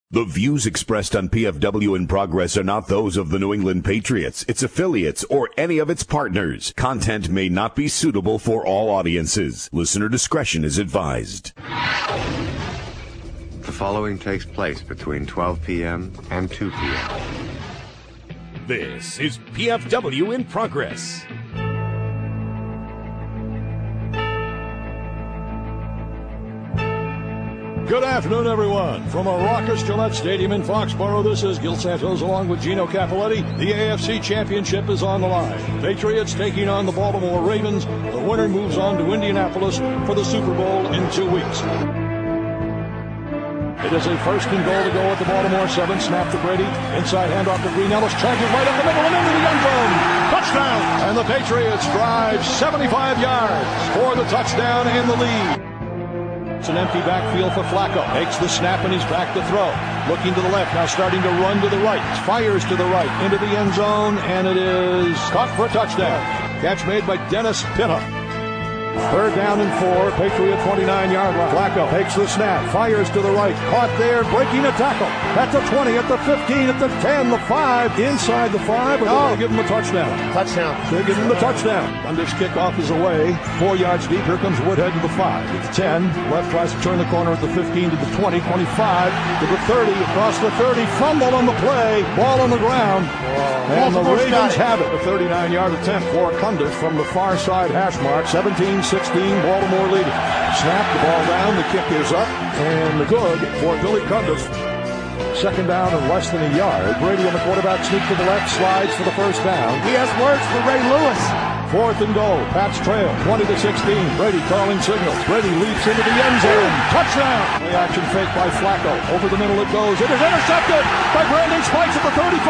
The views expressed on PFW in Progress are not those of the New England Patriots, its affiliates, or any of its partners. Content may not be suitable for all audiences. Listener discretion is advised. The following takes place between 12 p.m. and 2 p.m. This is PFW in Progress. Good afternoon, everyone. From a raucous Gillette Stadium in Foxborough, this is Gil Santos along with Gino Cappelletti. The AFC Championship is on the line. Patriots taking on the Baltimore Ravens. The winner moves on to Indianapolis for the Super Bowl in 2 weeks. It is a first and goal to go at the Baltimore 7. Snap to Brady. Inside handoff to Green Ellis. Charges right up the middle and into the end zone. Touchdown! And the Patriots drive 75 yards for the touchdown and the lead. It's an empty backfield for Flacco. Takes the snap and he's back to throw. Looking to the left, now starting to run to the right. Fires to the right, into the end zone, and it is caught for a touchdown. Catch made by Dennis Pitta. Third down and 4, Patriot 29-yard line. Flacco takes the snap, fires to the right, caught there, breaking a tackle. At the 20, at the 15, at the 10, the 5, inside the 5, and they'll give him a touchdown. Touchdown. They give him the touchdown. Thunder's kickoff is away, 4 yards deep. Here comes Woodhead to the 5. At the 10, left tries to turn the corner at the 15 to the 20, 25 to the 30, across the 30, fumble on the play, ball on the ground. And the Ravens have it. A 39-yard attempt for Cundiff from the far side hash mark. 17-16, Baltimore leading. Snap the ball down. The kick is up and good for Billy Cundiff. Second down and less than a yard. Brady on the quarterback sneak to the left, slides for the first down. He has words for Ray Lewis. Fourth and goal. Pats trail 20-16. Brady calling signals. Brady leaps into the end zone. Touchdown! The action fake by Flacco. Over the middle it goes. It is intercepted by Brandon Spikes at the 35,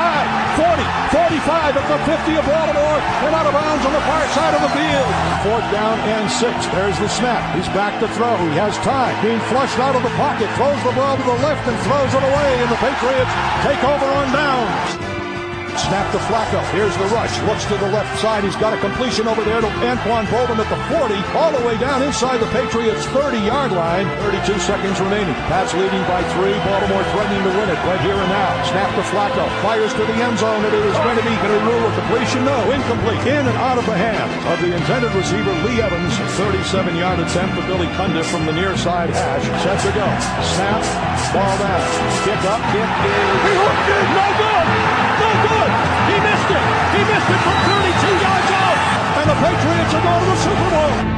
40, 45 at the 50 of Baltimore, and out of bounds on the far side of the field. Fourth down and 6. There's the snap. He's back to throw. He has time. Being flushed out of the pocket. Throws the ball to the left and throws it away, and the Patriots take over on downs. Snap to Flacco. Here's the rush. Looks to the left side. He's got a completion over there to Anquan Boldin at the 40. All the way down inside the Patriots' 30-yard line. 32 seconds remaining. Pats leading by 3. Baltimore threatening to win it right here and now. Snap to Flacco. Fires to the end zone. And it is going to be going to rule a completion. No. Incomplete. In and out of the hands of the intended receiver, Lee Evans. 37-yard attempt for Billy Cundiff from the near side hash. Set to go. Snap. Ball down. Kick up. Kick is... He hooked it. No good. No good. He missed it. He missed it from 32 yards out. And the Patriots are going to the Super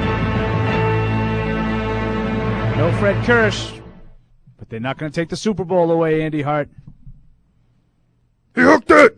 Bowl. No Fred Kirsch. But they're not going to take the Super Bowl away, Andy Hart. He hooked it.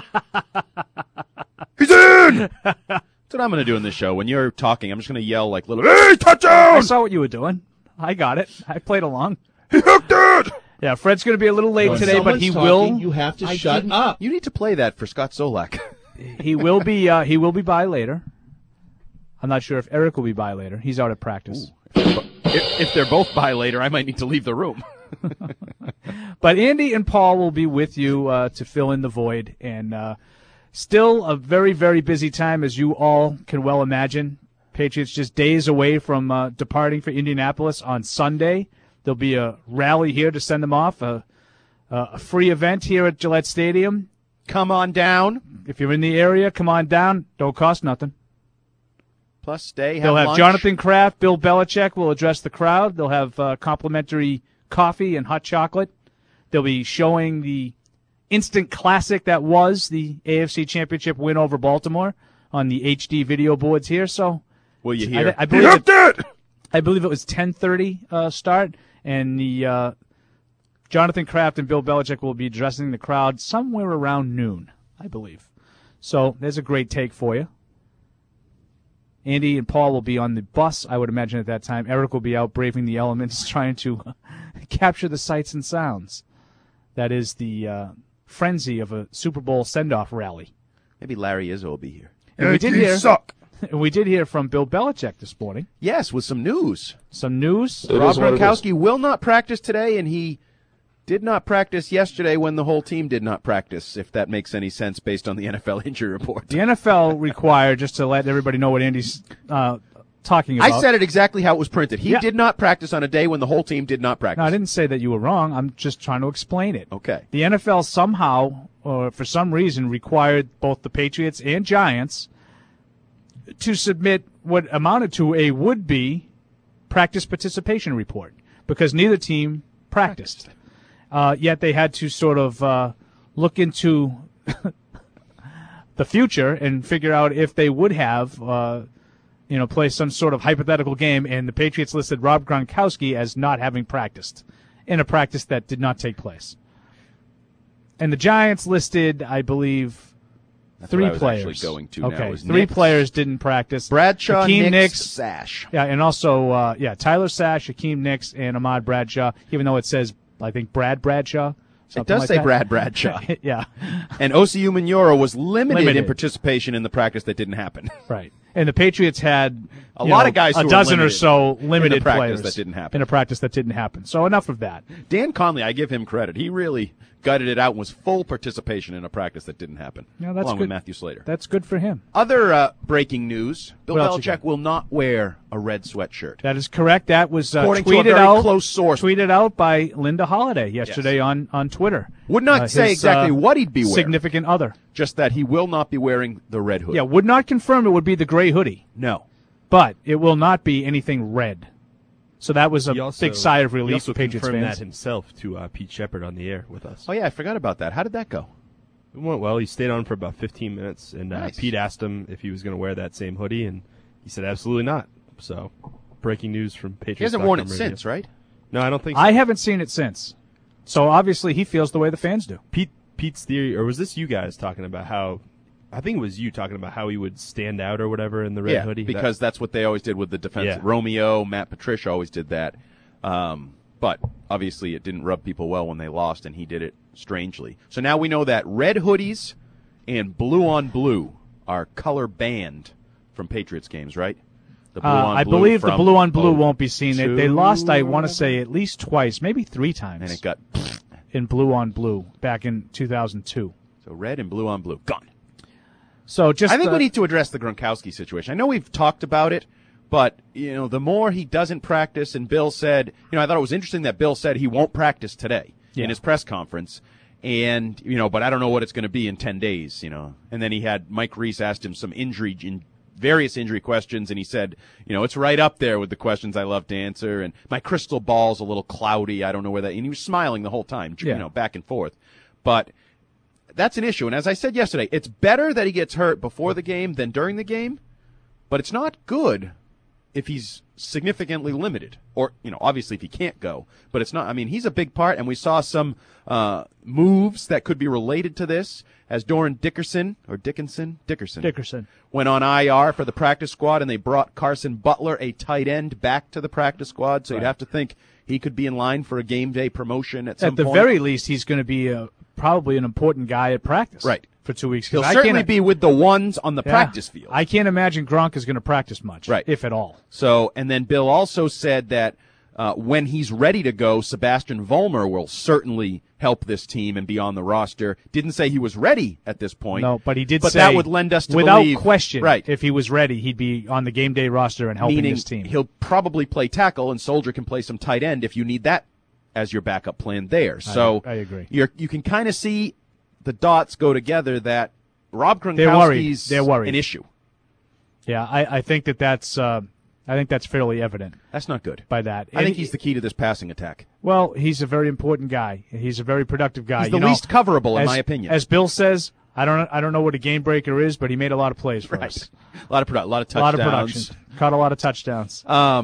He's in. That's what I'm going to do in this show. When you're talking, I'm just going to yell like little, hey, touchdown! I saw what you were doing. I got it. I played along. He hooked it. Yeah, Fred's going to be a little late today, but he will. You have to shut up. You need to play that for Scott Solak. He will be. He will be by later. I'm not sure if Eric will be by later. He's out at practice. If they're both by later, I might need to leave the room. But Andy and Paul will be with you to fill in the void, and still a very, very busy time, as you all can well imagine. Patriots just days away from departing for Indianapolis on Sunday. There'll be a rally here to send them off, a free event here at Gillette Stadium. Come on down. If you're in the area, come on down. Don't cost nothing. Plus, stay, They'll have lunch. Jonathan Kraft, Bill Belichick will address the crowd. They'll have complimentary coffee and hot chocolate. They'll be showing the instant classic that was the AFC Championship win over Baltimore on the HD video boards here. So, will you hear? I believe it was 10:30 start, and the Jonathan Kraft and Bill Belichick will be addressing the crowd somewhere around noon, I believe. So there's a great take for you. Andy and Paul will be on the bus, I would imagine, at that time. Eric will be out braving the elements, trying to capture the sights and sounds. That is the frenzy of a Super Bowl send-off rally. Maybe Larry Izzo will be here. And we did hear from Bill Belichick this morning. Yes, with some news. Some news. Rob Gronkowski will not practice today, and he did not practice yesterday when the whole team did not practice, if that makes any sense based on the NFL injury report. The NFL required, just to let everybody know what Andy's talking about. I said it exactly how it was printed. He Yeah. did not practice on a day when the whole team did not practice. No, I didn't say that you were wrong. I'm just trying to explain it. Okay. The NFL somehow, or for some reason, required both the Patriots and Giants to submit what amounted to a would-be practice participation report because neither team practiced. Yet they had to sort of look into the future and figure out if they would have, play some sort of hypothetical game. And the Patriots listed Rob Gronkowski as not having practiced in a practice that did not take place. And the Giants listed, I believe, That's three what I was players. actually going to now okay, is three Nix. players didn't practice. Bradshaw, Hakeem Nix, Sash. Yeah, and also, Tyler Sash, Hakeem Nix, and Ahmad Bradshaw, even though it says, I think, Brad Bradshaw. It does like say that. Brad Bradshaw. Yeah, And Osi Umenyiora was limited in Limited. participation in the practice that didn't happen. right. And the Patriots had A lot of guys who a were dozen or limited so limited in the practice players that didn't happen. in a practice that didn't happen. So enough of that. Dan Conley, I give him credit. He really gutted it out and was full participation in a practice that didn't happen, Yeah, that's along good. with Matthew Slater. That's good for him. Other breaking news, Bill What else you Belichick got? will not wear a red sweatshirt. That is correct. That was According to a tweeted very out, close source. tweeted out by Linda Holiday yesterday Yes. on Twitter. Would not say his, exactly what he'd be wearing. Significant other. Just that he will not be wearing the red hood. Yeah, would not confirm it would be the gray hoodie, No. but it will not be anything red. So that was a He also- big sigh of he relief also for Patriots confirmed fans. that himself to Pete Shepard on the air with us. Oh, yeah, I forgot about that. How did that go? It went well. He stayed on for about 15 minutes, and Nice. Pete asked him if he was going to wear that same hoodie, and he said absolutely not. So, breaking news from Patriots. He hasn't worn it since, right? No, I don't think so. I haven't seen it since. So obviously he feels the way the fans do. Pete's theory, or was this you guys talking about how, I think it was you talking about how he would stand out or whatever in the red Yeah, hoodie? because that's what they always did with the defense. Yeah. Romeo, Matt Patricia always did that. But obviously it didn't rub people well when they lost, and he did it strangely. So now we know that red hoodies and blue on blue are color banned from Patriots games, right? The blue on I blue believe the from blue on blue won't be seen. They 02, lost, I want to say, at least twice, maybe three times. and it got in blue on blue back in 2002. so red and blue on blue gone. So just I think we need to address the Gronkowski situation. I know we've talked about it, but, the more he doesn't practice, and Bill said, I thought it was interesting that Bill said he won't practice today in his press conference. And, but I don't know what it's going to be in 10 days, And then he had Mike Reese asked him some various injury questions, and he said, it's right up there with the questions I love to answer, and my crystal ball's a little cloudy. I don't know where that, and he was smiling the whole time, back and forth. But that's an issue. And as I said yesterday, it's better that he gets hurt before the game than during the game, but it's not good if he's significantly limited, or, obviously if he can't go, but it's not, he's a big part, and we saw some moves that could be related to this as Doran Dickerson went on IR for the practice squad, and they brought Carson Butler, a tight end, back to the practice squad, so you'd have to think he could be in line for a game day promotion at some at the point. very least, he's going to be probably an important guy at practice. Right. For 2 weeks. He'll I certainly can't- be with the ones on the Yeah. practice field. I can't imagine Gronk is going to practice much, Right. if at all. So, and then Bill also said that when he's ready to go, Sebastian Vollmer will certainly help this team and be on the roster. Didn't say he was ready at this point. No, but he did but say that would lend us to without believe, question, right? if he was ready, he'd be on the game day roster and helping Meaning this team. he'll probably play tackle, and Soldier can play some tight end if you need that as your backup plan there. So I agree. You can kind of see the dots go together that Rob They're worried. Gronkowski's They're worried. an issue. Yeah, I think that's fairly evident That's not good. by that. I think he's the key to this passing attack. Well, he's a very important guy. He's a very productive guy. He's the least coverable, in my opinion. As Bill says, I don't know what a game breaker is, but he made a lot of plays for us. A lot of touchdowns. A lot of production. Caught a lot of touchdowns.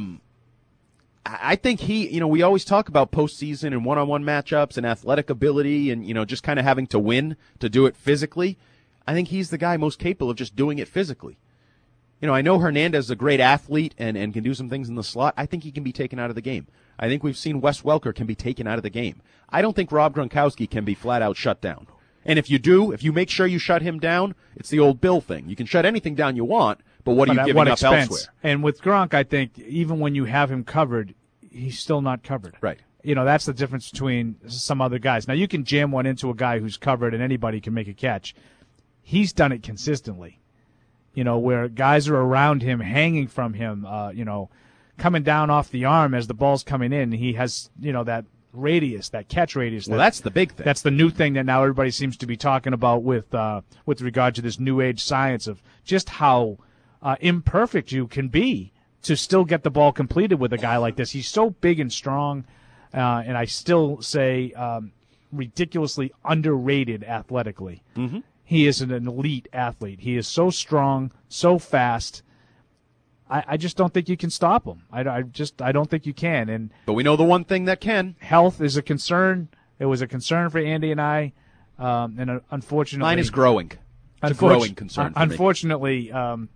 I think we always talk about postseason and one-on-one matchups and athletic ability and, just kind of having to win to do it physically. I think he's the guy most capable of just doing it physically. I know Hernandez is a great athlete and can do some things in the slot. I think he can be taken out of the game. I think we've seen Wes Welker can be taken out of the game. I don't think Rob Gronkowski can be flat out shut down. And if you make sure you shut him down, it's the old Bill thing. You can shut anything down you want, but what are you at giving what up expense? elsewhere? And with Gronk, I think even when you have him covered, he's still not covered. Right. That's the difference between some other guys. Now, you can jam one into a guy who's covered and anybody can make a catch. He's done it consistently. where guys are around him, hanging from him, coming down off the arm as the ball's coming in. He has, that radius, that catch radius. Well, that's the big thing. That's the new thing that now everybody seems to be talking about with regard to this new age science of just how imperfect you can be to still get the ball completed with a guy like this. He's so big and strong, and I still say ridiculously underrated athletically. Mm-hmm. He is an elite athlete. He is so strong, so fast. I just don't think you can stop him. I don't think you can. But we know the one thing that can. Health is a concern. It was a concern for Andy and I, and unfortunately, mine is growing. It's a growing concern for me. Unfortunately,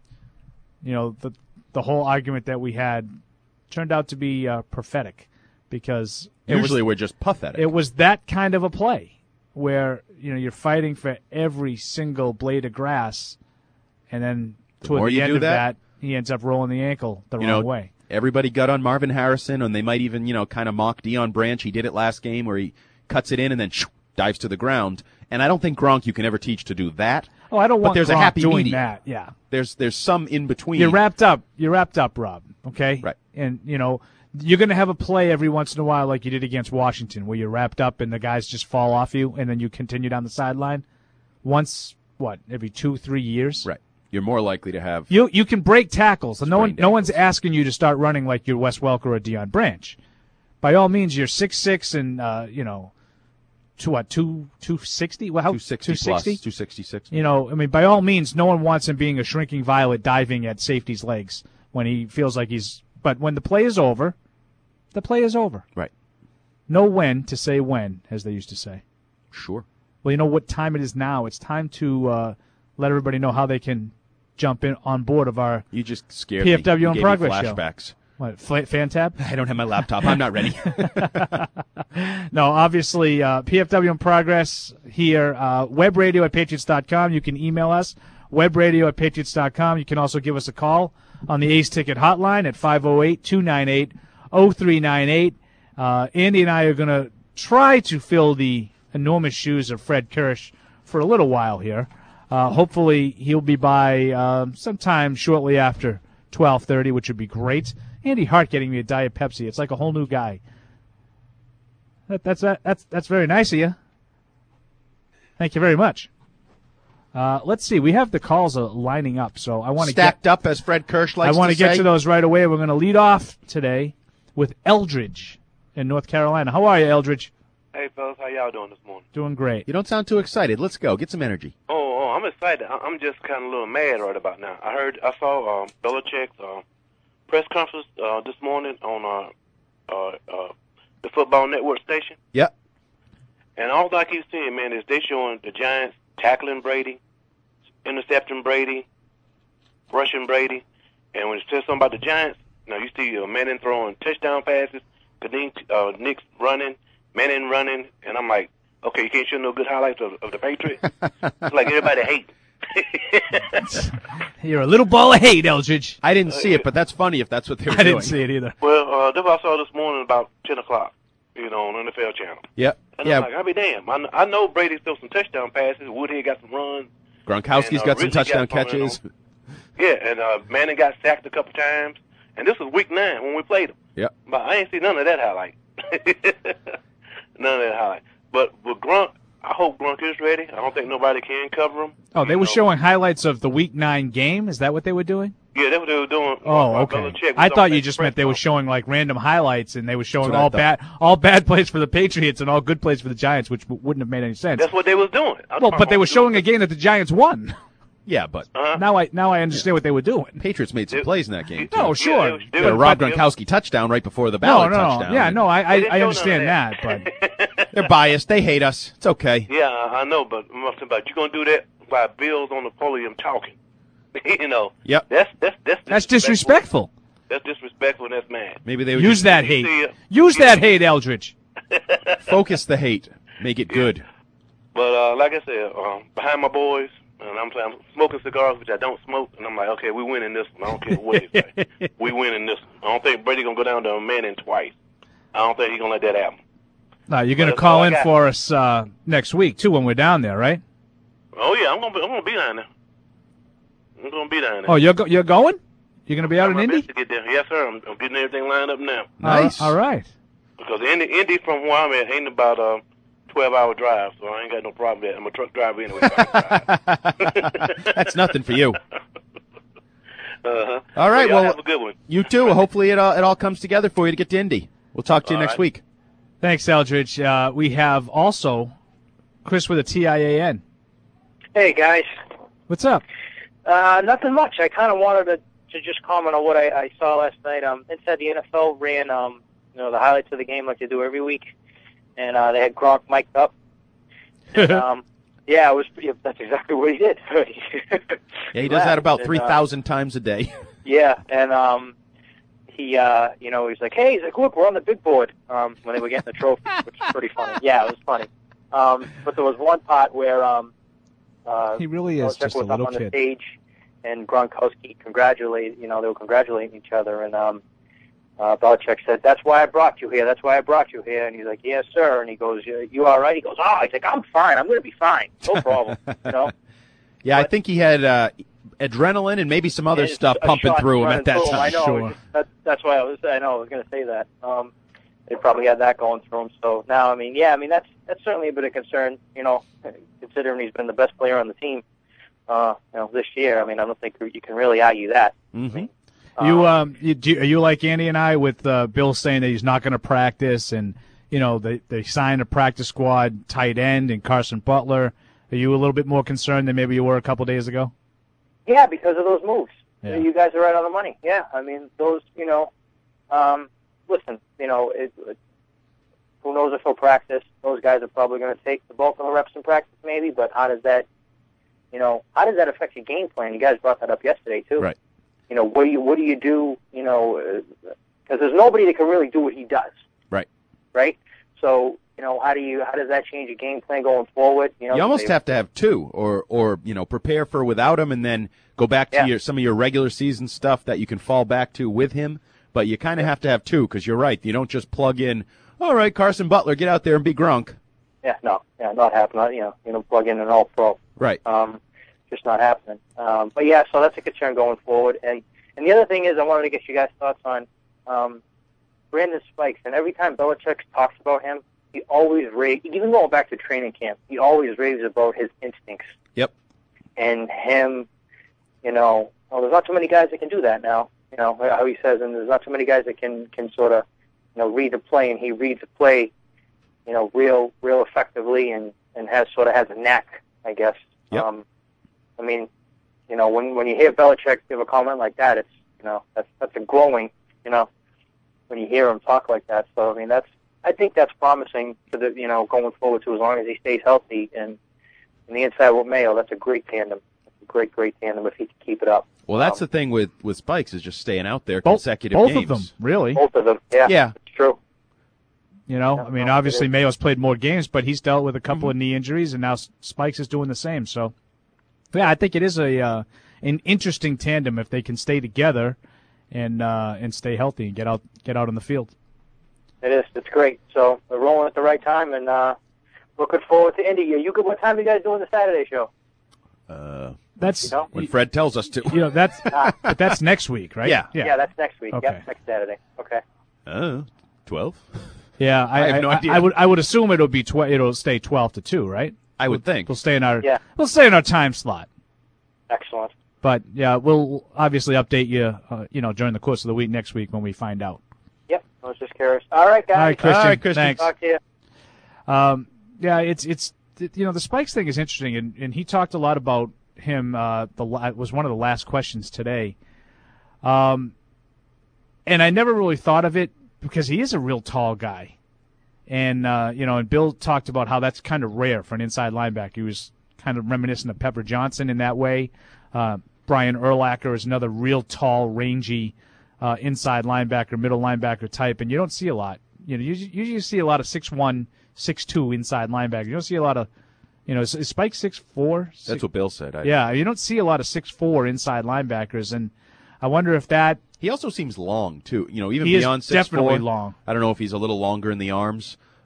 the whole argument that we had turned out to be prophetic, because usually we're just pathetic. It was that kind of a play where you're fighting for every single blade of grass, and then toward the end of that, he ends up rolling the ankle the wrong way. Everybody got on Marvin Harrison, and they might even kind of mock Deion Branch. He did it last game where he cuts it in and then dives to the ground. And I don't think Gronk you can ever teach to do that. Oh, I don't want there's Gronk a happy doing medium. that. Yeah, there's some in between. You're wrapped up, Rob. Okay, right. And you're going to have a play every once in a while like you did against Washington, where you're wrapped up and the guys just fall off you, and then you continue down the sideline. Once, every 2-3 years? Right. You're more likely to have. You can break tackles, and no one's asking you to start running like you're Wes Welker or Deion Branch. By all means, you're 6'6" and 260? Well, how 260 plus 266. By all means, no one wants him being a shrinking violet diving at safety's legs when he feels like he's. But when the play is over, the play is over. Right. Know when to say when, as they used to say. Sure. Well, you know what time it is now. It's time to let everybody know how they can jump in on board of our you just scared PFW me. in Progress show. Flashbacks. What, fan tab? I don't have my laptop. I'm not ready. No, obviously, PFW in Progress here, webradio at patriots.com. You can email us, webradio at patriots.com. You can also give us a call on the Ace Ticket hotline at 508-298-0398. Andy and I are going to try to fill the enormous shoes of Fred Kirsch for a little while here. Hopefully he'll be by sometime shortly after 12:30, which would be great. Andy Hart getting me a Diet Pepsi. It's like a whole new guy. That's very nice of you. Thank you very much. Let's see. We have the calls lining up, so I want to stacked up, as Fred Kirsch likes to say. I want to get to those right away. We're going to lead off today with Eldridge in North Carolina. How are you, Eldridge? Hey, fellas. How y'all doing this morning? Doing great. You don't sound too excited. Let's go. Get some energy. Oh, I'm excited. I'm just kind of a little mad right about now. I saw Belichick's press conference this morning on the Football Network station. Yep. And all I keep seeing, man, is they showing the Giants tackling Brady, intercepting Brady, rushing Brady. And when it says something about the Giants, now you see Manning throwing touchdown passes, Nick's running, Manning running, and I'm like, okay, you can't show no good highlights of the Patriots? It's like everybody hates. You're a little ball of hate, Eldridge. I didn't see it, but that's funny if that's what they were doing. doing. I didn't see it either. Well, that's what I saw this morning about 10 o'clock, on the NFL channel. Yep. And I'm like, I'll be damned. I know Brady threw some touchdown passes. Woodhead got some runs. Gronkowski's got some touchdown catches. Yeah, and Manning got sacked a couple times. And this was week 9 when we played him. Yep. But I ain't see none of that highlight. None of that highlight. But with Gronk, I hope Gronk is ready. I don't think nobody can cover him. Oh, they were showing highlights of the Week 9 game? Is that what they were doing? Yeah, that's what they were doing. Oh, okay. I thought you just meant they were showing like random highlights, and they were showing all bad plays for the Patriots and all good plays for the Giants, which wouldn't have made any sense. That's what they was doing. Well, but they were showing a game that the Giants won. Yeah, but now I understand what they were doing. Patriots made some plays in that game, too. No, sure. They a Rob Gronkowski touchdown right before the Ballard touchdown. Yeah, no, I understand that, but they're biased. They hate us. It's okay. Yeah, I know, but you're going to do that while Bill's on the podium talking. Yep. That's disrespectful. That's disrespectful, and that's mad. Maybe they would use that hate. Use that hate, Eldridge. Focus the hate. Make it good. But like I said, behind my boys, and I'm smoking cigars, which I don't smoke, and I'm like, okay, we winning this one. I don't care what they say. We winning this one. I don't think Brady's going to go down to a Manning twice. I don't think he's going to let that happen. No, you're going to call in for us next week, too, when we're down there, right? Oh, yeah, I'm going to be down there. I'm going to be down there. Oh, you're going? You're going to be out in My Indy? best to get there. Yes, sir. I'm getting everything lined up now. Nice. All right. Because Indy from where I'm at ain't about a 12-hour drive, so I ain't got no problem with that. I'm a truck driver anyway. So I can drive. That's nothing for you. Uh-huh. All right, Y'all well, have a good one. you too. Hopefully it all comes together for you to get to Indy. We'll talk to you All next right. week. Thanks, Eldridge. We have also Chris with a TIAN. Hey, guys. What's up? Nothing much. I kind of wanted to just comment on what I saw last night. Inside the NFL ran, the highlights of the game like they do every week, and they had Gronk mic'd up. And, yeah, that's exactly what he did. Yeah, he does that about 3,000 times a day. Yeah, and he, he's like, hey, look, we're on the big board when they were getting the trophy, which is pretty funny. Yeah, it was funny. But there was one part where He really is Belichick just a was up little on the kid. stage, and Gronkowski they were congratulating each other, and Belichick said, "That's why I brought you here. That's why I brought you here." And he's like, "Yes, sir." And he goes, "You all right?" He goes, "Oh," he's like, "I'm fine. I'm going to be fine. No problem." Yeah, I think he had adrenaline and maybe some other And stuff a pumping shot through him running at that through him. time. I know. Sure. That's why I was going to say that. They probably had that going through him. So now, that's certainly a bit of concern, considering he's been the best player on the team, this year. I don't think you can really argue that. Mm-hmm. Are you like Andy and I with Bill saying that he's not going to practice, and they signed a practice squad tight end and Carson Butler? Are you a little bit more concerned than maybe you were a couple days ago? Yeah, because of those moves. Yeah. You guys are right on the money. Yeah, those, listen, who knows if he'll practice? Those guys are probably going to take the bulk of the reps in practice, maybe. But how does that affect your game plan? You guys brought that up yesterday too. Right. What do you do? Because there's nobody that can really do what he does. Right. Right. So how does that change your game plan going forward? You almost have to have two, or prepare for without him, and then go back to some of your regular season stuff that you can fall back to with him. But you kind of have to have two, because you're right. You don't just plug in, all right, Carson Butler, get out there and be Gronk. Yeah, no, not happening. Plug in an all-pro. Right. Just not happening. But yeah, so that's a concern going forward. And the other thing is, I wanted to get you guys' thoughts on Brandon Spikes. And every time Belichick talks about him, he always raves, even going back to training camp, he always raves about his instincts. Yep. And him, there's not too many guys that can do that now. How he says, and there's not too many guys that can sort of, read the play, and he reads the play, real effectively, and has a knack, I guess. Yep. When you hear Belichick give a comment like that, it's, that's a glowing, when you hear him talk like that. So, I think that's promising for the, going forward too, as long as he stays healthy. And the inside with Mayo, that's a great tandem. That's a great tandem if he can keep it up. Well, that's the thing with Spikes, is just staying out there Both consecutive of games. them, really. Both of them, yeah. It's true. Obviously Mayo's played more games, but he's dealt with a couple of knee injuries, and now Spikes is doing the same. So, yeah, I think it is an interesting tandem if they can stay together and stay healthy and get out on the field. It is. It's great. So we're rolling at the right time, and looking forward to Indy. What time are you guys doing the Saturday show? That's when Fred tells us to. But that's next week, right? Yeah, that's next week. Okay. Yep, next Saturday. Okay. 12. Yeah, I have no idea. I would assume it'll be it'll stay 12 to 2, right? I would think. We'll stay in our time slot. Excellent. But yeah, we'll obviously update you, during the course of the week next week when we find out. Yep. I was just curious. All right, guys. All right, Christian. Thanks. Talk to you. Yeah, it's the Spikes thing is interesting, and he talked a lot about him. It was one of the last questions today, and I never really thought of it because he is a real tall guy, and and Bill talked about how that's kind of rare for an inside linebacker. He was kind of reminiscent of Pepper Johnson in that way. Brian Urlacher is another real tall, rangy inside linebacker, middle linebacker type, and you don't see a lot. You usually see a lot of 6'1", 6'2" inside linebacker. You don't see a lot of, is Spike 6'4"? That's what Bill said. Yeah, you don't see a lot of 6'4" inside linebackers, and I wonder if that. He also seems long too. Even he beyond is 6'4", definitely long. I don't know if he's a little longer in the arms.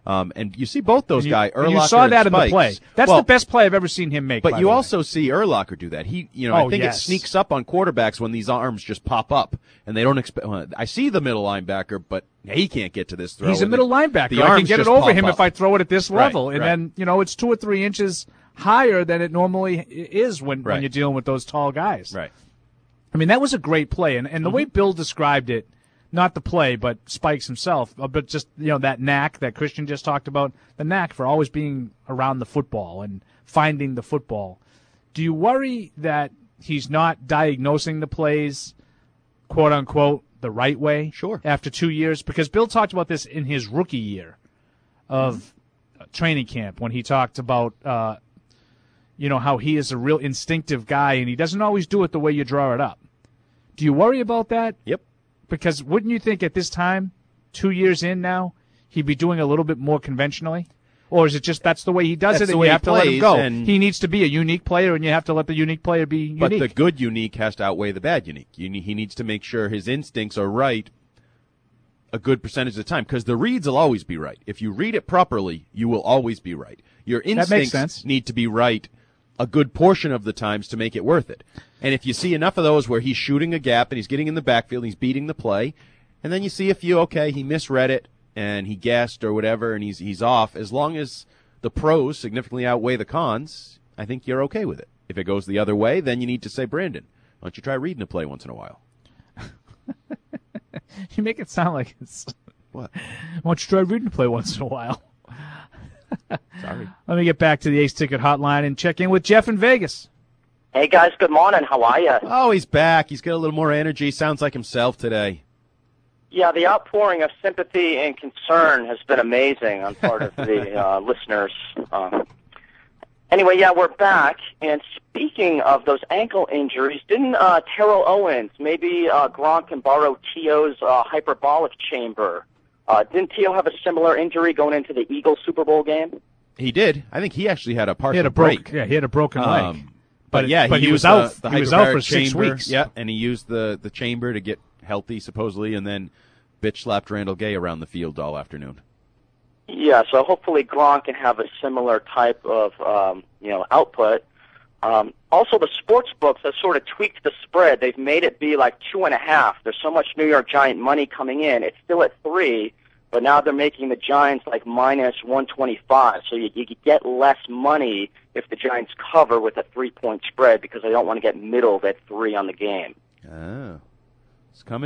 And you see both those guys, Urlacher and you saw that and in the Spikes. play. That's the best play I've ever seen him make. But you also see Urlacher do that. I think yes. it sneaks up on quarterbacks when these arms just pop up, and they don't expect. I see the middle linebacker, but he can't get to this throw. He's a middle linebacker. The I arms can get it just over pop him up. if I throw it at this level, Right, and then it's 2 or 3 inches higher than it normally is when you're dealing with those tall guys. Right. I mean, that was a great play, and the way Bill described it, not the play, but Spikes himself, but just that knack that Christian just talked about, the knack for always being around the football and finding the football. Do you worry that he's not diagnosing the plays, quote unquote, the right way? Sure. After 2 years, because Bill talked about this in his rookie year of training camp when he talked about how he is a real instinctive guy and he doesn't always do it the way you draw it up. Do you worry about that? Yep. Because wouldn't you think at this time, 2 years in now, he'd be doing a little bit more conventionally? Or is it just that's the way he does it and you have to let him go? He needs to be a unique player and you have to let the unique player be unique. But the good unique has to outweigh the bad unique. He needs to make sure his instincts are right a good percentage of the time, because the reads will always be right. If you read it properly, you will always be right. Your instincts need to be right a good portion of the times to make it worth it. And if you see enough of those where he's shooting a gap and he's getting in the backfield, he's beating the play, and then you see a few, he misread it and he guessed or whatever and he's off, as long as the pros significantly outweigh the cons, I think you're okay with it. If it goes the other way, then you need to say, Brandon, why don't you try reading a play once in a while? You make it sound like it's... What? Why don't you try reading a play once in a while? Sorry. Let me get back to the Ace Ticket hotline and check in with Jeff in Vegas. Hey, guys. Good morning. How are you? Oh, he's back. He's got a little more energy. Sounds like himself today. Yeah, the outpouring of sympathy and concern has been amazing on part of the listeners. Anyway, we're back. And speaking of those ankle injuries, didn't Terrell Owens, maybe Gronk can borrow T.O.'s hyperbolic chamber? Didn't T.O. have a similar injury going into the Eagles Super Bowl game? He did. I think he actually had a partial break. Yeah, he had a broken leg. But he was out. He was out for 6 weeks. Yeah, and he used the chamber to get healthy, supposedly, and then bitch slapped Randall Gay around the field all afternoon. Yeah, so hopefully Gronk can have a similar type of output. Also, the sports books have sort of tweaked the spread. They've made it be like 2.5. There's so much New York Giant money coming in. It's still at 3, but now they're making the Giants like minus 125. So you get less money if the Giants cover with a 3-point spread because they don't want to get middled at 3 on the game. Oh, it's coming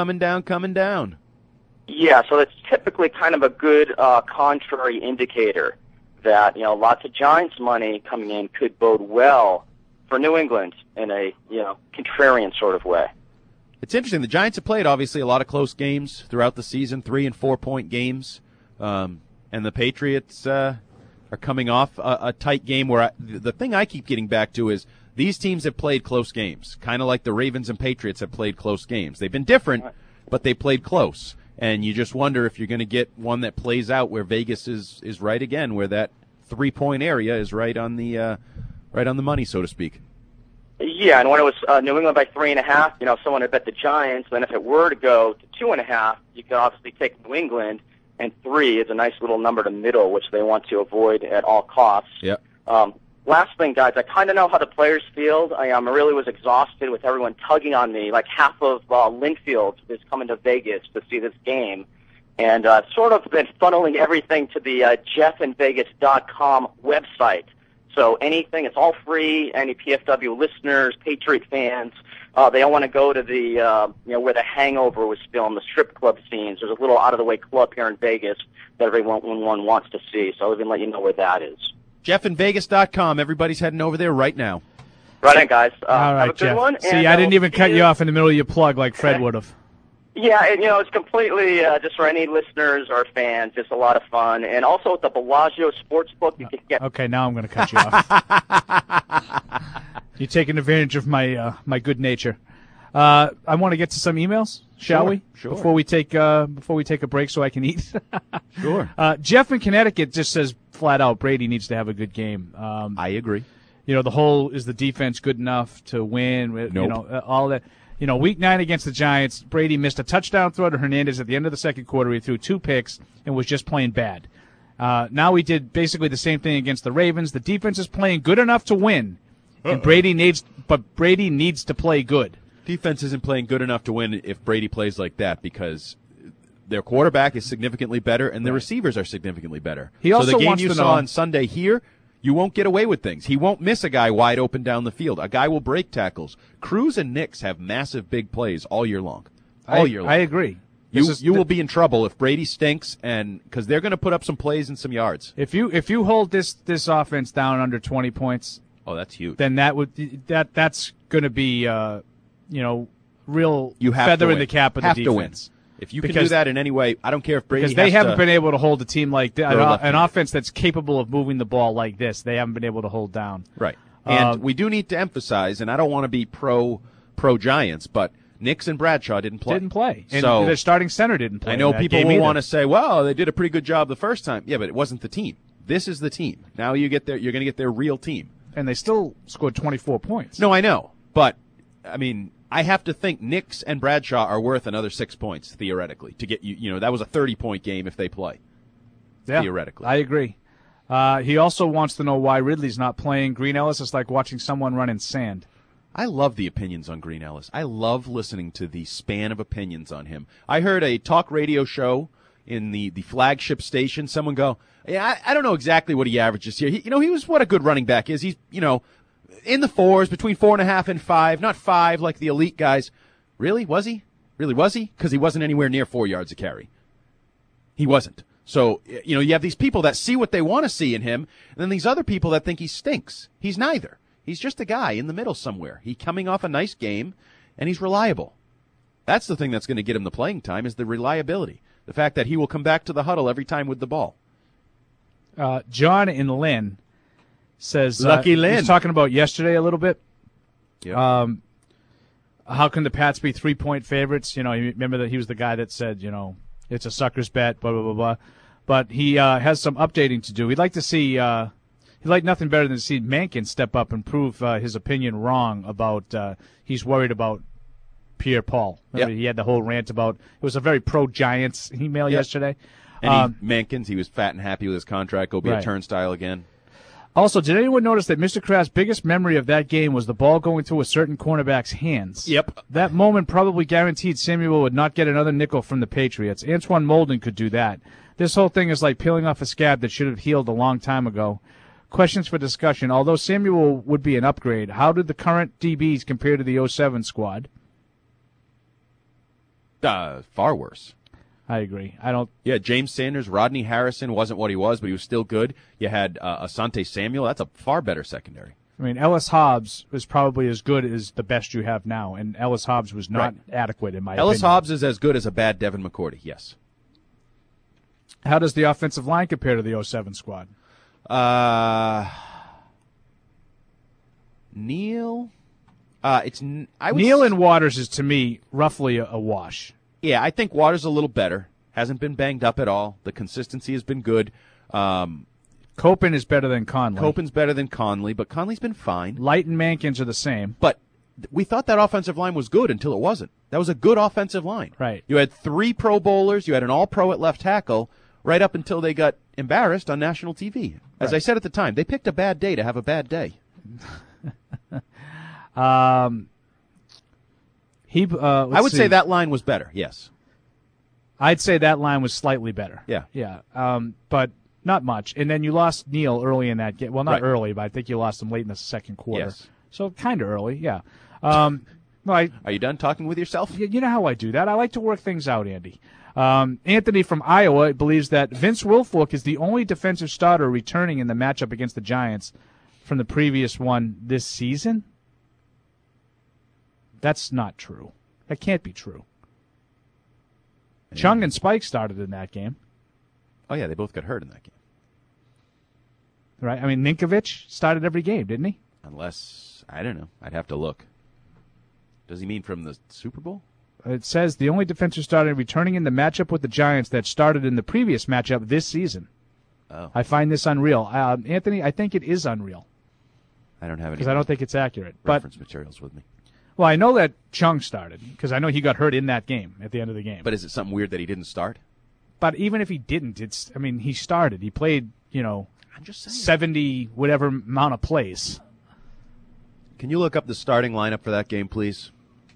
down. Yeah, so it's typically kind of a good contrary indicator that, lots of Giants money coming in could bode well for New England in a, contrarian sort of way. It's interesting. The Giants have played, obviously, a lot of close games throughout the season, 3- and 4-point games. And the Patriots are coming off a tight game where the thing I keep getting back to is these teams have played close games, kind of like the Ravens and Patriots have played close games. They've been different, but they played close. And you just wonder if you're going to get one that plays out where Vegas is right again, where that 3-point area is right on the money, so to speak. Yeah, and when it was New England by 3.5, someone had bet the Giants. Then if it were to go to 2.5, you could obviously take New England, and 3 is a nice little number to middle, which they want to avoid at all costs. Yeah. Last thing, guys, I kind of know how the players feel. I really was exhausted with everyone tugging on me. Like half of Linfield is coming to Vegas to see this game. And sort of been funneling everything to the jeffinvegas.com website. So anything, it's all free. Any PFW listeners, Patriot fans, they all want to go to the, where The Hangover was filmed, the strip club scenes. There's a little out-of-the-way club here in Vegas that everyone wants to see. So I'll even let you know where that is. jeffinvegas.com. Everybody's heading over there right now. Right on, guys. All right, have a good Jeff. one. See, I didn't even cut you off in the middle of your plug like Fred would have. Yeah, and, it's completely just for any listeners or fans, just a lot of fun. And also at the Bellagio Sportsbook, you can get... Okay, now I'm going to cut you off. You're taking advantage of my good nature. I want to get to some emails, shall we? Sure. Before we take a break so I can eat. Sure. Jeff in Connecticut just says flat out Brady needs to have a good game. I agree. The whole is the defense good enough to win? Nope. All that. Week 9 against the Giants, Brady missed a touchdown throw to Hernandez at the end of the second quarter. He threw 2 picks and was just playing bad. Now we did basically the same thing against the Ravens. The defense is playing good enough to win, and Brady needs to play good. Defense isn't playing good enough to win if Brady plays like that because their quarterback is significantly better and their receivers are significantly better. He also so the game wants you to saw know- on Sunday here, you won't get away with things. He won't miss a guy wide open down the field. A guy will break tackles. Cruz and Nix have massive big plays all year long. All year long. I agree. You will be in trouble if Brady stinks, and because they're going to put up some plays and some yards. If you hold this offense down under 20 points, that's huge. Then that's going to be real You have feather to in win. the cap of have the to defense. win. If you can do that in any way, I don't care if Brady because they has haven't to been able to hold a team like that, throw left an hand. offense that's capable of moving the ball like this. They haven't been able to hold down. Right. And we do need to emphasize, and I don't want to be pro Giants, but Nix and Bradshaw didn't play. And so their starting center didn't play. I know in that people game will either. want to say, well, they did a pretty good job the first time. Yeah, but it wasn't the team. This is the team. Now you're going to get their real team. And they still scored 24 points. No, I know. But, I mean, I have to think Nix and Bradshaw are worth another 6 points, theoretically, to get you. That was a 30-point game if they play, theoretically. I agree. He also wants to know why Ridley's not playing. Green Ellis is like watching someone run in sand. I love the opinions on Green Ellis. I love listening to the span of opinions on him. I heard a talk radio show in the flagship station. Someone go, yeah, I don't know exactly what he averages here. He was what a good running back is. He's, in the fours, between 4.5 and 5, not 5 like the elite guys. Really? Was he? Really, was he? Because he wasn't anywhere near 4 yards a carry. He wasn't. So, you have these people that see what they want to see in him, and then these other people that think he stinks. He's neither. He's just a guy in the middle somewhere. He's coming off a nice game, and he's reliable. That's the thing that's going to get him the playing time is the reliability. The fact that he will come back to the huddle every time with the ball. John in Lynn says, Lucky Lynn. He's talking about yesterday a little bit. Yep. How can the Pats be 3-point favorites? You remember that he was the guy that said, it's a sucker's bet, blah, blah, blah, blah. But he has some updating to do. He'd like to see, he'd like nothing better than to see Mankin step up and prove his opinion wrong about, he's worried about Pierre-Paul. Remember, he had the whole rant about, it was a very pro-Giants email yesterday. And Mankins, he was fat and happy with his contract. Go be a Right. turnstile again. Also, did anyone notice that Mr. Kraft's biggest memory of that game was the ball going through a certain cornerback's hands? Yep. That moment probably guaranteed Samuel would not get another nickel from the Patriots. Antoine Molden could do that. This whole thing is like peeling off a scab that should have healed a long time ago. Questions for discussion. Although Samuel would be an upgrade, how did the current DBs compare to the 07 squad? Far worse. I agree. I don't. Yeah, James Sanders, Rodney Harrison wasn't what he was, but he was still good. You had Asante Samuel. That's a far better secondary. I mean, Ellis Hobbs is probably as good as the best you have now, and Ellis Hobbs was not adequate in my opinion. Ellis Hobbs is as good as a bad Devin McCourty, yes. How does the offensive line compare to the 07 squad? Neal? Neal and Waters is, to me, roughly a wash. Yeah, I think Waters a little better. Hasn't been banged up at all. The consistency has been good. Copen is better than Conley. Copen's better than Conley, but Conley's been fine. Light and Mankins are the same. But we thought that offensive line was good until it wasn't. That was a good offensive line. Right. You had 3 Pro Bowlers. You had an All-Pro at left tackle right up until they got embarrassed on national TV. As I said at the time, they picked a bad day to have a bad day. I would say that line was better, yes. I'd say that line was slightly better. Yeah. Yeah. But not much. And then you lost Neal early in that game. Well, not early, but I think you lost him late in the second quarter. Yes. So kind of early, yeah. No, Are you done talking with yourself? You know how I do that. I like to work things out, Andy. Anthony from Iowa believes that Vince Wilfork is the only defensive starter returning in the matchup against the Giants from the previous one this season. That's not true. That can't be true. Chung and Spike started in that game. Oh, yeah, they both got hurt in that game. Right? I mean, Ninkovich started every game, didn't he? Unless, I don't know. I'd have to look. Does he mean from the Super Bowl? It says the only defensive starter returning in the matchup with the Giants that started in the previous matchup this season. Oh. I find this unreal. Anthony, I think it is unreal. I don't have any. Because I don't think it's accurate. Reference materials with me. Well, I know that Chung started because I know he got hurt in that game at the end of the game. But is it something weird that he didn't start? But even if he didn't, he started. He played, I'm just saying. 70 whatever amount of plays. Can you look up the starting lineup for that game, please?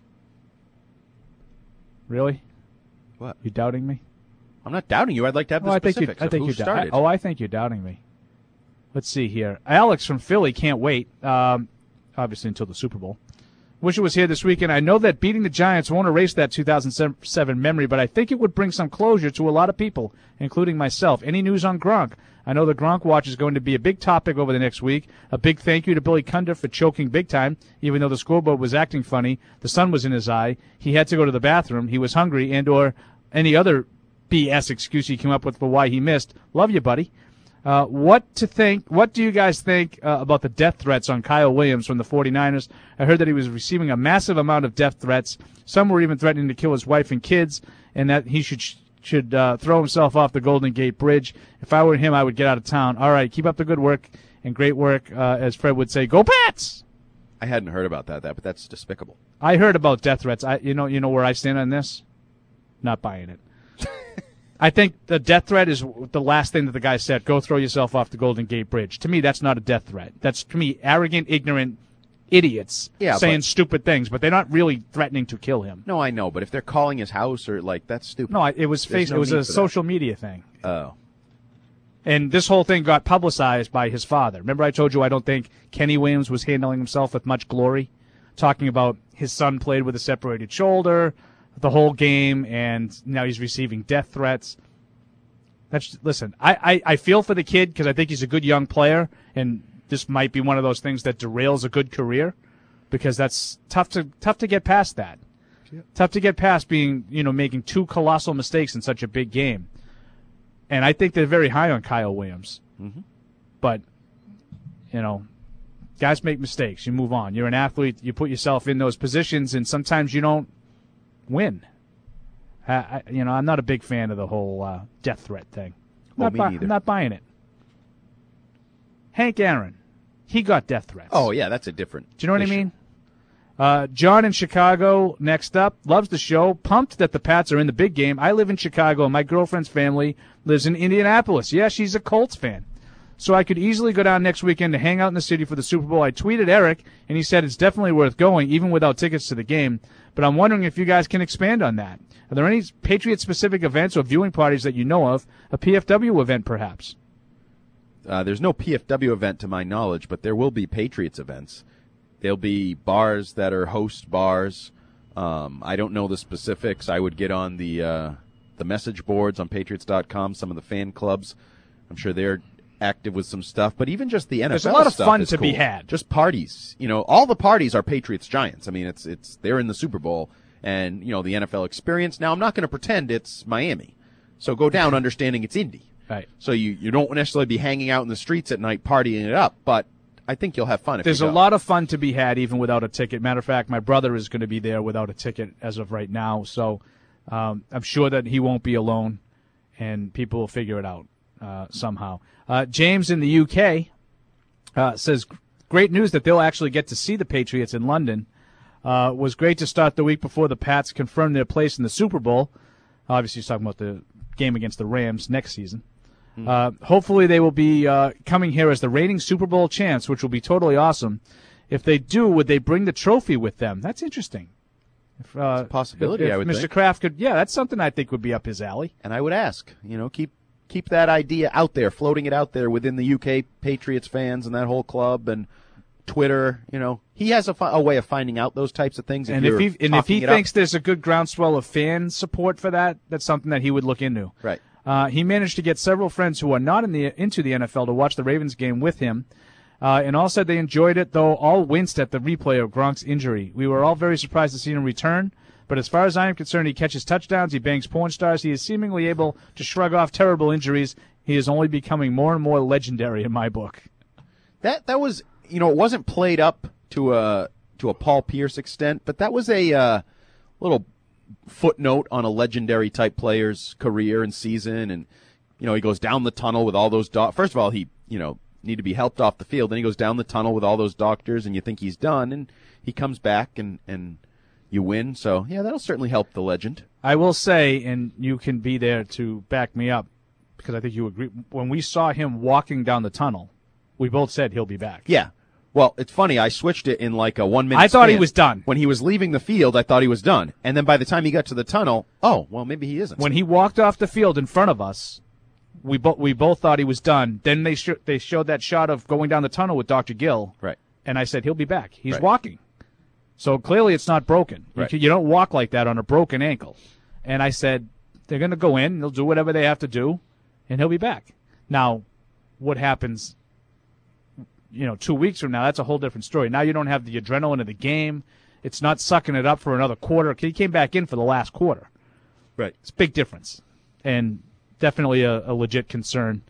Really? What? You doubting me? I'm not doubting you. I'd like to have the specifics of who started. I think you're doubting me. Let's see here. Alex from Philly can't wait, obviously until the Super Bowl. Wish it was here this weekend. I know that beating the Giants won't erase that 2007 memory, but I think it would bring some closure to a lot of people, including myself. Any news on Gronk? I know the Gronk watch is going to be a big topic over the next week. A big thank you to Billy Cundiff for choking big time. Even though the scoreboard was acting funny, the sun was in his eye. He had to go to the bathroom. He was hungry and or any other BS excuse he came up with for why he missed. Love you, buddy. What do you guys think about the death threats on Kyle Williams from the 49ers? I heard that he was receiving a massive amount of death threats. Some were even threatening to kill his wife and kids, and that he should throw himself off the Golden Gate Bridge. If I were him, I would get out of town. All right, keep up the good work and great work. As Fred would say, go Pats! I hadn't heard about that, but that's despicable. I heard about death threats. You know where I stand on this? Not buying it. I think the death threat is the last thing that the guy said. Go throw yourself off the Golden Gate Bridge. To me, that's not a death threat. That's, to me, arrogant, ignorant idiots saying stupid things, but they're not really threatening to kill him. No, I know, but if they're calling his house or that's stupid. No, it was it was a social media thing. Oh. And this whole thing got publicized by his father. Remember I told you I don't think Kenny Williams was handling himself with much glory, talking about his son played with a separated shoulder the whole game, and now he's receiving death threats. Listen, I feel for the kid because I think he's a good young player, and this might be one of those things that derails a good career because that's tough to get past that. Yeah. Tough to get past being, making two colossal mistakes in such a big game. And I think they're very high on Kyle Williams. Mm-hmm. But, guys make mistakes. You move on. You're an athlete. You put yourself in those positions, and sometimes you don't win. I'm not a big fan of the whole death threat thing. Me neither. I'm not buying it. Hank Aaron, he got death threats. Oh, yeah, that's a different Do you know what issue. I mean? John in Chicago, next up, loves the show, pumped that the Pats are in the big game. I live in Chicago, and my girlfriend's family lives in Indianapolis. Yeah, she's a Colts fan. So I could easily go down next weekend to hang out in the city for the Super Bowl. I tweeted Eric, and he said it's definitely worth going, even without tickets to the game. But I'm wondering if you guys can expand on that. Are there any Patriot-specific events or viewing parties that you know of? A PFW event, perhaps? There's no PFW event to my knowledge, but there will be Patriots events. There'll be bars that are host bars. I don't know the specifics. I would get on the message boards on Patriots.com, some of the fan clubs. I'm sure they're active with some stuff, but even just the NFL There's a lot of stuff fun is to cool. be had. Just parties. All the parties are Patriots-Giants. I mean, they're in the Super Bowl, and, the NFL experience. Now, I'm not going to pretend it's Miami. So go down understanding it's Indy. Right. So you don't necessarily be hanging out in the streets at night partying it up, but I think you'll have fun if There's you go. a lot of fun to be had even without a ticket. Matter of fact, my brother is going to be there without a ticket as of right now, so I'm sure that he won't be alone, and people will figure it out somehow. James in the UK says, great news that they'll actually get to see the Patriots in London. Was great to start the week before the Pats confirmed their place in the Super Bowl. Obviously, he's talking about the game against the Rams next season. Hopefully they will be coming here as the reigning Super Bowl champs, which will be totally awesome. If they do, would they bring the trophy with them? That's interesting. It's a possibility, if I would Mr. think. Kraft could, that's something I think would be up his alley. And I would ask, keep that idea out there, floating it out there within the UK Patriots fans and that whole club and Twitter. He has a way of finding out those types of things. And if he thinks there's a good groundswell of fan support for that, that's something that he would look into. Right. He managed to get several friends who are not into the NFL to watch the Ravens game with him, and all said they enjoyed it, though all winced at the replay of Gronk's injury. We were all very surprised to see him return, but as far as I am concerned, he catches touchdowns, he bangs porn stars, he is seemingly able to shrug off terrible injuries. He is only becoming more and more legendary in my book. That was, it wasn't played up to a Paul Pierce extent, but that was a little footnote on a legendary type player's career and season. And, he goes down the tunnel with all those first of all, he, need to be helped off the field. Then he goes down the tunnel with all those doctors and you think he's done. And he comes back and you win. So, yeah, that'll certainly help the legend. I will say, and you can be there to back me up, because I think you agree, when we saw him walking down the tunnel, we both said he'll be back. Yeah. Well, it's funny. I switched it in like a 1 minute I thought he span. was done. When he was leaving the field, I thought he was done. And then by the time he got to the tunnel, maybe he isn't. When he walked off the field in front of us, we both thought he was done. Then they showed that shot of going down the tunnel with Dr. Gill. Right. And I said, he'll be back. He's Right. walking. So clearly it's not broken. Right. You don't walk like that on a broken ankle. And I said, they're going to go in, they'll do whatever they have to do, and he'll be back. Now, what happens 2 weeks from now, that's a whole different story. Now you don't have the adrenaline of the game. It's not sucking it up for another quarter. He came back in for the last quarter. Right. It's a big difference, and definitely a legit concern.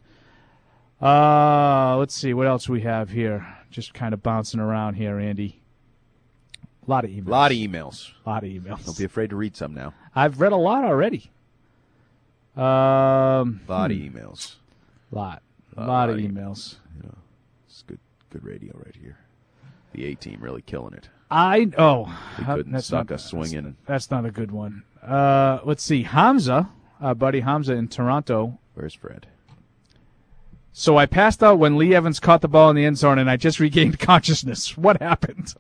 Let's see what else we have here. Just kind of bouncing around here, Andy. A lot of emails. A lot of emails. Don't be afraid to read some now. I've read a lot already. A lot of emails. A lot of emails. Yeah. It's good radio right here. The A-team really killing it. They couldn't suck us swinging. That's not a good one. Let's see. Hamza, our buddy Hamza in Toronto. Where's Fred? So I passed out when Lee Evans caught the ball in the end zone, and I just regained consciousness. What happened?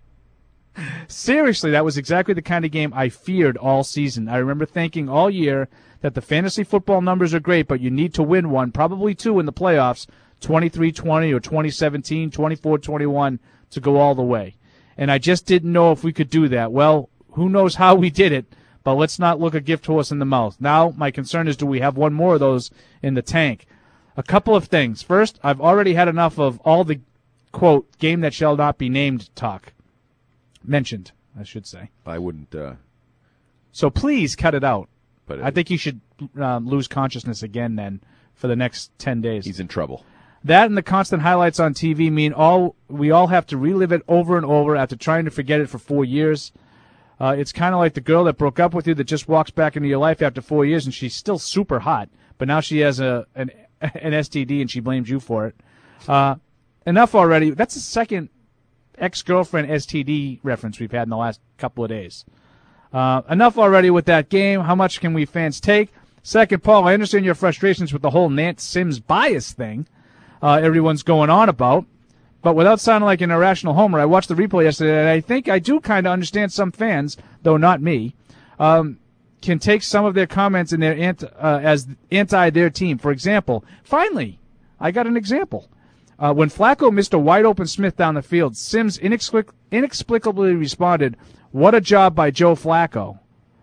Seriously, that was exactly the kind of game I feared all season. I remember thinking all year that the fantasy football numbers are great, but you need to win one, probably two in the playoffs, 23-20 or 2017, 24-21 to go all the way. And I just didn't know if we could do that. Well, who knows how we did it, but let's not look a gift horse in the mouth. Now, my concern is, do we have one more of those in the tank? A couple of things. First, I've already had enough of all the, quote, game that shall not be named talk. Mentioned, I should say. I wouldn't. So please cut it out. But I think you should lose consciousness again then for the next 10 days. He's in trouble. That and the constant highlights on TV mean we all have to relive it over and over after trying to forget it for 4 years. It's kind of like the girl that broke up with you that just walks back into your life after 4 years, and she's still super hot, but now she has an STD and she blames you for it. Enough already. That's the second ex-girlfriend STD reference we've had in the last couple of days. Enough already with that game. How much can we fans take? Second, Paul, I understand your frustrations with the whole Nance Sims bias thing everyone's going on about, but without sounding like an irrational homer, I watched the replay yesterday, and I think I do kind of understand some fans, though not me, can take some of their comments in their as anti their team. For example, finally, I got an example. When Flacco missed a wide-open Smith down the field, Sims inexplicably responded, "What a job by Joe Flacco."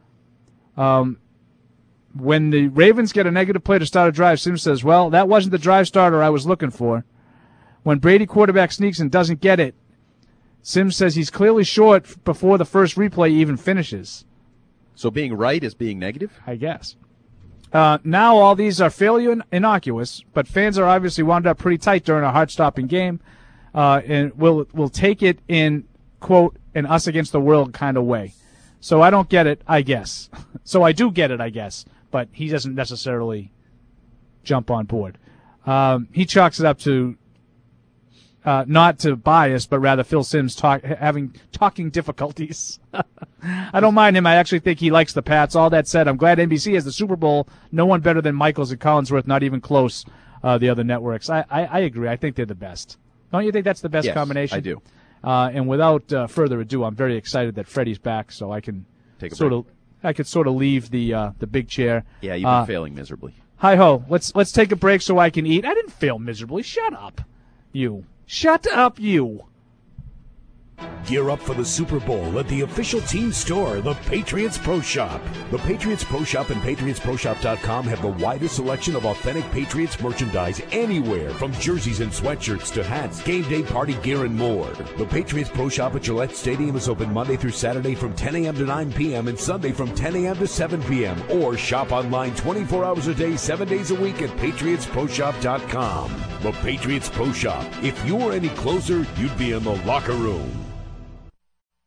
When the Ravens get a negative play to start a drive, Sims says, "Well, that wasn't the drive starter I was looking for." When Brady quarterback sneaks and doesn't get it, Sims says he's clearly short before the first replay even finishes. So being right is being negative? I guess. Now all these are fairly innocuous, but fans are obviously wound up pretty tight during a heart-stopping game, and will take it in, quote, an us against the world kind of way. So I don't get it, I guess. So I do get it, I guess, but he doesn't necessarily jump on board. He chalks it up to not to bias, but rather Phil Sims having talking difficulties. I don't mind him. I actually think he likes the Pats. All that said, I'm glad NBC has the Super Bowl. No one better than Michaels and Collinsworth, not even close, the other networks. I agree. I think they're the best. Don't you think that's the best Yes, combination? I do. And without further ado, I'm very excited that Freddie's back, so I can sort of leave the big chair. Yeah, you've been failing miserably. Hi ho. Let's take a break so I can eat. I didn't fail miserably. Shut up, you. Shut up, you. Gear up for the Super Bowl at the official team store, the Patriots Pro Shop. The Patriots Pro Shop and PatriotsProShop.com have the widest selection of authentic Patriots merchandise anywhere, from jerseys and sweatshirts to hats, game day party gear, and more. The Patriots Pro Shop at Gillette Stadium is open Monday through Saturday from 10 a.m. to 9 p.m. and Sunday from 10 a.m. to 7 p.m. Or shop online 24 hours a day, 7 days a week at PatriotsProShop.com. The Patriots Pro Shop. If you were any closer, you'd be in the locker room.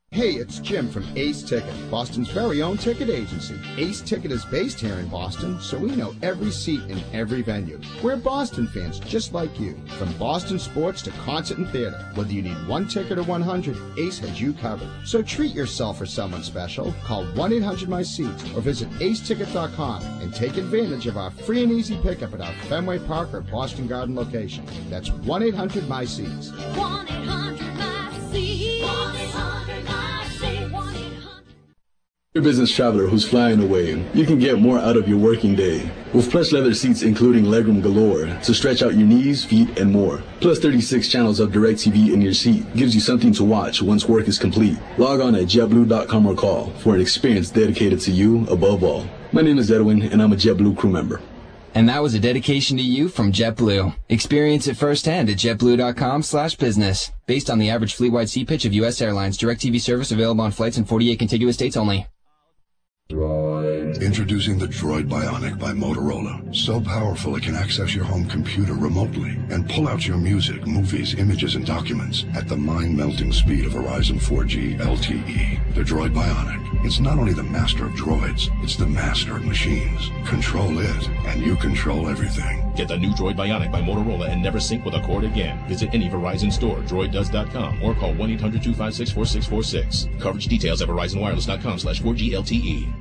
Hey, it's Jim from Ace Ticket, Boston's very own ticket agency. Ace Ticket is based here in Boston, so we know every seat in every venue. We're Boston fans just like you. From Boston sports to concert and theater, whether you need one ticket or 100, Ace has you covered. So treat yourself or someone special. Call 1-800-MY-SEATS or visit aceticket.com and take advantage of our free and easy pickup at our Fenway Park or Boston Garden location. That's 1-800-MY-SEATS. 1-800-MY-SEATS. 1-800-MY-SEATS. You're a business traveler who's flying away. You can get more out of your working day with plush leather seats including legroom galore to stretch out your knees, feet, and more. Plus 36 channels of DirecTV in your seat gives you something to watch once work is complete. Log on at JetBlue.com or call for an experience dedicated to you above all. My name is Edwin, and I'm a JetBlue crew member. And that was a dedication to you from JetBlue. Experience it firsthand at JetBlue.com/business. Based on the average fleet-wide seat pitch of U.S. Airlines, DirecTV service available on flights in 48 contiguous states only. Introducing the Droid Bionic by Motorola. So powerful it can access your home computer remotely and pull out your music, movies, images, and documents at the mind-melting speed of Verizon 4G LTE. The Droid Bionic. It's not only the master of droids, it's the master of machines. Control it, and you control everything. Get the new Droid Bionic by Motorola and never sync with a cord again. Visit any Verizon store, droiddoes.com, or call 1-800-256-4646. Coverage details at verizonwireless.com/4G LTE.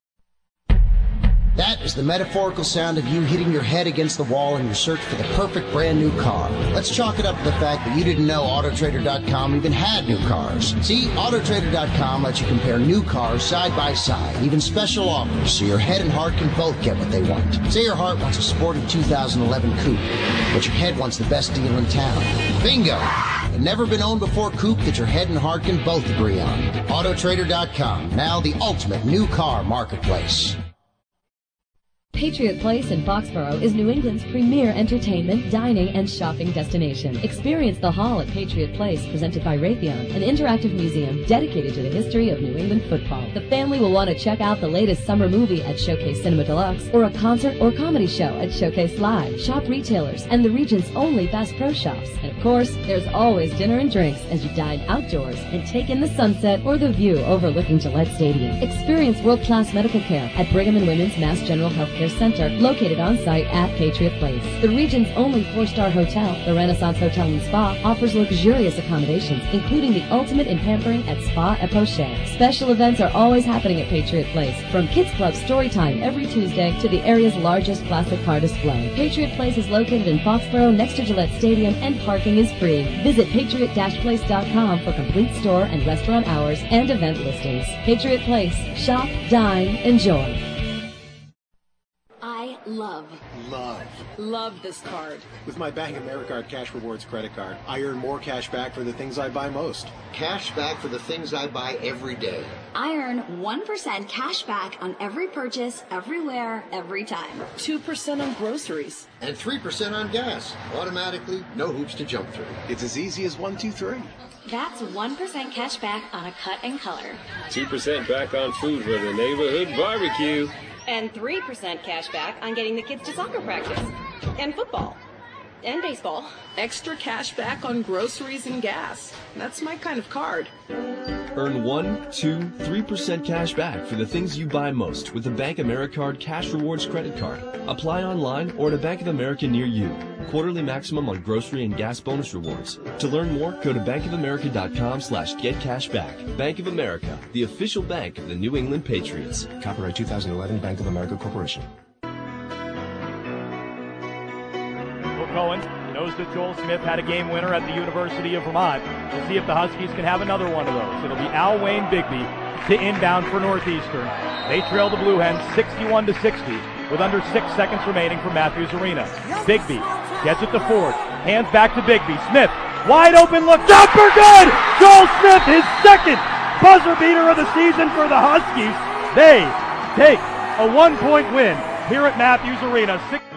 That is the metaphorical sound of you hitting your head against the wall in your search for the perfect brand new car. Let's chalk it up to the fact that you didn't know AutoTrader.com even had new cars. See, AutoTrader.com lets you compare new cars side by side, even special offers, so your head and heart can both get what they want. Say your heart wants a sporty 2011 coupe, but your head wants the best deal in town. Bingo! A never-been-owned-before coupe that your head and heart can both agree on. AutoTrader.com, now the ultimate new car marketplace. Patriot Place in Foxborough is New England's premier entertainment, dining, and shopping destination. Experience the Hall at Patriot Place, presented by Raytheon, an interactive museum dedicated to the history of New England football. The family will want to check out the latest summer movie at Showcase Cinema Deluxe, or a concert or comedy show at Showcase Live. Shop retailers and the region's only Bass Pro Shops. And of course, there's always dinner and drinks as you dine outdoors and take in the sunset or the view overlooking Gillette Stadium. Experience world-class medical care at Brigham and Women's Mass General Healthcare Center, located on site at Patriot Place. The region's only 4-star hotel, the Renaissance Hotel and Spa, offers luxurious accommodations, including the ultimate in pampering at Spa et Poche. Special events are always happening at Patriot Place, from Kids Club Storytime every Tuesday to the area's largest classic car display. Patriot Place is located in Foxborough next to Gillette Stadium, and parking is free. Visit patriot-place.com for complete store and restaurant hours and event listings. Patriot Place. Shop, dine, enjoy. I love this card. With my Bank of America Cash Rewards credit card, I earn more cash back for the things I buy most. Cash back for the things I buy every day. I earn 1% cash back on every purchase, everywhere, every time. 2% on groceries. And 3% on gas. Automatically, no hoops to jump through. It's as easy as 1, 2, 3. That's 1% cash back on a cut and color. 2% back on food for the neighborhood barbecue. And 3% cash back on getting the kids to soccer practice. And football. And baseball. Extra cash back on groceries and gas. That's my kind of card. Earn 1, 2, 3% cash back for the things you buy most with the Bank of America Cash Rewards credit card. Apply online or at a Bank of America near you. Quarterly maximum on grocery and gas bonus rewards. To learn more, go to bankofamerica.com/getcashback. Bank of America, the official bank of the New England Patriots. Copyright 2011 Bank of America Corporation. Cohen knows that Joel Smith had a game winner at the University of Vermont. We'll see if the Huskies can have another one of those. It'll be Al Wayne Bigby to inbound for Northeastern. They trail the Blue Hens 61-60 with under 6 seconds remaining for Matthews Arena. Bigby gets it to Ford. Hands back to Bigby. Smith, wide open look. Jumper good! Joel Smith, his second buzzer beater of the season for the Huskies. They take a 1-point win here at Matthews Arena.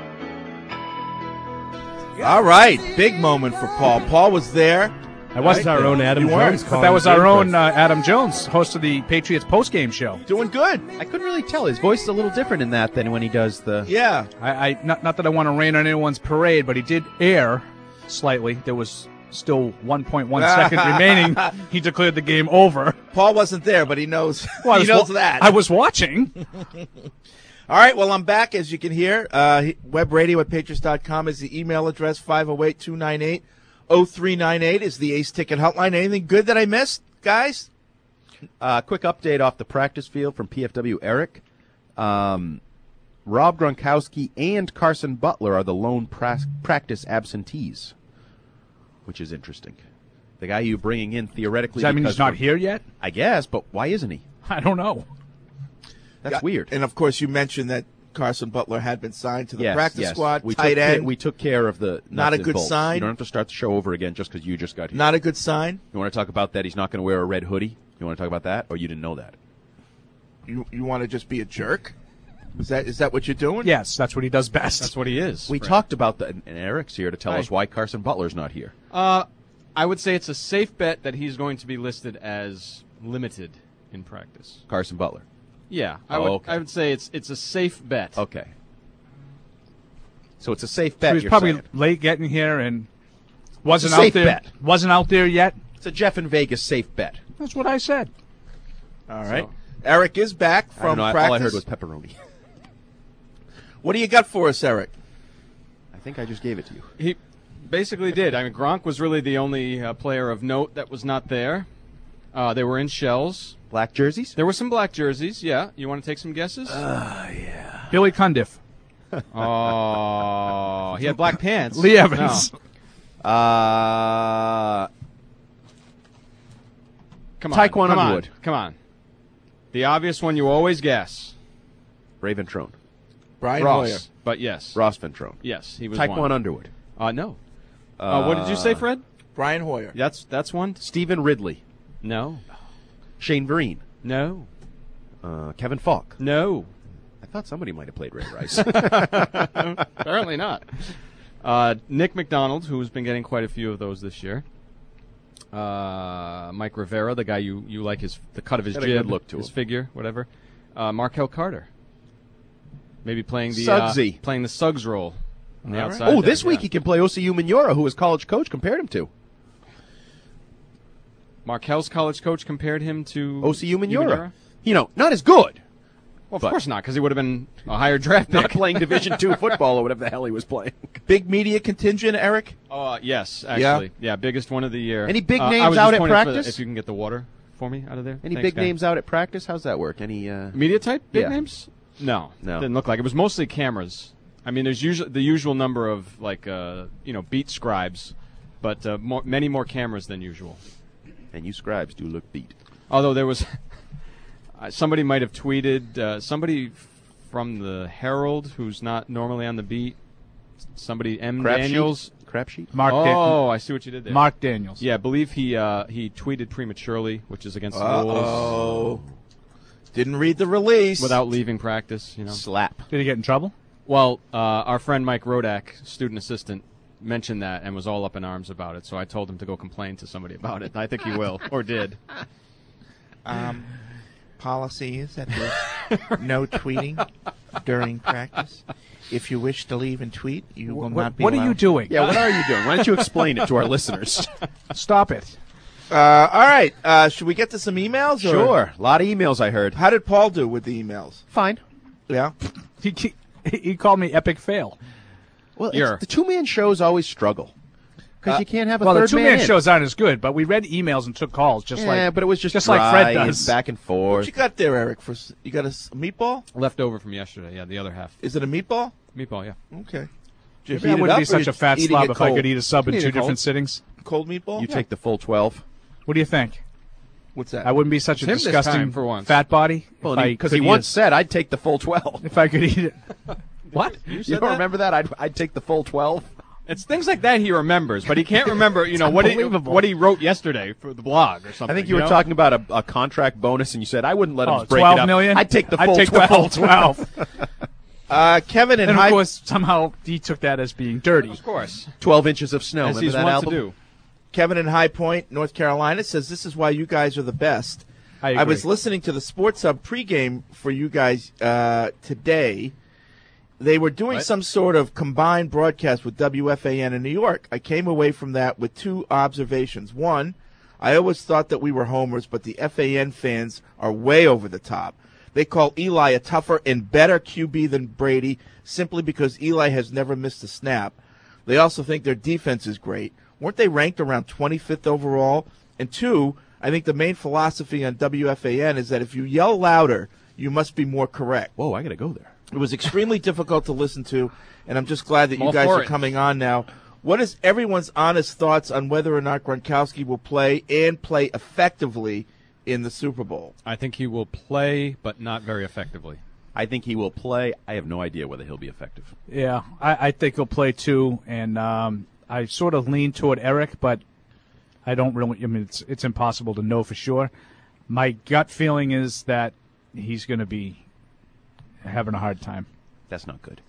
All right, big moment for Paul. Paul was there. That was our own Adam Jones. But that was our own Adam Jones, host of the Patriots postgame show. Doing good. I couldn't really tell. His voice is a little different in that than when he does the... Yeah. Not that I want to rain on anyone's parade, but he did air slightly. There was still 1.1 second remaining, he declared the game over. Paul wasn't there, but he knows. Well, he knows that. I was watching. All right, well, I'm back, as you can hear. Webradio@patriots.com is the email address. 508-298-0398 is the Ace Ticket hotline. Anything good that I missed, guys? Quick update off the practice field from PFW Eric. Rob Gronkowski and Carson Butler are the lone practice absentees, which is interesting. The guy you're bringing in theoretically. Does that mean he's not here yet? I guess, but why isn't he? I don't know. That's weird. And, of course, you mentioned that Carson Butler had been signed to the practice squad. Tight end. We took care of the not a good sign. You don't have to start the show over again just because you just got here. Not a good sign. You want to talk about that? He's not going to wear a red hoodie. You want to talk about that, or you didn't know that? You want to just be a jerk? Is that what you're doing? Yes, that's what he does best. That's what he is. We talked about that, and Eric's here to tell us why Carson Butler's not here. I would say it's a safe bet that he's going to be listed as limited in practice. Carson Butler. Yeah, I would say it's a safe bet. Okay. So it's a safe bet. So he's probably late getting here and wasn't out there. Bet. Wasn't out there yet. It's a Jeff in Vegas safe bet. That's what I said. All right. So, Eric is back from practice. All I heard was pepperoni. What do you got for us, Eric? I think I just gave it to you. He basically did. I mean, Gronk was really the only player of note that was not there. They were in shells. Black jerseys? There were some black jerseys, yeah. You want to take some guesses? Yeah. Billy Cundiff. Oh, he had black pants. Lee Evans. No. Come on. Taekwon Underwood. Come on. The obvious one you always guess. Ray Ventrone. Brian Ross, Hoyer. But yes. Ross Ventrone. Yes, he was Taekwon one. Underwood. No. What did you say, Fred? Brian Hoyer. That's one? Stephen Ridley. No. Shane Vereen. No. Kevin Falk. No. I thought somebody might have played Ray Rice. Apparently not. Nick McDonald, who's been getting quite a few of those this year. Mike Rivera, the guy you like the cut of his jib, look to his him. figure, whatever. Markel Carter. Maybe playing the Suggs role on the outside. Oh, this week he can play Osi Umenyiora, who his college coach compared him to. Markel's college coach compared him to Osi Umenyiora. You know, not as good. Well, of course not, because he would have been a higher draft pick. Not playing Division II football or whatever the hell he was playing. Big media contingent, Eric? Yes, actually. Yeah, biggest one of the year. Any big names out at practice? If you can get the water for me out of there. Any big names out at practice? How's that work? Any media type big names? No. Didn't look like it. It was mostly cameras. I mean, there's usually the usual number of beat scribes, but many more cameras than usual. And you scribes do look beat. Although there was somebody might have tweeted somebody from the Herald who's not normally on the beat. Somebody Daniels. Crap sheet. I see what you did there. Mark Daniels. Yeah, I believe he tweeted prematurely, which is against the rules. Oh. Didn't read the release. Without leaving practice, Slap. Did he get in trouble? Well, our friend Mike Rodak, student assistant, mentioned that and was all up in arms about it. So I told him to go complain to somebody about it. And I think he will, or did. Policy is that there's no tweeting during practice. If you wish to leave and tweet, you will not be What allowed. are you doing? Yeah, what are you doing? Why don't you explain it to our listeners? Stop it. All right. Should we get to some emails? Sure. A lot of emails I heard. How did Paul do with the emails? Fine. Yeah. He called me epic fail. Well, the two-man shows always struggle. Because you can't have a third man. Well, the two-man shows aren't as good, but we read emails and took calls but it was just like Fred does. Back and forth. What you got there, Eric? You got a meatball? Left over from yesterday, yeah, the other half. Is it a meatball? Meatball, yeah. Okay. Maybe I wouldn't be such a fat slob if I could eat a sub in two different sittings. Cold meatball? You take the full 12. What do you think? What's that? I wouldn't be such a disgusting fat body. Well, because he once said I'd take the full 12. If I could eat it. What? You don't remember that? I'd take the full 12. It's things like that he remembers, but he can't remember, what he wrote yesterday for the blog or something. I think you were talking about a contract bonus, and you said I wouldn't let him break 12 it up. million? I'd take the full 12. The full 12. Kevin and of course, somehow he took that as being dirty. Of course. 12 Inches of Snow. As Remember he's that wont album? to do. Kevin in High Point, North Carolina, says this is why you guys are the best. I was listening to the Sports Hub pregame for you guys today, they were doing What? some sort of combined broadcast with WFAN in New York. I came away from that with two observations. One, I always thought that we were homers, but the FAN fans are way over the top. They call Eli a tougher and better QB than Brady simply because Eli has never missed a snap. They also think their defense is great. Weren't they ranked around 25th overall? And two, I think the main philosophy on WFAN is that if you yell louder, you must be more correct. Whoa, I got to go there. It was extremely difficult to listen to, and I'm just glad that All you guys for are it. coming on now. What is everyone's honest thoughts on whether or not Gronkowski will play and play effectively in the Super Bowl? I think he will play, but not very effectively. I think he will play. I have no idea whether he'll be effective. Yeah, I think he'll play too, and I sort of lean toward Eric, but I don't really. I mean, it's impossible to know for sure. My gut feeling is that he's going to be having a hard time. That's not good.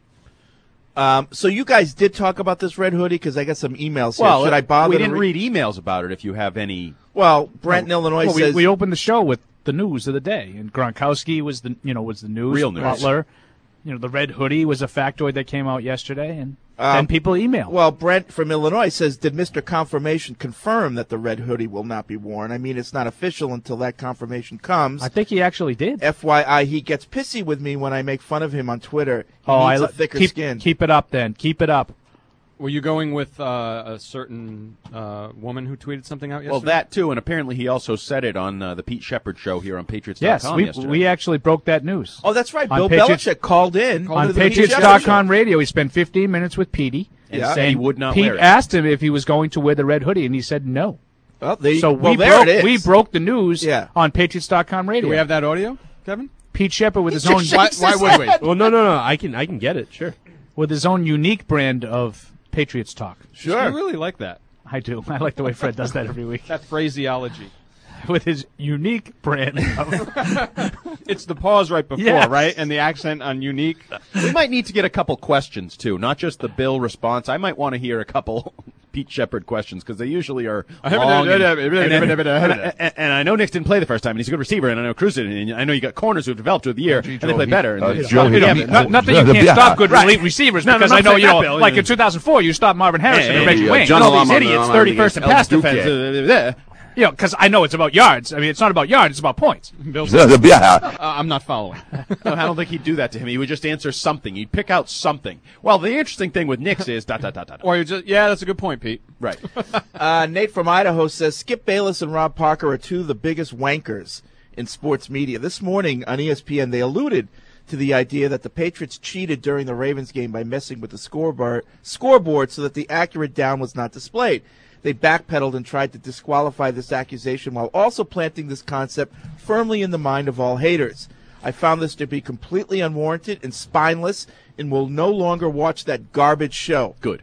So you guys did talk about this red hoodie because I got some emails here. Well, Should I bother? we to didn't read emails about it. If you have any, Well, Brent in Illinois says we opened the show with the news of the day, and Gronkowski was the news. Real news. Butler, the red hoodie was a factoid that came out yesterday, and then people email. Well, Brent from Illinois says, did Mr. Confirmation confirm that the red hoodie will not be worn? I mean, it's not official until that confirmation comes. I think he actually did. FYI, he gets pissy with me when I make fun of him on Twitter. He needs a thicker skin. Keep it up, then. Keep it up. Were you going with a certain woman who tweeted something out yesterday? well, that too, and apparently he also said it on the Pete Shepard show here on Patriots.com Yes, yesterday. we actually broke that news. Oh, that's right. On Bill Patriots- Belichick called in. On to the Pete Shepard Patriots.com show. radio, he spent 15 minutes with Petey. And said he would not Pete wear it. asked him if he was going to wear the red hoodie, and he said no. Well, We broke the news on Patriots.com radio. Do we have that audio, Kevin? Pete Shepard with his own. Why would we? Well, no. I can get it. Sure. With his own unique brand of Patriots talk. Sure. I really like that. I do. I like the way Fred does that every week. That phraseology. With his unique brand of. It's the pause right before, Yes. right? And the accent on unique. We might need to get a couple questions too, not just the Bill response. I might want to hear a couple Pete Shepard questions because they usually are long. And I know Nick didn't play the first time, and he's a good receiver, and I know Cruz did, and I know you got corners who have developed through the year, and they play better. Not that you can't stop good elite receivers, because I know, like in 2004, you stopped Marvin Harrison and Reggie Wayne. And all these idiots, 31st in pass defense. Because I know it's about yards. I mean, it's not about yards, it's about points. I'm not following. No, I don't think he'd do that to him. He would just answer something. He'd pick out something. Well, the interesting thing with Knicks is ... Or you just, yeah, that's a good point, Pete. Right. Nate from Idaho says, Skip Bayless and Rob Parker are two of the biggest wankers in sports media. This morning on ESPN, they alluded to the idea that the Patriots cheated during the Ravens game by messing with the scoreboard so that the accurate down was not displayed. They backpedaled and tried to disqualify this accusation while also planting this concept firmly in the mind of all haters. I found this to be completely unwarranted and spineless and will no longer watch that garbage show. Good.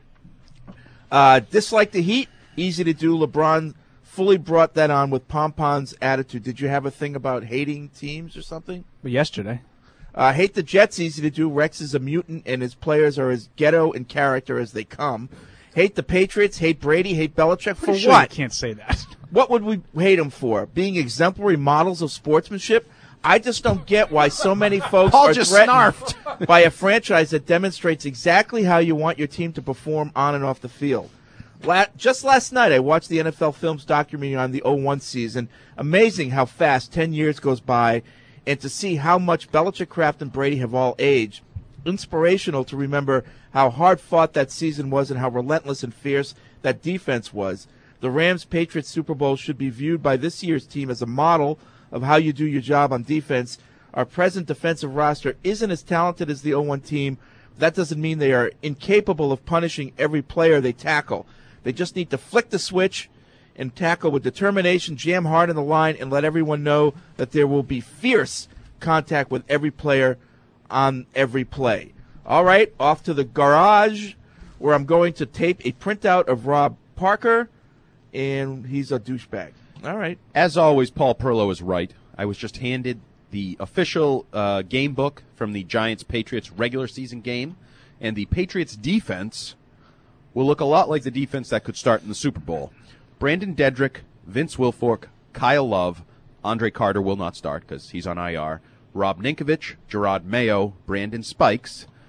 Dislike the Heat? Easy to do. LeBron fully brought that on with Pompon's attitude. Did you have a thing about hating teams or something? Yesterday. Hate the Jets? Easy to do. Rex is a mutant and his players are as ghetto in character as they come. Hate the Patriots, hate Brady, hate Belichick. For Sure, what? you can't say that. What would we hate them for? Being exemplary models of sportsmanship? I just don't get why so many folks Paul are just threatened snarfed. by a franchise that demonstrates exactly how you want your team to perform on and off the field. Just last night, I watched the NFL Films documentary on the 01 season. Amazing how fast 10 years goes by, and to see how much Belichick, Kraft, and Brady have all aged. Inspirational to remember how hard-fought that season was and how relentless and fierce that defense was. The Rams-Patriots Super Bowl should be viewed by this year's team as a model of how you do your job on defense. Our present defensive roster isn't as talented as the 01 team. That doesn't mean they are incapable of punishing every player they tackle. They just need to flick the switch and tackle with determination, jam hard in the line, and let everyone know that there will be fierce contact with every player on every play. All right, off to the garage where I'm going to tape a printout of Rob Parker, and he's a douchebag. All right. As always, Paul Perlow is right. I was just handed the official game book from the Giants-Patriots regular season game, and the Patriots defense will look a lot like the defense that could start in the Super Bowl. Brandon Dedrick, Vince Wilfork, Kyle Love, Andre Carter will not start because he's on IR, Rob Ninkovich, Gerard Mayo, Brandon Spikes,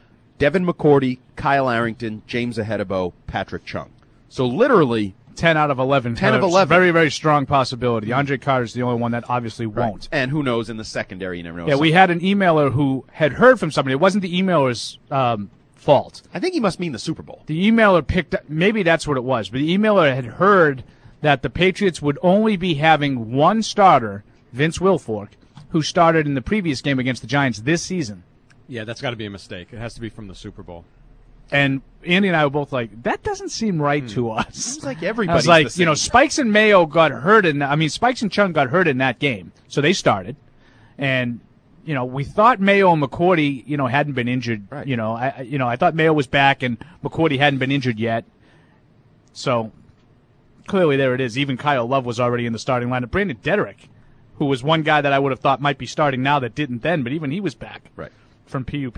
Devin McCourty, Kyle Arrington, James Ahedebo, Patrick Chung. So literally 10 out of 11. 10 of 11. Very, very strong possibility. Andre Carter's the only one that obviously won't. And who knows in the secondary? You never know. Yeah, we had an emailer who had heard from somebody. It wasn't the emailer's fault. I think he must mean the Super Bowl. The emailer picked up, maybe that's what it was, but the emailer had heard that the Patriots would only be having one starter, Vince Wilfork, who started in the previous game against the Giants this season. Yeah, that's got to be a mistake. It has to be from the Super Bowl. And Andy and I were both like, that doesn't seem right to us. Seems like I everybody's was like, the same. Spikes and Mayo got hurt Spikes and Chung got hurt in that game, so they started. And, we thought Mayo and McCourty, hadn't been injured. Right. I thought Mayo was back and McCourty hadn't been injured yet. So, clearly there it is. Even Kyle Love was already in the starting lineup. Brandon Dedrick, who was one guy that I would have thought might be starting now that didn't then, but even he was back from PUP.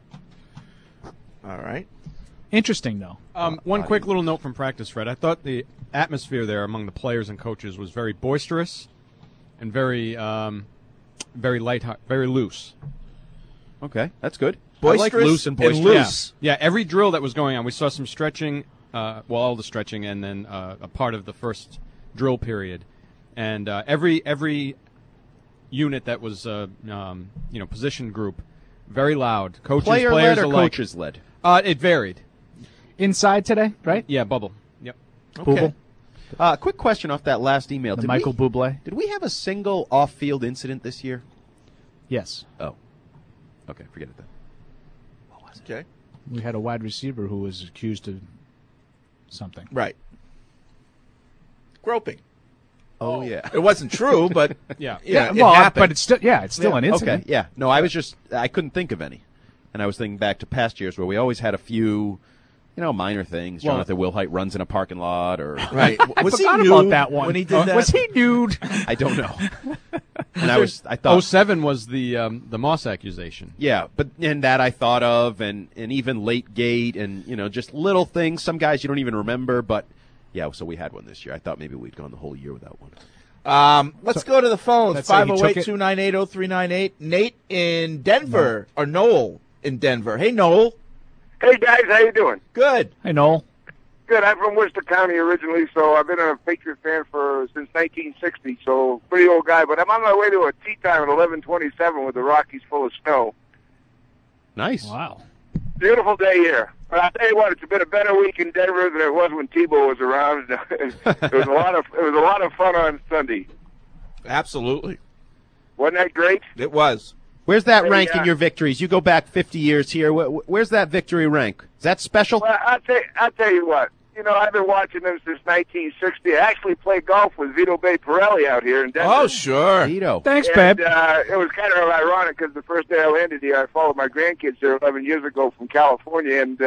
All right. Interesting, though. One quick little note from practice, Fred. I thought the atmosphere there among the players and coaches was very boisterous and very light, very loose. Okay, that's good. Boisterous I like loose and boisterous. loose. Yeah, every drill that was going on, we saw some stretching, all the stretching, and then a part of the first drill period. And every unit that was, position group, very loud. Coaches, Player players led or alike. coaches led? It varied. Inside today, right? Yeah, bubble. Yep. Okay. Quick question off that last email. The Michael Bublé. Did we have a single off-field incident this year? Yes. Oh. Okay, forget it then. What was it? Okay. We had a wide receiver who was accused of something. Right. Groping. Oh, yeah. It wasn't true, but yeah. It happened. But it's still an incident. Okay, yeah. No, I couldn't think of any. And I was thinking back to past years where we always had a few, minor things. Jonathan Wilhite runs in a parking lot or... Right. Was he nude about that one? When he did that? Was he nude? I don't know. And I thought... 07 was the Moss accusation. Yeah, and that I thought of, and even late gate, and, just little things. Some guys you don't even remember, but... Yeah, so we had one this year. I thought maybe we'd gone the whole year without one. Let's go to the phones. Let's say he took 508-298-0398. Nate in Denver, or Noel in Denver. Hey, Noel. Hey, guys. How you doing? Good. Hey, Noel. Good. I'm from Worcester County originally, so I've been a Patriot fan since 1960, so pretty old guy. But I'm on my way to a tea time at 11:27 with the Rockies full of snow. Nice. Wow. Beautiful day here. But I'll tell you what, it's been a better week in Denver than it was when Tebow was around. It was a lot of fun on Sunday. Absolutely. Wasn't that great? It was. Where's that Hey, rank in your victories? You go back 50 years here. Where's that victory rank? Is that special? Well, I'll tell you what. I've been watching them since 1960. I actually played golf with Vito Bay Pirelli out here in Denver. Oh, sure. Vito. Thanks, And, babe. it was kind of ironic because the first day I landed here, I followed my grandkids there 11 years ago from California, and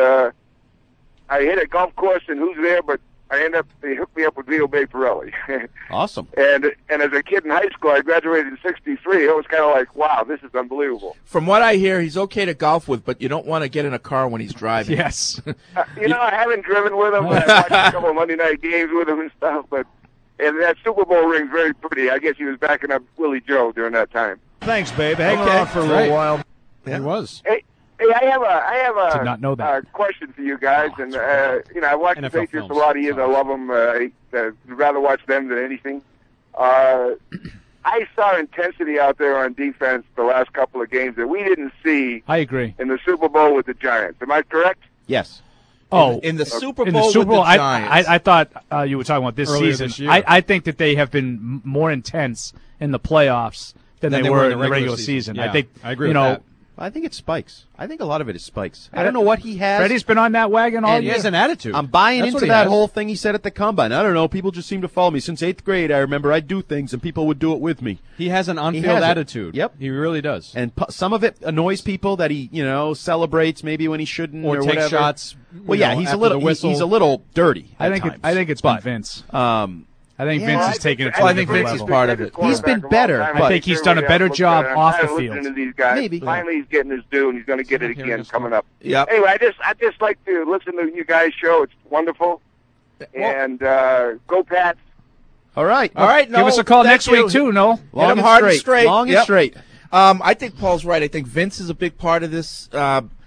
I hit a golf course, and who's there? But they hooked me up with Vito Bay Pirelli. Awesome. And as a kid in high school, I graduated in '63. It was kind of like, wow, this is unbelievable. From what I hear, he's okay to golf with, but you don't want to get in a car when he's driving. Yes. I haven't driven with him, but I watched a couple of Monday night games with him and stuff. And that Super Bowl ring's very pretty. I guess he was backing up Willie Joe during that time. Thanks, babe. Hang Okay. on for a little while. He was. Hey, I have a Did not know that. question for you guys, and I watched the NFL Patriots films. a lot of years. I love them. I'd rather watch them than anything. I saw intensity out there on defense the last couple of games that we didn't see I agree. in the Super Bowl with the Giants. Am I correct? Yes. Oh, In the Super Bowl in the Super Bowl, with the Giants. I thought you were talking about this Earlier season. this year. I think that they have been more intense in the playoffs than they were in the regular season. Yeah, I think I agree with that. I think it's Spikes. I think a lot of it is Spikes. I don't know what he has. Freddie's been on that wagon all He year. has an attitude. I'm buying That's what into he that has. whole thing he said at the Combine. I don't know. People just seem to follow me. Since 8th grade, I remember I'd do things, and people would do it with me. He has an He on-field has it. attitude. Yep. He really does. And some of it annoys people that he, celebrates maybe when he shouldn't Or takes whatever. shots, Well, you yeah, know, he's a after little the whistle. he's a little dirty. I at think times. it's But, been Vince. Um, I think Yeah. Vince Well, has taken it to well, a I think different Vince is level. part of it. He's been better, I but think he's done a better job off the field. To these guys. Maybe. Finally, he's getting his due, and he's going to get it again coming up. Yep. Anyway, I just like to listen to you guys' show. It's wonderful. And go Pats. All right. All right, Give us a call next week, too, Noel. Hit him hard and straight. Long and Yep. straight. I think Paul's right. I think Vince is a big part of this.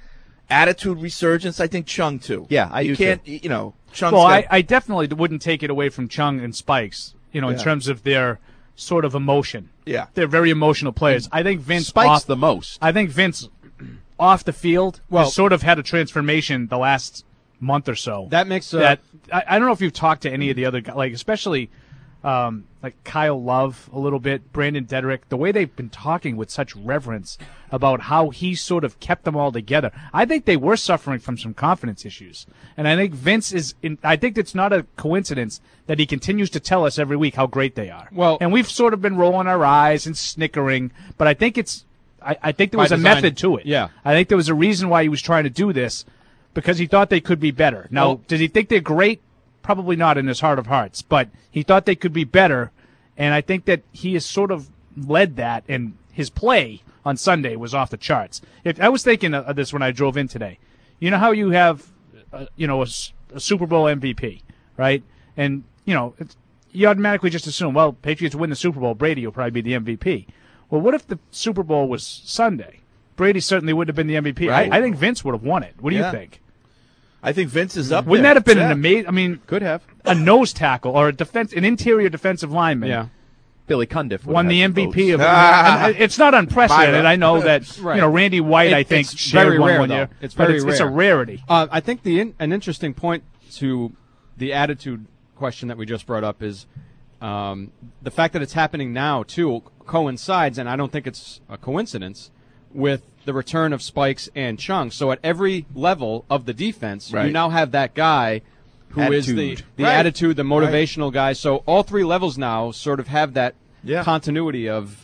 attitude resurgence. I think Chung too. Yeah, I you do can't. too. You know, Chung's Well, got- I definitely wouldn't take it away from Chung and Spikes, in Yeah. terms of their sort of emotion. Yeah. They're very emotional players. I think Vince Spikes the most. I think Vince off the field has sort of had a transformation the last month or so. That makes that I don't know if you've talked to any of the other guys, like especially like Kyle Love a little bit, Brandon Dedrick, the way they've been talking with such reverence about how he sort of kept them all together. I think they were suffering from some confidence issues. And I think Vince I think it's not a coincidence that he continues to tell us every week how great they are. Well, and we've sort of been rolling our eyes and snickering, but I think I think there by was a design. method to it. Yeah. I think there was a reason why he was trying to do this, because he thought they could be better. Now, Well- does he think they're great? Probably not in his heart of hearts, but he thought they could be better, and I think that he has sort of led that, and his play on Sunday was off the charts. I was thinking of this when I drove in today. You know how you have, a Super Bowl MVP, right? And, you automatically just assume, well, Patriots win the Super Bowl, Brady will probably be the MVP. Well, what if the Super Bowl was Sunday? Brady certainly would have been the MVP. Right. I think Vince would have won it. What do you think? I think Vince is up Wouldn't there. that have been Yeah. an amazing? I mean, could have a nose tackle or an interior defensive lineman. Yeah. Billy Cundiff would Won have the had some MVP of. votes. and it's not unprecedented. Myra. I know that Right. Randy White. I think it's shared very one rare, one though. year. It's But very rare. It's a rarity. I think an interesting point to the attitude question that we just brought up is the fact that it's happening now too coincides, and I don't think it's a coincidence, with the return of Spikes and Chung. So at every level of the defense, you Right. now have that guy who is the Attitude. Right. attitude, the motivational guy. So all three levels now sort of have that Yeah. continuity of,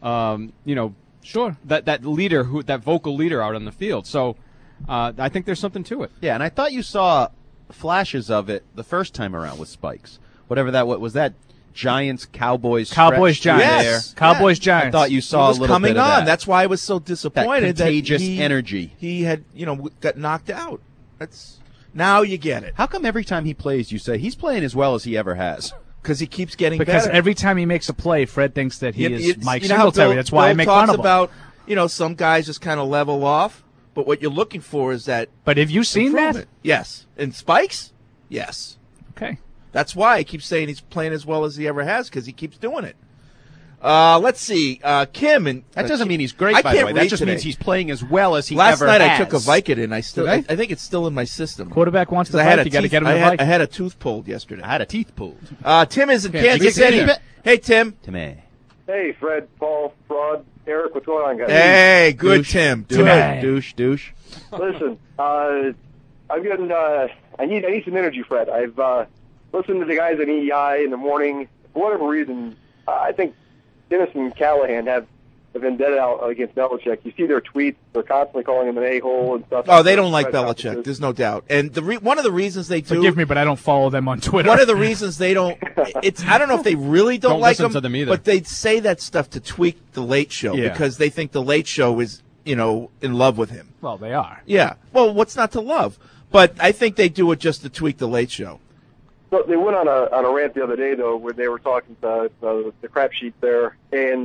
Sure. that leader, that vocal leader out on the field. So I think there's something to it. Yeah, and I thought you saw flashes of it the first time around with Spikes. Whatever that was that Giants Cowboys stretch Giants. Yes. there. Cowboys, Yeah. Giants. I thought you He saw was a little coming bit of on. that. That's why I was so disappointed that contagious he, energy. He had, got knocked out. Now you get it How come every time he plays, you say he's playing as well as he ever has? because he keeps getting because better. every time he makes a play, Fred thinks that he is Mike know how Singletary. Bill- That's why I Bill make talks fun of him. about some guys just kind of level off, but what you're looking for is that. But have you seen that? improvement. Yes, and Spikes. Yes, Okay. that's why I keep saying he's playing as well as he ever has because he keeps doing it. Let's see, Kim and That doesn't mean he's great, I by the can't way. That read just today. means he's playing as well as he Last ever night has. I took a Vicodin. I Today? think it's still in my system. Quarterback wants to 'Cause fight. You got to get him I the had, Vikings. I had a tooth pulled yesterday. I had a teeth pulled. Tim is in Can't Kansas keep it City. in. Hey, Tim. Timmy. Hey, Fred, Paul, Fraud, Eric, what's going on, guys? Hey, good Douche. Tim. Douche. Listen, I'm getting. I need some energy, Fred. I've listened to the guys at EEI in the morning. For whatever reason, I think Dennis and Callahan have a vendetta out against Belichick. You see their tweets; they're constantly calling him an a-hole and stuff. Oh, they don't like Press Belichick. conferences. There's no doubt. And one of the reasons they do. Forgive me, but I don't follow them on Twitter. One of the reasons they don't. I don't know if they really don't like listen him, to them either. but they say that stuff to tweak the Late Show Yeah. because they think the Late Show is in love with him. Well, they are. Yeah. Well, what's not to love? But I think they do it just to tweak the Late Show. So they went on a rant the other day, though, where they were talking to the crap sheet there, and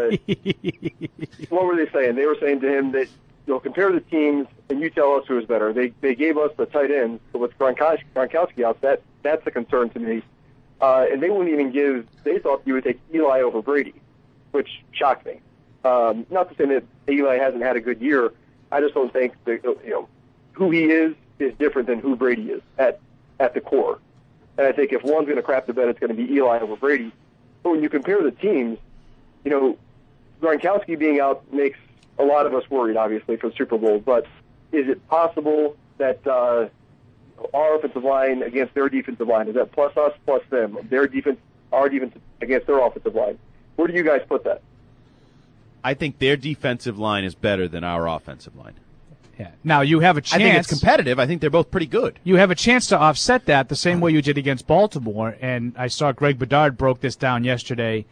what were they saying? They were saying to him that compare the teams, and you tell us who is better. They gave us the tight ends, but with Gronkowski out, that's a concern to me. And they wouldn't even give. They thought you would take Eli over Brady, which shocked me. Not to say that Eli hasn't had a good year. I just don't think that who he is different than who Brady is at the core. And I think if one's going to crap the bed, it's going to be Eli over Brady. But when you compare the teams, Gronkowski being out makes a lot of us worried, obviously, for the Super Bowl. But is it possible that our offensive line against their defensive line, is that plus us, plus them, their defense, our defense against their offensive line? Where do you guys put that? I think their defensive line is better than our offensive line. Yeah. Now you have a chance. I think it's competitive. I think they're both pretty good. You have a chance to offset that the same way you did against Baltimore, and I saw Greg Bedard broke this down yesterday.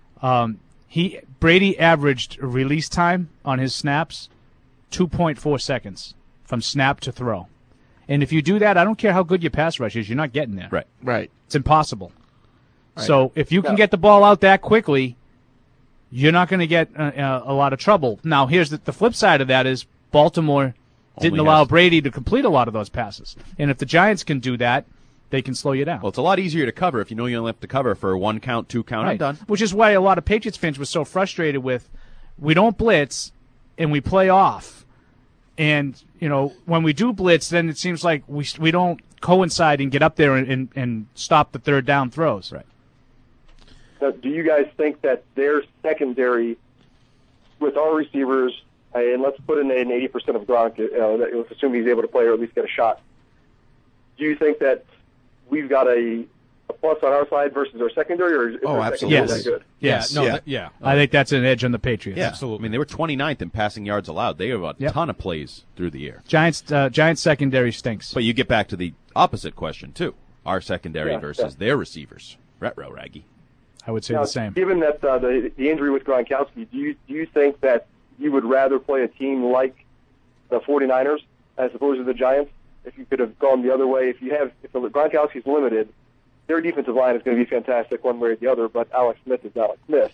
Brady averaged release time on his snaps 2.4 seconds from snap to throw. And if you do that, I don't care how good your pass rush is, you're not getting there. Right. It's impossible. Right. So if you can get the ball out that quickly, you're not going to get a lot of trouble. Now, here's the flip side of that is Baltimore didn't allow Brady to complete a lot of those passes. And if the Giants can do that, they can slow you down. Well, it's a lot easier to cover if you know you only have to cover for 1 count, 2 count, Right. I'm done. Which is why a lot of Patriots fans were so frustrated with, we don't blitz and we play off. And, when we do blitz, then it seems like we don't coincide and get up there and stop the third down throws. Right. Now, do you guys think that their secondary, with our receivers, and let's put in an 80% of Gronk, let's assume he's able to play or at least get a shot. Do you think that we've got a plus on our side versus our secondary, or is our secondary that good? Yes. Yeah. I think that's an edge on the Patriots. Yeah, absolutely. I mean, they were 29th in passing yards allowed. They have a ton of plays through the air. Giants secondary stinks. But you get back to the opposite question, too. Our secondary versus their receivers. Retro, Raggy. I would say Now, the same. Given that the injury with Gronkowski, do you think that you would rather play a team like the 49ers as opposed to the Giants? If you could have gone the other way, if Gronkowski's limited, their defensive line is going to be fantastic one way or the other, but Alex Smith is Alex Smith.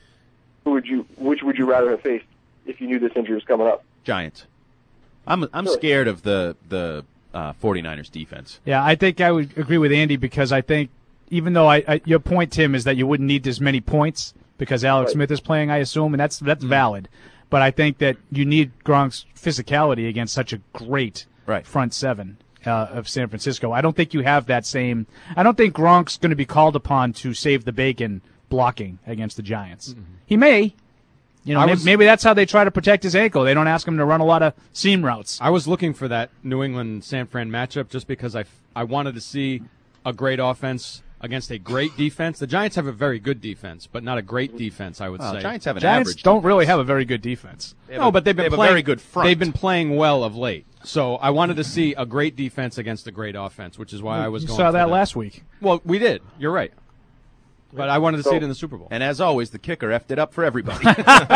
Which would you rather have faced if you knew this injury was coming up? Giants. I'm scared of the 49ers defense. Yeah, I think I would agree with Andy because I think even though your point, Tim, is that you wouldn't need as many points because Alex Smith is playing, I assume, and that's valid. But I think that you need Gronk's physicality against such a great front seven of San Francisco. I don't think you have that same – I don't think Gronk's going to be called upon to save the bacon blocking against the Giants. Mm-hmm. He may. Maybe that's how they try to protect his ankle. They don't ask him to run a lot of seam routes. I was looking for that New England-San Fran matchup just because I wanted to see a great offense against a great defense. The Giants have a very good defense, but not a great defense, I would say. Giants have an Giants average don't really have a very good defense. But they've been playing a very good front. They've been playing well of late. So I wanted to see a great defense against a great offense, which is why I was going saw for that last week. Well, we did. You're right. But I wanted to see it in the Super Bowl. And as always, the kicker effed it up for everybody.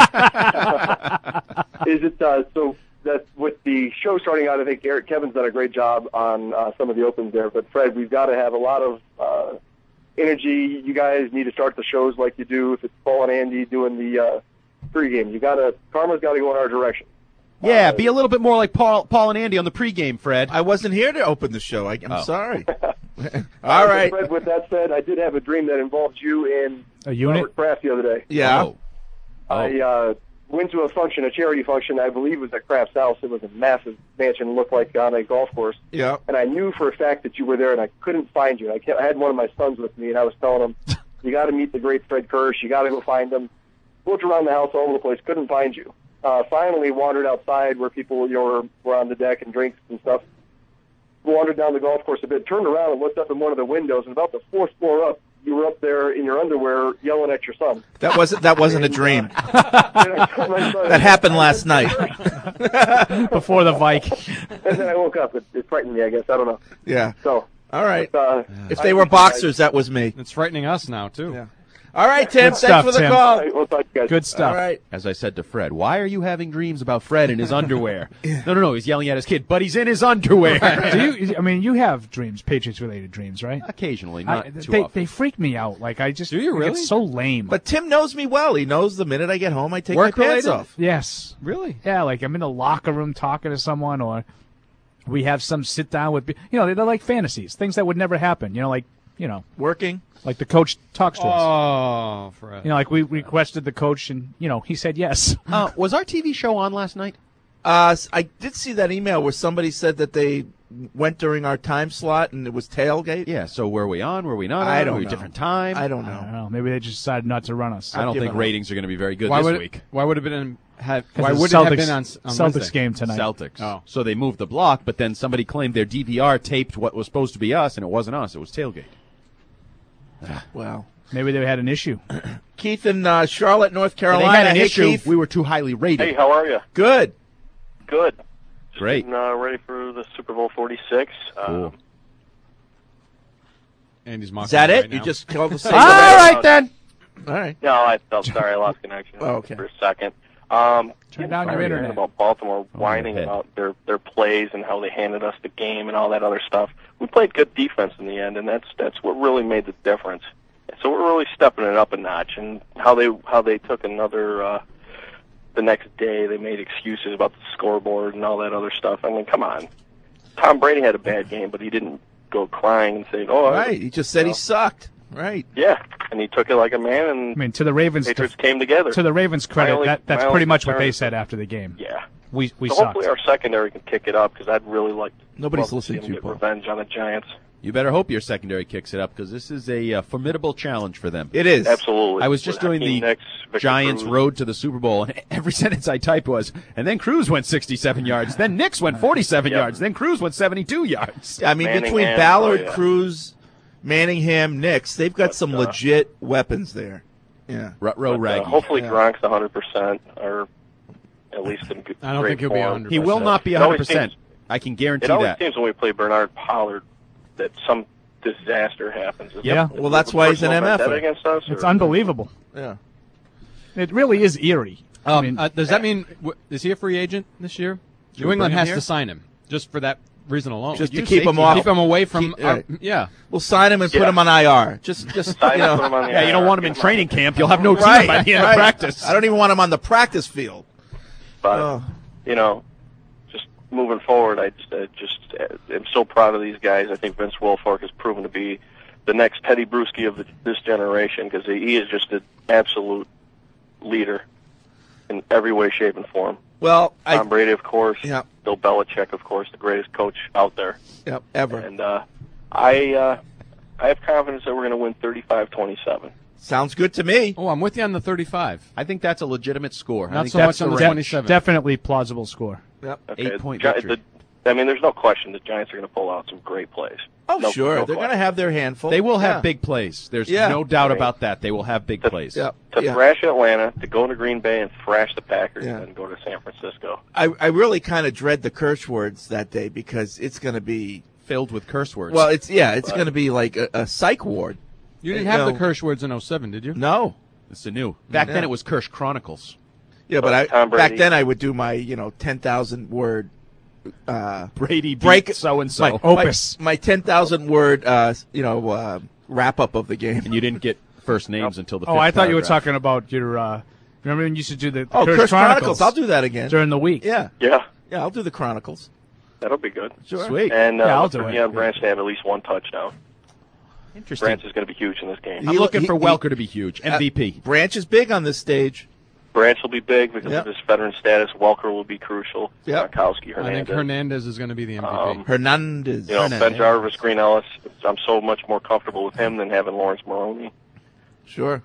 Is it so that with the show starting out, I think Kevin's done a great job on some of the opens there. But Fred, we've got to have a lot of energy. You guys need to start the shows like you do. If it's Paul and Andy doing the pregame, karma's got to go in our direction. Yeah, be a little bit more like Paul and Andy on the pregame, Fred. I wasn't here to open the show. I'm sorry. All right. Fred, with that said, I did have a dream that involved you and a unit Robert Kraft the other day. Yeah. I went to a charity function. I believe it was at Kraft's house. It was a massive mansion, looked like on a golf course. Yeah. And I knew for a fact that you were there, and I couldn't find you. I had one of my sons with me, and I was telling him, "You got to meet the great Fred Kirsch. You got to go find him." Looked around the house all over the place, couldn't find you. Finally wandered outside where people were on the deck and drinks and stuff. Wandered down the golf course a bit, turned around and looked up in one of the windows, and about the 4th floor up, you were up there in your underwear yelling at your son. That wasn't a dream. That happened last night. Before the Vike. And then I woke up. It frightened me, I guess. I don't know. Yeah. So. All right. If they were boxers, that was me. It's frightening us now, too. Yeah. All right, Tim. Good Thanks stuff, for the Tim. call. All right, we'll talk to you guys. Good stuff. All right. As I said to Fred, why are you having dreams about Fred in his underwear? No, he's yelling at his kid, but he's in his underwear. You have dreams, Patriots-related dreams, right? Occasionally, not too often. They freak me out. Like, I just Do you really? It's so lame. But Tim knows me well. He knows the minute I get home, I take my pants off. Yes. Really? Yeah, like I'm in the locker room talking to someone, or we have some sit down with, they're like fantasies, things that would never happen. Working. Like the coach talks to us. Oh, Fred. Like we requested the coach, and he said yes. Was our TV show on last night? I did see that email where somebody said that they went during our time slot and it was tailgate. Yeah. So were we on? Were we not? I on? don't were we know. Different time. I don't know. Maybe they just decided not to run us. I don't think ratings are going to be very good Why this would week. Why would it have been? Why Because would the it have Celtics- been on Celtics Wednesday? game tonight. Celtics. Oh. So they moved the block, but then somebody claimed their DVR taped what was supposed to be us, and it wasn't us. It was tailgate. Wow. Maybe they had an issue. Keith in Charlotte, North Carolina. They had an Hey, issue. Keith. We were too highly rated. Hey, how are you? Good. Good. Just Great. getting, ready for the Super Bowl 46. Cool. Andy's mocking Is that me it? right You now. just called the same. All right, then. All right. No, I'm sorry, I lost connection okay. for a second. Turn down your internet. About Baltimore whining about their plays and how they handed us the game and all that other stuff. We played good defense in the end, and that's what really made the difference. So we're really stepping it up a notch, and how they took another the next day they made excuses about the scoreboard and all that other stuff. I mean, come on. Tom Brady had a bad game, but he didn't go crying and say, "Oh, right." He just said he sucked. Right. Yeah, and he took it like a man. And I mean, to the Ravens, Patriots came together. To the Ravens' credit, that's my pretty only much what concern they is- said after the game. Yeah. We So sucked. hopefully our secondary can kick it up because I'd really like. Nobody's love to see listening them to you, get Paul. revenge on the Giants. You better hope your secondary kicks it up because this is a formidable challenge for them. It is. Absolutely. I was just With doing Hakeem the Nicks, Victor Giants Cruz. road to the Super Bowl, and every sentence I typed was, and then Cruz went 67 yards, then Nix went 47 yards, then Cruz went 72 yards. I mean, between Ballard, Cruz, Manningham, Nix, they've got some legit weapons there. Yeah. Ruh-roh raggy. Hopefully Yeah. Gronk's 100%, or at least in good. I don't great think he'll be form. 100%. He will not be It always 100%. seems- I can guarantee It always that. seems when we play Bernard Pollard that some disaster happens. Is Yeah. it- Well, that's why he's an personal MF. vendetta against us, It's or- unbelievable. Yeah. It really is eerie. I mean, Does that mean is he a free agent this year? Should New we England bring him has here? to sign him just for that reason alone. Just to you keep say him off. keep him away from. Right. Yeah. We'll sign him and put Yeah. him on IR. Just Sign you him, put know. him on the Yeah, you don't IR. want him in training camp. You'll have no team Right, by the end right. of practice. I don't even want him on the practice field. But Oh. you know, just moving forward, I just am so proud of these guys. I think Vince Wilfork has proven to be the next Teddy Bruschi of this generation because he is just an absolute leader in every way, shape, and form. Well, Tom Brady, of course. Yeah. Bill Belichick, of course, the greatest coach out there. Yep, ever. And I have confidence that we're going to win 35-27. Sounds good to me. Oh, I'm with you on the 35. I think that's a legitimate score. I Not think so that's much on the correct. 27. definitely plausible score. Yep. Okay. 8-point Gi- victory. I mean, there's no question the Giants are going to pull out some great plays. Oh, No- sure. no They're going to question. have their handful. They will have Yeah. big plays. There's Yeah. no doubt Right. about that. They will have big plays. Yeah. To Yeah. thrash Atlanta, to go to Green Bay and thrash the Packers, Yeah. and then go to San Francisco. I really kind of dread the curse words that day because it's going to be Filled with curse words. well. It's going to be like a psych ward. You didn't You have know- the curse words in 07, did you? No. it's the new. Back Yeah. then it was Kirsch Chronicles. Yeah, but Tom Brady. back then I would do my 10,000 word Brady break so and my so. Opus. my 10,000 word wrap up of the game. And you didn't get first names until the Oh, fifth I thought you were paragraph. talking about your. Remember when you used to do the Oh, Curse Chronicles. I'll do that again. during the week. Yeah, Yeah, I'll do the Chronicles. that'll be good. Sure. Sweet. And Yeah, I'll look do for it. Deion Branch to have at least one touchdown. Interesting. Branch is going to be huge in this game. I'm looking for he- Welker to be huge. MVP. Branch is big on this stage. Branch will be big because Yep. of his veteran status. Welker will be crucial. Yep. Gronkowski, I think Hernandez. Hernandez is going to be the MVP. Hernandez. You know, Hernandez. Ben Jarvis, Green Ellis. I'm so much more comfortable with him than having Lawrence Maroney. Sure.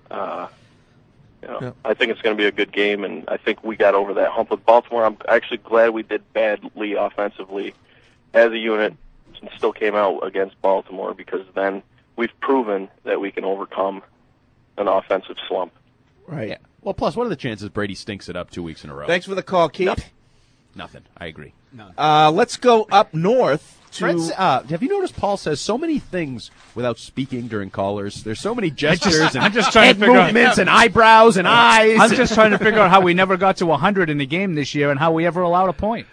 I think it's going to be a good game, and I think we got over that hump with Baltimore. I'm actually glad we did badly offensively as a unit and still came out against Baltimore because then we've proven that we can overcome an offensive slump. Right. Yeah. Well, plus, what are the chances Brady stinks it up 2 weeks in a row? Thanks for the call, Keith. Nothing. I agree. Let's go up north to. Fred's, have you noticed Paul says so many things without speaking during callers? There's so many gestures I'm and just trying head to figure out- movements and eyebrows and eyes. I'm just trying to figure out how we never got to 100 in the game this year and how we ever allowed a point.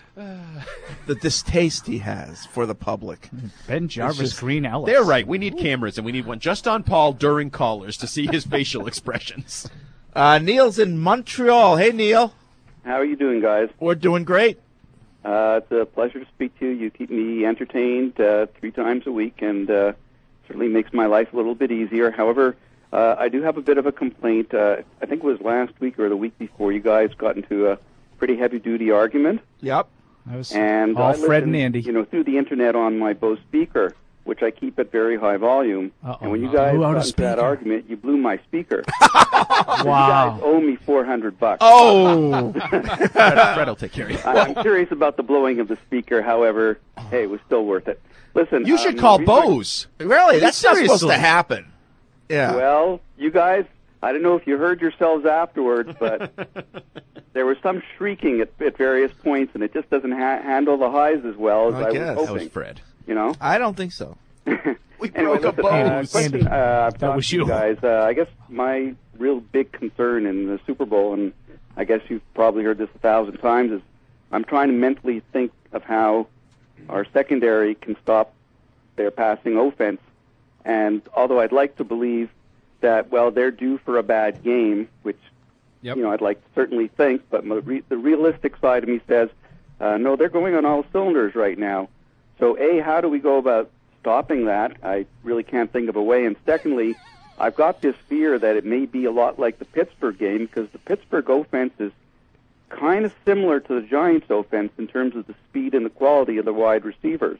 the distaste he has for the public. Ben Jarvis, just- Green Ellis. They're right. We need cameras, and we need one just on Paul during callers to see his facial expressions. Neil's in Montreal. Hey, Neil. How are you doing, guys? We're doing great. It's a pleasure to speak to you. You keep me entertained 3 times a week, and certainly makes my life a little bit easier. However, I do have a bit of a complaint. I think it was last week or the week before you guys got into a pretty heavy-duty argument. Yep. That was And all I Fred and listened, Andy. through the internet on my Bose speaker, which I keep at very high volume. Uh-oh. And when you guys Blew out a got into that speaker. argument, you blew my speaker. Wow. You guys owe me $400. Oh. Fred will take care of you. I'm curious about the blowing of the speaker. However, hey, it was still worth it. Listen, You should call the reason I- Bose. Really? That's not supposed Seriously. to happen. Yeah. Well, you guys, I don't know if you heard yourselves afterwards, but there was some shrieking at various points, and it just doesn't handle the highs as well as I guess. was That was hoping. Fred. You know? I don't think so. We Anyway, broke a listen, Bose. question, I've That talked was to you you. guys. I guess my real big concern in the Super Bowl, and I guess you've probably heard this 1,000 times, is I'm trying to mentally think of how our secondary can stop their passing offense. And although I'd like to believe that, well, they're due for a bad game, which Yep. I'd like to certainly think, but the realistic side of me says, no, they're going on all cylinders right now. So, A, how do we go about stopping that? I really can't think of a way. And secondly, I've got this fear that it may be a lot like the Pittsburgh game, because the Pittsburgh offense is kind of similar to the Giants' offense in terms of the speed and the quality of the wide receivers.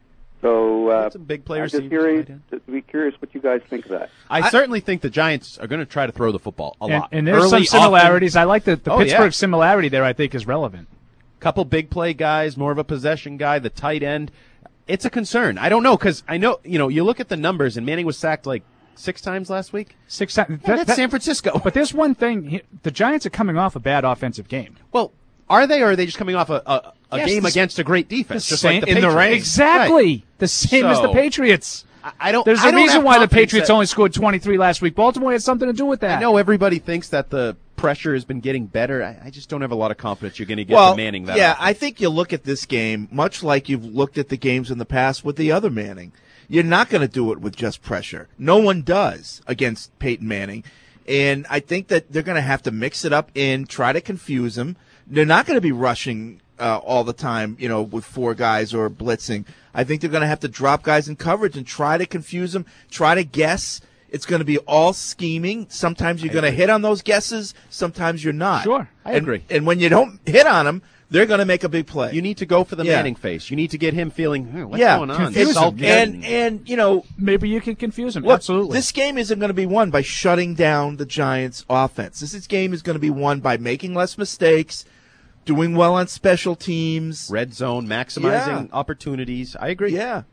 So, some big players. I'm just be curious what you guys think of that. I certainly think the Giants are going to try to throw the football a lot. And there's some similarities. I like the Pittsburgh similarity there, I think, is relevant. Couple big play guys, more of a possession guy, the tight end. It's a concern. I don't know, because I know, you look at the numbers, and Manning was sacked like 6 times last week. 6 times. That's San Francisco. But there's one thing. The Giants are coming off a bad offensive game. Well, are they, or are they just coming off a game against a great defense? Just like the in Patriots. the rain. Exactly. Right. The same as the Patriots. I don't. There's a reason why the Patriots only scored 23 last week. Baltimore had something to do with that. I know everybody thinks that the pressure has been getting better. I just don't have a lot of confidence you're going to get to Manning that often. I think you look at this game much like you've looked at the games in the past with the other Manning. You're not going to do it with just pressure. No one does against Peyton Manning. And I think that they're going to have to mix it up and try to confuse him. They're not going to be rushing all the time, with 4 guys or blitzing. I think they're going to have to drop guys in coverage and try to confuse them, try to guess. It's going to be all scheming. Sometimes you're going to hit on those guesses. Sometimes you're not. Sure, I agree. And when you don't hit on them, they're going to make a big play. You need to go for the Manning face. You need to get him feeling, what's going on? Confuse him. And maybe you can confuse him. Look, Absolutely. This game isn't going to be won by shutting down the Giants' offense. This game is going to be won by making less mistakes, doing well on special teams, red zone, maximizing opportunities. I agree. Yeah.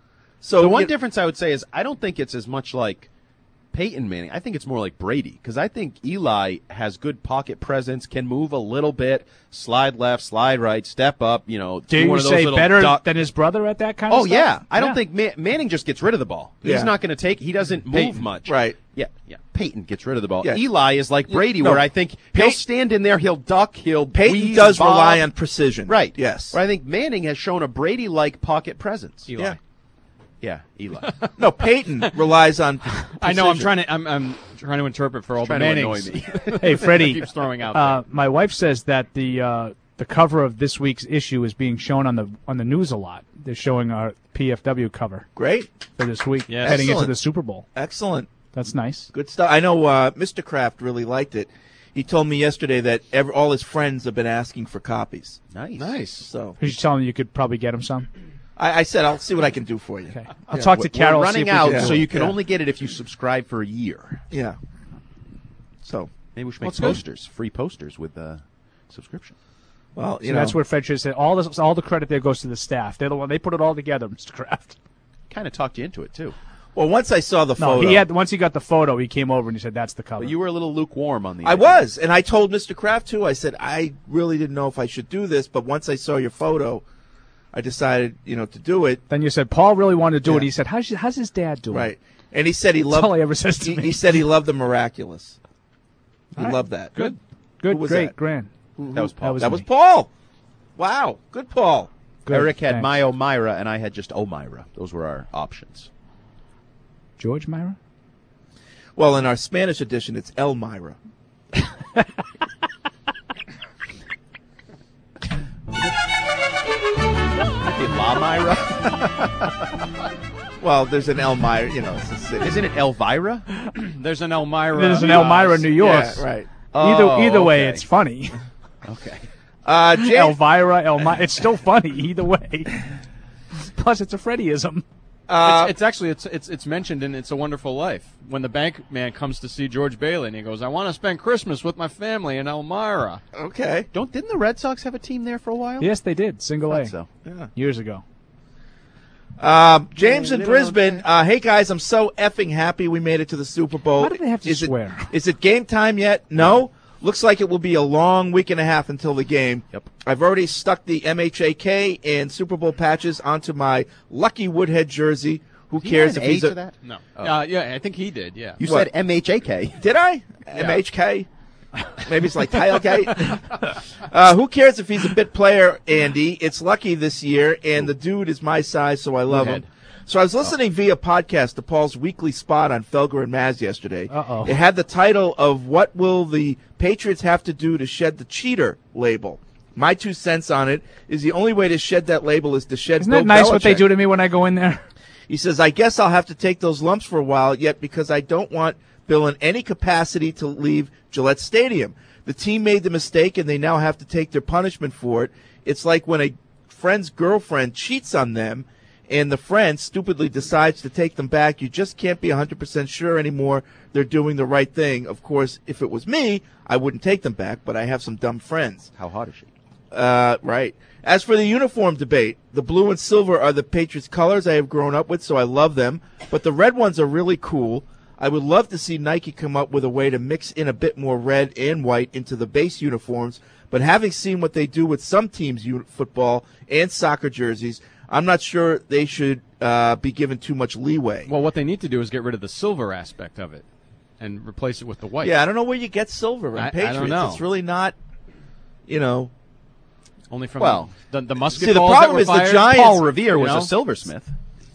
So the one difference I would say is I don't think it's as much like Peyton Manning. I think it's more like Brady, because I think Eli has good pocket presence, can move a little bit, slide left, slide right, step up. Do you say better than his brother at that kind of stuff? Oh yeah, I don't think Manning just gets rid of the ball. He's not going to take. He doesn't move much. Right. Yeah. Peyton gets rid of the ball. Yeah. Eli is like Brady, where I think he'll stand in there, he'll duck, Peyton weave, does bob. rely on precision. Right. Yes. Where I think Manning has shown a Brady-like pocket presence. Eli. Yeah, Eli. No, Peyton relies on precision. I know. I'm trying to interpret for all the Mannings. Hey, Freddie. Keeps throwing out. My wife says that the cover of this week's issue is being shown on the news a lot. They're showing our PFW cover. Great for this week, yes. heading into the Super Bowl. Excellent. That's nice. Good stuff. I know Mr. Kraft really liked it. He told me yesterday that all his friends have been asking for copies. Nice. So he's telling you could probably get him some. I said I'll see what I can do for you. Okay. I'll talk to Carol. We're running out, so you can only get it if you subscribe for a year. Yeah. So maybe we should make posters, free posters with subscription. Well, that's where Fred should say all the credit there goes to the staff. They're the one they put it all together, Mr. Kraft. Kind of talked you into it too. Well, once I saw the photo, once he got the photo, he came over and he said, "That's the cover." But you were a little lukewarm on the. I was, and I told Mr. Kraft too. I said I really didn't know if I should do this, but once I saw your photo, I decided, to do it. Then you said Paul really wanted to do it. He said, "How's his dad doing?" Right, and he said he loved. That's all he ever says to me. He said he loved the miraculous. He loved that. Good, was great, that? grand. That was Paul. That was Paul. Wow, good Paul. Good, Eric had thanks. My Omira, and I had just Omira. Those were our options. George Myra? Well, in our Spanish edition, it's El Myra. La Myra? Well, there's an Elmira, it's a city. Isn't it Elvira? There's an Elmira. There's an Elmira, New York. Yeah, right. Either way, it's funny. Okay. Elvira, it's still funny either way. Plus, it's a Freddieism. It's actually it's mentioned in It's a Wonderful Life when the bank man comes to see George Bailey and he goes, "I want to spend Christmas with my family in Elmira." Okay. Didn't the Red Sox have a team there for a while? Yes, they did. Single A. So. Yeah. Years ago. James in Brisbane. Hey guys, I'm so effing happy we made it to the Super Bowl. Why do they have to swear? Is it game time yet? No. Looks like it will be a long week and a half until the game. Yep. I've already stuck the MHAK and Super Bowl patches onto my Lucky Woodhead jersey. Who cares if he's to that? No. Yeah, I think he did. Yeah. You said MHAK. Did I? Yeah. MHK? Maybe it's like tailgate. Who cares if he's a bit player, Andy? It's Lucky this year, and the dude is my size, so I love him. So I was listening via podcast to Paul's weekly spot on Felger and Maz yesterday. Uh-oh. It had the title of "What Will the Patriots Have to Do to Shed the Cheater Label?" My 2 cents on it is the only way to shed that label is to shed Isn't Bill that nice Belichick. what they do to me when I go in there? He says, I guess I'll have to take those lumps for a while yet because I don't want Bill in any capacity to leave Gillette Stadium. The team made the mistake and they now have to take their punishment for it. It's like when a friend's girlfriend cheats on them and the friend stupidly decides to take them back. You just can't be 100% sure anymore they're doing the right thing. Of course, if it was me, I wouldn't take them back, but I have some dumb friends. How hot is she? Right. As for the uniform debate, the blue and silver are the Patriots colors I have grown up with, so I love them. But the red ones are really cool. I would love to see Nike come up with a way to mix in a bit more red and white into the base uniforms. But having seen what they do with some teams' football and soccer jerseys, I'm not sure they should be given too much leeway. Well, what they need to do is get rid of the silver aspect of it and replace it with the white. Yeah, I don't know where you get silver in Patriots. I don't know. It's really not, Only from well, the musket see, the balls problem that is were fired. the Giants. Paul Revere was a silversmith.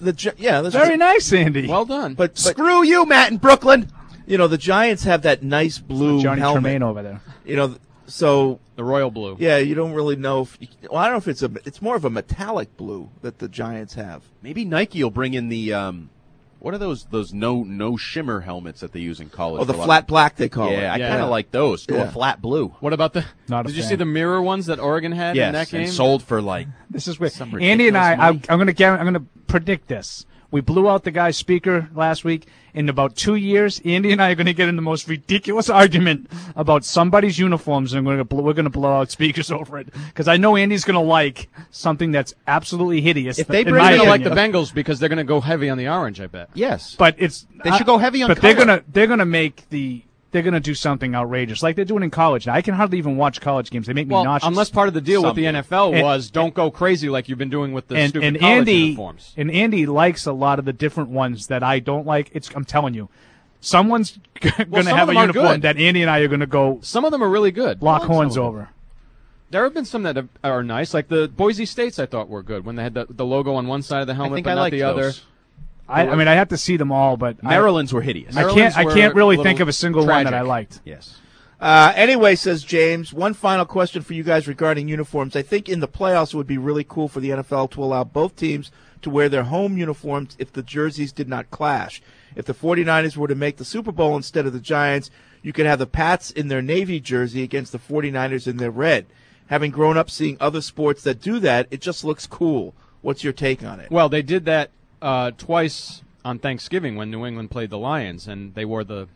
Very nice, Andy. Well done. But screw you, Matt in Brooklyn. The Giants have that nice blue Johnny helmet. Tremaine over there. So the royal blue. Yeah, you don't really know if. I don't know if it's more of a metallic blue that the Giants have. Maybe Nike will bring in the what are those no shimmer helmets that they use in college? Oh, the flat black they call it. Yeah, I kind of like those. Go a flat blue. What about the? Not a did you fan. see the mirror ones that Oregon had in that game? And sold for This is weird. some Andy and ridiculous money. I'm going to predict this. We blew out the guy's speaker last week. In about 2 years, Andy and I are going to get in the most ridiculous argument about somebody's uniforms, and we're going to blow out speakers over it. Because I know Andy's going to like something that's absolutely hideous. If they bring in in my like the opinion. Bengals because they're going to go heavy on the orange, I bet. Yes, But they should go heavy on But color. they're going to do something outrageous, like they're doing in college. Now, I can hardly even watch college games. They make me Well, nauseous. unless part of the deal with the NFL And- was don't go crazy like you've been doing with the stupid and college Andy uniforms. and Andy likes a lot of the different ones that I don't like. I'm telling you, someone's going to some have of a them are uniform good. that Andy and I are going to go. Some of them are really good. Lock I like some horns of them. over. There have been some that are nice, like the Boise States. I thought were good when they had the logo on one side of the helmet, think but I not liked the other. those. I mean, I have to see them all, but Maryland's were hideous. I Maryland's can't were really a think little of a single one that I tragic. liked. Yes. Anyway, says James, one final question for you guys regarding uniforms. I think in the playoffs it would be really cool for the NFL to allow both teams to wear their home uniforms if the jerseys did not clash. If the 49ers were to make the Super Bowl instead of the Giants, you could have the Pats in their navy jersey against the 49ers in their red. Having grown up seeing other sports that do that, it just looks cool. What's your take on it? Well, they did that twice on Thanksgiving when New England played the Lions, and they wore the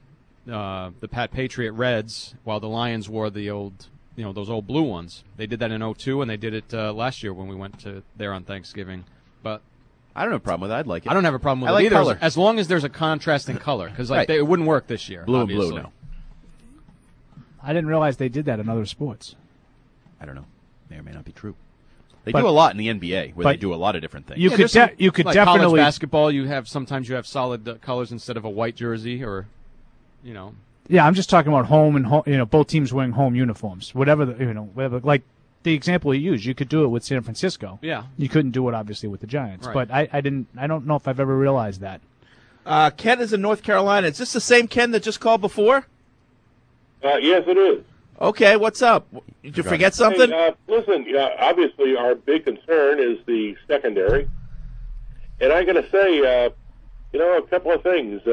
Pat Patriot Reds while the Lions wore the old, those old blue ones. They did that in 2002, and they did it last year when we went to there on Thanksgiving. But I don't have a problem with it. I'd like it. I don't have a problem with I it like either, color. as long as there's a contrasting color, because Right. it wouldn't work this year. Blue obviously. and blue, no. I didn't realize they did that in other sports. I don't know. May or may not be true. They But- do a lot in the NBA where but they do a lot of different things. You could like college definitely basketball. Sometimes you have solid colors instead of a white jersey, or Yeah, I'm just talking about home and home. Both teams wearing home uniforms. Whatever whatever. Like the example you used, you could do it with San Francisco. Yeah. You couldn't do it obviously with the Giants. Right. But I don't know if I've ever realized that. Ken is in North Carolina. Is this the same Ken that just called before? Yes, it is. Okay, what's up? Did you forget something? Hey, listen, obviously our big concern is the secondary. And I'm going to say, a couple of things.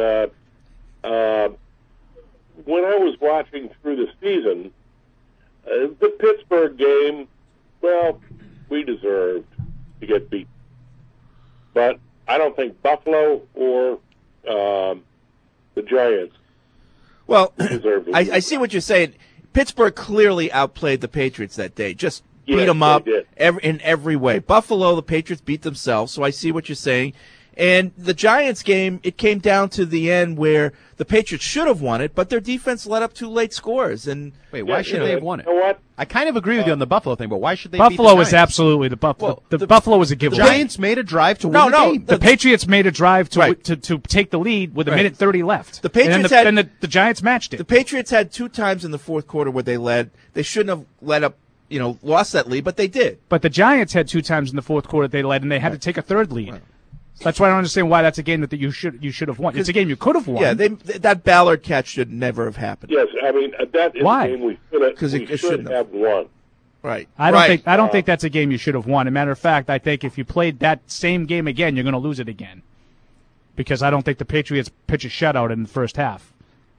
When I was watching through the season, the Pittsburgh game, well, we deserved to get beat. But I don't think Buffalo or the Giants Well, deserved to I see what you're saying. Pittsburgh clearly outplayed the Patriots that day. Just beat Yes, them up they did. in every way. Buffalo, the Patriots beat themselves, so I see what you're saying. And the Giants game, it came down to the end where the Patriots should have won it, but their defense let up 2 late scores. And Wait, why should they have won it? You know what? I kind of agree with you on the Buffalo thing, but why should they Buffalo beat the was Giants? absolutely the Buffalo. Well, the the- Buffalo was a giveaway. Giants made a drive to win the game. The Patriots made a drive to Right. to take the lead with a Right. minute 30 left. The Patriots and then had- the Giants matched it. the Patriots had 2 times in the fourth quarter where they led. They shouldn't have let up, lost that lead, but they did. But the Giants had 2 times in the fourth quarter they led, and they had to take a third lead. That's why I don't understand why that's a game that you should have won. It's a game you could have won. Yeah, that Ballard catch should never have happened. Yes, I mean that is Why? a game we should have won. Right. I don't think that's a game you should have won. As a matter of fact, I think if you played that same game again, you're going to lose it again. Because I don't think the Patriots pitch a shutout in the first half.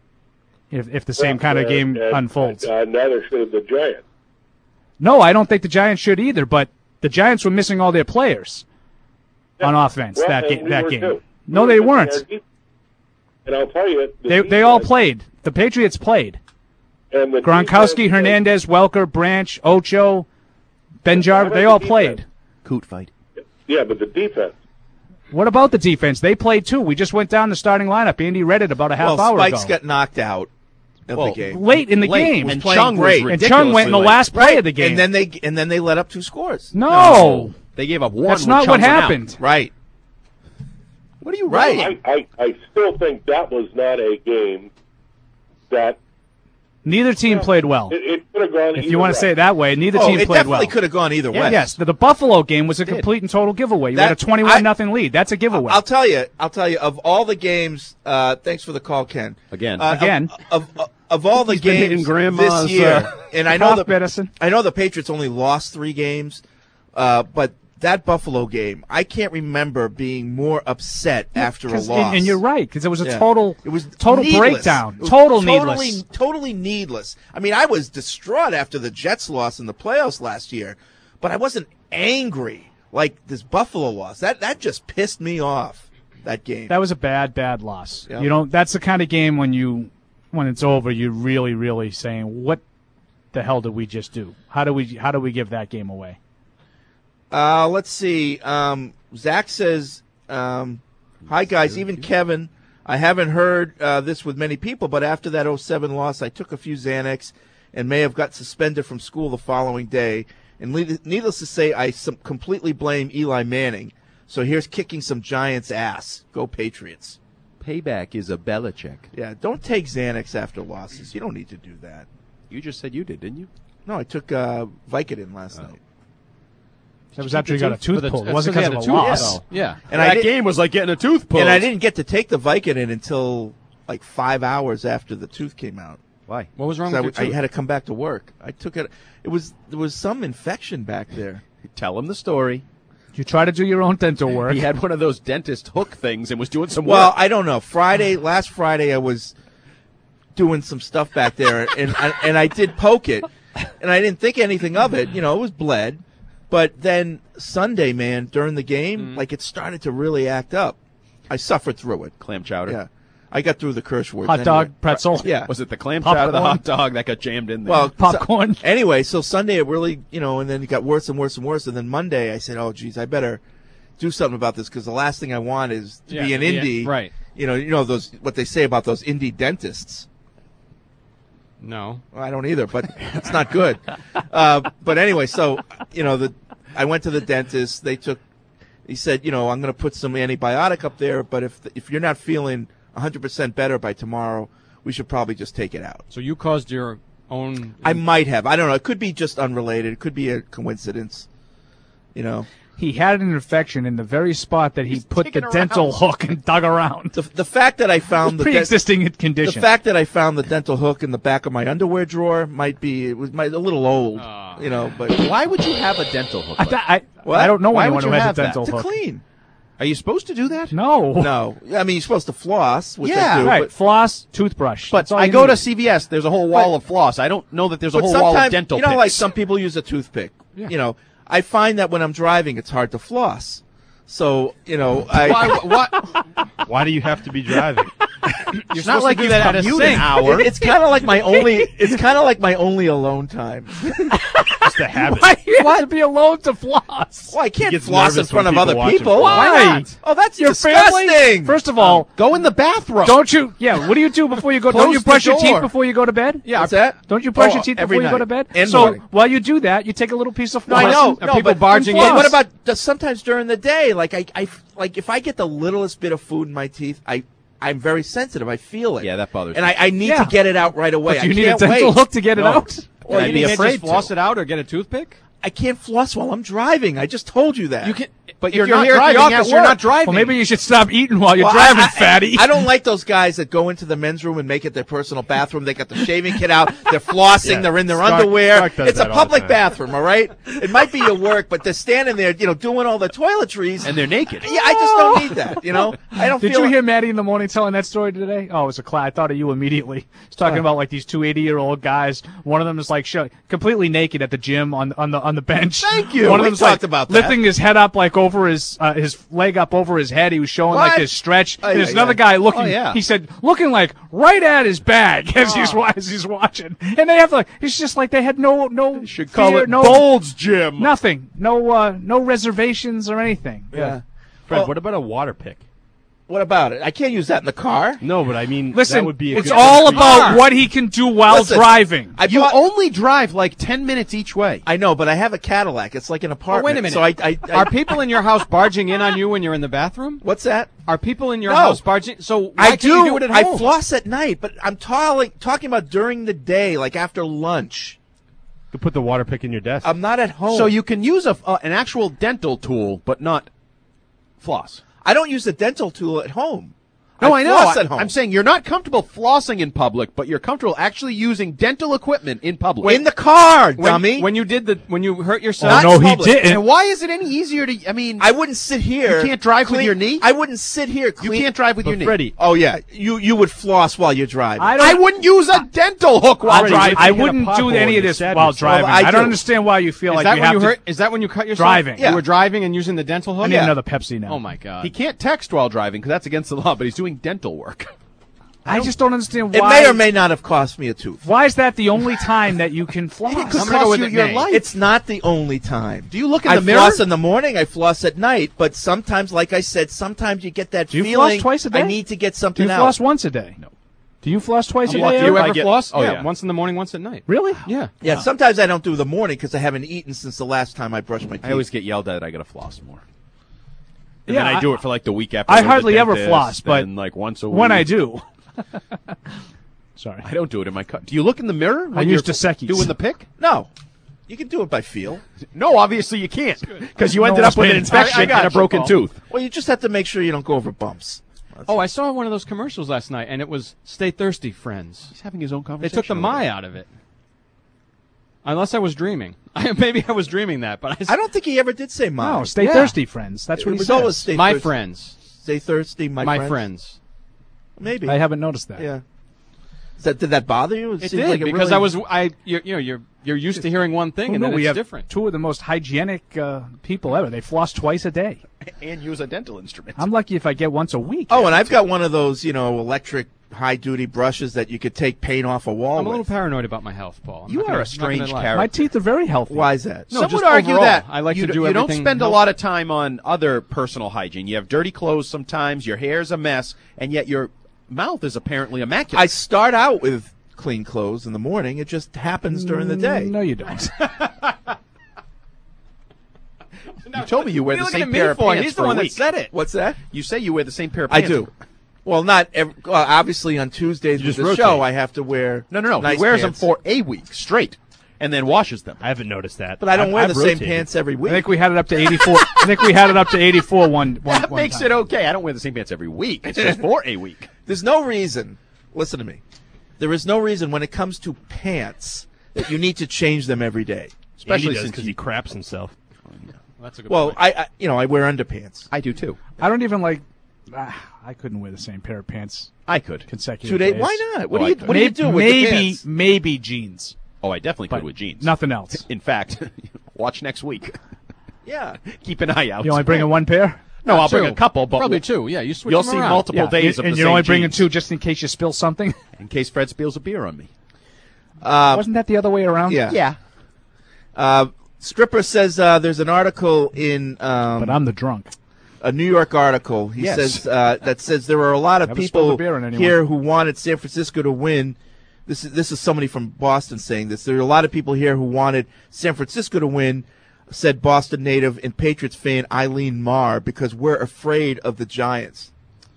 If the same kind of game unfolds. Neither should the Giants. No, I don't think the Giants should either, but the Giants were missing all their players on offense that game. Too. No, they weren't. And I'll tell you, they all played. The Patriots played. And the Gronkowski, Hernandez, Welker, Branch, Ocho, Benjar, they all played. Coot fight. Yeah, but the defense. What about the defense? They played too. We just went down the starting lineup. Andy read it about a half hour ago. Spikes got knocked out of the game. Late in the game. And Chung great. And Chung went in the last play of the game. And then they let up 2 scores. No. They gave up 1. That's not what happened. Right. What are you right? I still think that was not a game that. Neither team played well. It could have gone. If you want to say it that way, neither team played well. It definitely could have gone either way. Yes, the Buffalo game was a complete and total giveaway. You had a 21-0 lead. That's a giveaway. I'll tell you. Of all the games, thanks for the call, Ken. Again. Of all the games this year, and I know the Patriots only lost 3 games, but that Buffalo game, I can't remember being more upset after a loss. And you're right, because it was a total breakdown. Totally needless. I mean, I was distraught after the Jets loss in the playoffs last year, but I wasn't angry like this Buffalo loss. That just pissed me off, that game. That was a bad loss. Yep. You know, that's the kind of game when it's over, you're really, really saying, what the hell did we just do? How do we give that game away? Let's see. Zach says, hi, guys. Even Kevin, I haven't heard this with many people, but after that 07 loss, I took a few Xanax and may have got suspended from school the following day. And needless to say, I completely blame Eli Manning. So here's kicking some Giants' ass. Go Patriots. Payback is a Belichick. Yeah, don't take Xanax after losses. You don't need to do that. You just said you did, didn't you? No, I took Vicodin last night. That was after he got a tooth pulled. It wasn't because of a loss. Yeah. And that game was like getting a tooth pulled. And I didn't get to take the Vicodin until like 5 hours after the tooth came out. Why? What was wrong with your tooth? I had to come back to work. I took it. There was some infection back there. Tell him the story. You try to do your own dental work. He had one of those dentist hook things and was doing some work. Well, I don't know. Last Friday, I was doing some stuff back there, and I did poke it, and I didn't think anything of it. You know, it was bled. But then Sunday, man, during the game, like it started to really act up. I suffered through it. Clam chowder. Yeah. I got through the curse words. Hot dog, pretzel. Yeah. Was it the clam chowder, the hot dog that got jammed in there? Well, popcorn. Anyway, so Sunday it really, and then it got worse and worse and worse. And then Monday I said, oh, geez, I better do something about this because the last thing I want is to be an indie. Right. You know those what they say about those indie dentists. No. Well, I don't either, but it's not good. But anyway, so, I went to the dentist. He said, I'm going to put some antibiotic up there, but if you're not feeling 100% better by tomorrow, we should probably just take it out. So you caused your own... I might have. I don't know. It could be just unrelated. It could be a coincidence. He had an infection in the very spot that he put the dental hook and dug around. The fact that I found the pre-existing condition. The fact that I found the dental hook in the back of my underwear drawer might be a little old, But why would you have a dental hook? I don't know anyone who has a dental hook. To clean. Are you supposed to do that? No. I mean, you're supposed to floss, which I do. Right. But floss, toothbrush. But I go to CVS. There's a whole wall of floss. I don't know that there's a whole wall of dental picks. Like some people use a toothpick. Yeah. I find that when I'm driving, it's hard to floss. So, Why do you have to be driving? It's not like you have to an hour. It's kind of like my only alone time. Just a habit. Why do you have to be alone to floss? Well, I can't floss in front of other people. Why not? Oh, that's your disgusting. Family? First of all, go in the bathroom. Don't you? Yeah. What do you do before you go? Don't you brush your teeth before you go to bed? Yeah. What's that? Don't you brush your teeth before you go to bed? So while you do that, you take a little piece of floss. I know. Are people barging in? What about sometimes during the day? Like like if I get the littlest bit of food in my teeth, I'm very sensitive. I feel it. Yeah, that bothers me. And I need to get it out right away. But you need a dental hook to get it out? Or you can't just floss it out or get a toothpick? I can't floss while I'm driving. I just told you that. You can. But if you're you're not here at the driving office, at you're work. not driving. Well, maybe you should stop eating while you're Well, driving, fatty. I don't like those guys that go into the men's room and make it their personal bathroom. They got the shaving kit out. They're flossing. Yeah. They're in their Stark underwear. does It's a that all the public time. bathroom, all right? It might be your work, but they're standing there, doing all the toiletries. And they're naked. Yeah, I just don't need that, I don't Did feel you hear Maddie in the morning telling that story today? Oh, it was a class. I thought of you immediately. He's talking about like these two 80-year-old guys. One of them is like completely naked at the gym on the bench. Thank you. One of We them's talked like about that. lifting his head up like over his leg up over his head. He was showing like What? this stretch. Oh, And there's yeah, another yeah. guy looking. Oh, yeah. He said looking like right at his bag as he's watching. And they have like it's just like they had no Should call fear, it no Gold's Gym. nothing, no reservations or anything. Yeah. Fred, what about a water pick? What about it? I can't use that in the car. No, but I mean, Listen, that would be a it's good all thing for you. about what he can do while Listen, driving. You only drive like 10 minutes each way. I know, but I have a Cadillac. It's like an Oh, apartment. wait a minute. So I Are people in your house barging in on you when you're in the bathroom? What's that? Are people in your No. house barging? So why I can't you do it at home? I floss at night, but I'm talking about during the day, like after lunch. You could put the water pick in your desk. I'm not at home. So you can use an actual dental tool, but not floss. I don't use the dental tool at home. No, I know. floss at home. I'm saying you're not comfortable flossing in public, but you're comfortable actually using dental equipment in public. in the car, dummy. When you hurt yourself. Oh, no, he public. didn't. And why is it any easier to? I mean, I wouldn't sit here. You can't drive with your knee? I wouldn't sit here. you Clean. can't drive with your knee. Freddie, Oh yeah, you would floss while you're driving. I wouldn't use a dental hook while Freddie, driving. if you I hit a wouldn't do pothole any and of you this stab while yourself. driving. Well, I I don't do. understand why you feel Is like that you when have you to hurt? Is that when you cut yourself? Driving. Yeah. You were driving and using the dental hook. I need another Pepsi now. Oh my god. He can't text while driving because that's against the law, but he's doing dental work. I just don't understand It why. may or may not have cost me a tooth. Why is that the only time that you can floss? It could I'm gonna go cost with you it your may. life. It's not the only time. Do you look in I the mirror? floss in the morning. I floss at night. But sometimes, like I said, sometimes you get that Do you feeling. floss twice a day? I need to get Do something you out. floss once a day? No. Do you floss twice a I'm day? lucky. Do you Eric? ever I get- floss? oh, yeah. Once in the morning, once at night. Really? Yeah. Yeah, sometimes I don't do the morning because I haven't eaten since the last time I brushed my teeth. I always get yelled at. I got to floss more. And Yeah, then I do I- it for like the week after. I go to the hardly ever dentist, floss, but and like once a week. when I do. Sorry. I don't do it in my cut. Do you look in the mirror? I when use you're Dos Equis. doing the pick? No, you can do it by feel. No, obviously you can't because you No ended one's up with an paying infection attention. I and a got you, broken Paul. tooth. Well, you just have to make sure you don't go over bumps. Oh, I saw one of those commercials last night, and it was "Stay thirsty, friends." He's having his own They conversation. took the "my" out of it. Unless I was dreaming. Maybe I was dreaming that, but I don't think he ever did say mine. No, stay Yeah. thirsty, friends. That's what It he was said. always stay my thirsty. friends, Stay thirsty, my friends. Maybe. I haven't noticed that. Yeah. Did that bother you? It seems did like because really- you're used to hearing one thing, and No, then we it's have different. two of the most hygienic people ever. They floss twice a day. And use a dental instrument. I'm lucky if I get once a week. Oh, and I've got one of those, electric high-duty brushes that you could take paint off a wall I'm a little with. paranoid about my health, Paul. I'm You not are gonna- a not strange gonna lie. character. My teeth are very healthy. Why is that? No, Some just would argue overall. that I like you, to do you don't everything spend a health- lot of time on other personal hygiene. You have dirty clothes sometimes. Your hair's a mess, and yet your mouth is apparently immaculate. I start out with clean clothes in the morning. It just happens during the day. No, you don't. You told me you wear What are the you same looking at pair me of for? pants He's for the a one that week. said it. What's that? You say you wear the same pair of I pants. do. Well, not every, obviously on Tuesdays with just the rotate. show. I have to wear No. nice he wears pants. them for a week straight, and then washes them. I haven't noticed that. But I don't wear I've the same rotated. pants every I week. think we had it up to 84. I think we had it up to 84 one That one makes time. it okay. I don't wear the same pants every week. It's just for a week. There's no reason. Listen to me. There is no reason when it comes to pants that you need to change them every day. Especially Andy does since because he craps himself. That's a good Well, point. I wear underpants. I do too. I don't even like. I couldn't wear the same pair of pants I could. consecutive 2 days. days. Why not? Well, I could. What do you do with the pants? Maybe jeans, Oh, I definitely but could with jeans. nothing else. In fact, watch next week. Yeah. Keep an eye out. You only bringing one pair? No, I'll bring Two. a couple, but Probably two. Yeah, you switch you'll them see around. multiple days of and the you're same only bringing jeans. two just in case you spill something. In case Fred spills a beer on me. Wasn't that the other way around? Yeah. Stripper says there's an article in But I'm the drunk. a New York article. He Yes. says that says there are a lot of Never spilled people a beer on anyone. here who wanted San Francisco to win. This is somebody from Boston saying this. There are a lot of people here who wanted San Francisco to win, said Boston native and Patriots fan Eileen Marr, because we're afraid of the Giants.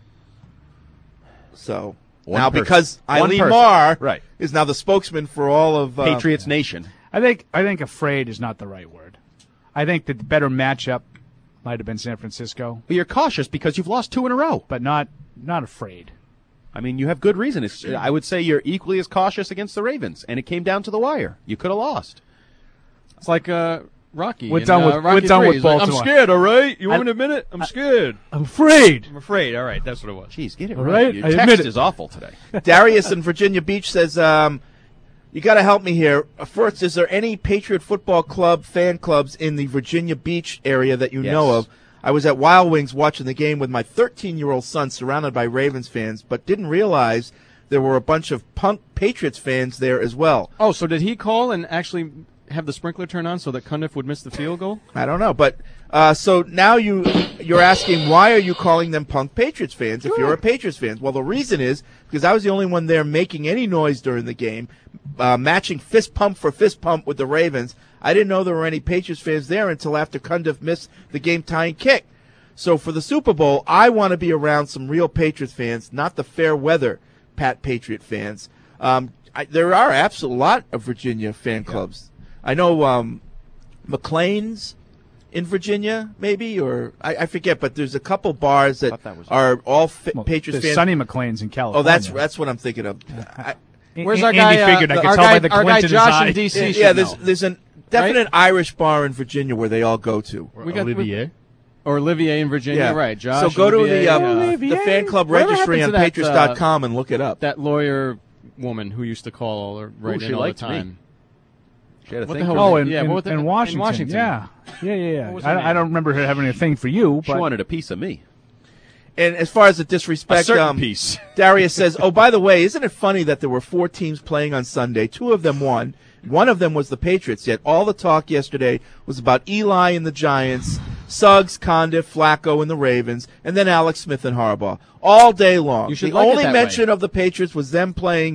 So One now person. because One Eileen person. Marr Right. is now the spokesman for all of Patriots Nation. I think afraid is not the right word. I think the better matchup Might have been San Francisco. But you're cautious because you've lost 2 in a row. But not afraid. I mean, you have good reason. I would say you're equally as cautious against the Ravens, and it came down to the wire. You could have lost. It's like Rocky. We're done with Baltimore. Like, I'm scared, all right? You want me to admit it? I'm scared. I'm afraid. I'm afraid. All right, that's what it was. Jeez, get it all right. right. Your text is awful today. Darius in Virginia Beach says, you got to help me here. First, is there any Patriot Football Club fan clubs in the Virginia Beach area that you know of? I was at Wild Wings watching the game with my 13-year-old son surrounded by Ravens fans, but didn't realize there were a bunch of punk Patriots fans there as well. Oh, so did he call and actually have the sprinkler turn on so that Cundiff would miss the field goal? I don't know, but so now you're asking, why are you calling them punk Patriots fans if you're a Patriots fan? Well, the reason is because I was the only one there making any noise during the game, matching fist pump for fist pump with the Ravens. I didn't know there were any Patriots fans there until after Cundiff missed the game-tying kick. So for the Super Bowl, I want to be around some real Patriots fans, not the fair weather Pat Patriot fans. There are absolutely a lot of Virginia fan clubs. I know McLean's in Virginia, maybe, or I forget, but there's a couple bars that are all Patriots fans. Sonny McLean's in California. Oh, that's what I'm thinking of. Where's our guy? Figured I could tell by the our guy glint in his Josh eye. in D.C. Yeah, there's a definite Irish bar in Virginia where they all go to. We got Olivier. Or Olivier in Virginia, right? Josh. So go Olivier, to the fan club registry on Patriots.com and look it up. That lawyer woman who used to call or write in all the time. She had a what thing the hell? Oh, was it? in Washington. Yeah. I don't remember her having a thing for you. She but wanted a piece of me. And as far as the disrespect, piece. Darius says, oh, by the way, isn't it funny that there were 4 teams playing on Sunday? 2 of them won. One of them was the Patriots, yet all the talk yesterday was about Eli and the Giants, Suggs, Cundiff, Flacco, and the Ravens, and then Alex Smith and Harbaugh. All day long. The only mention of the Patriots was them playing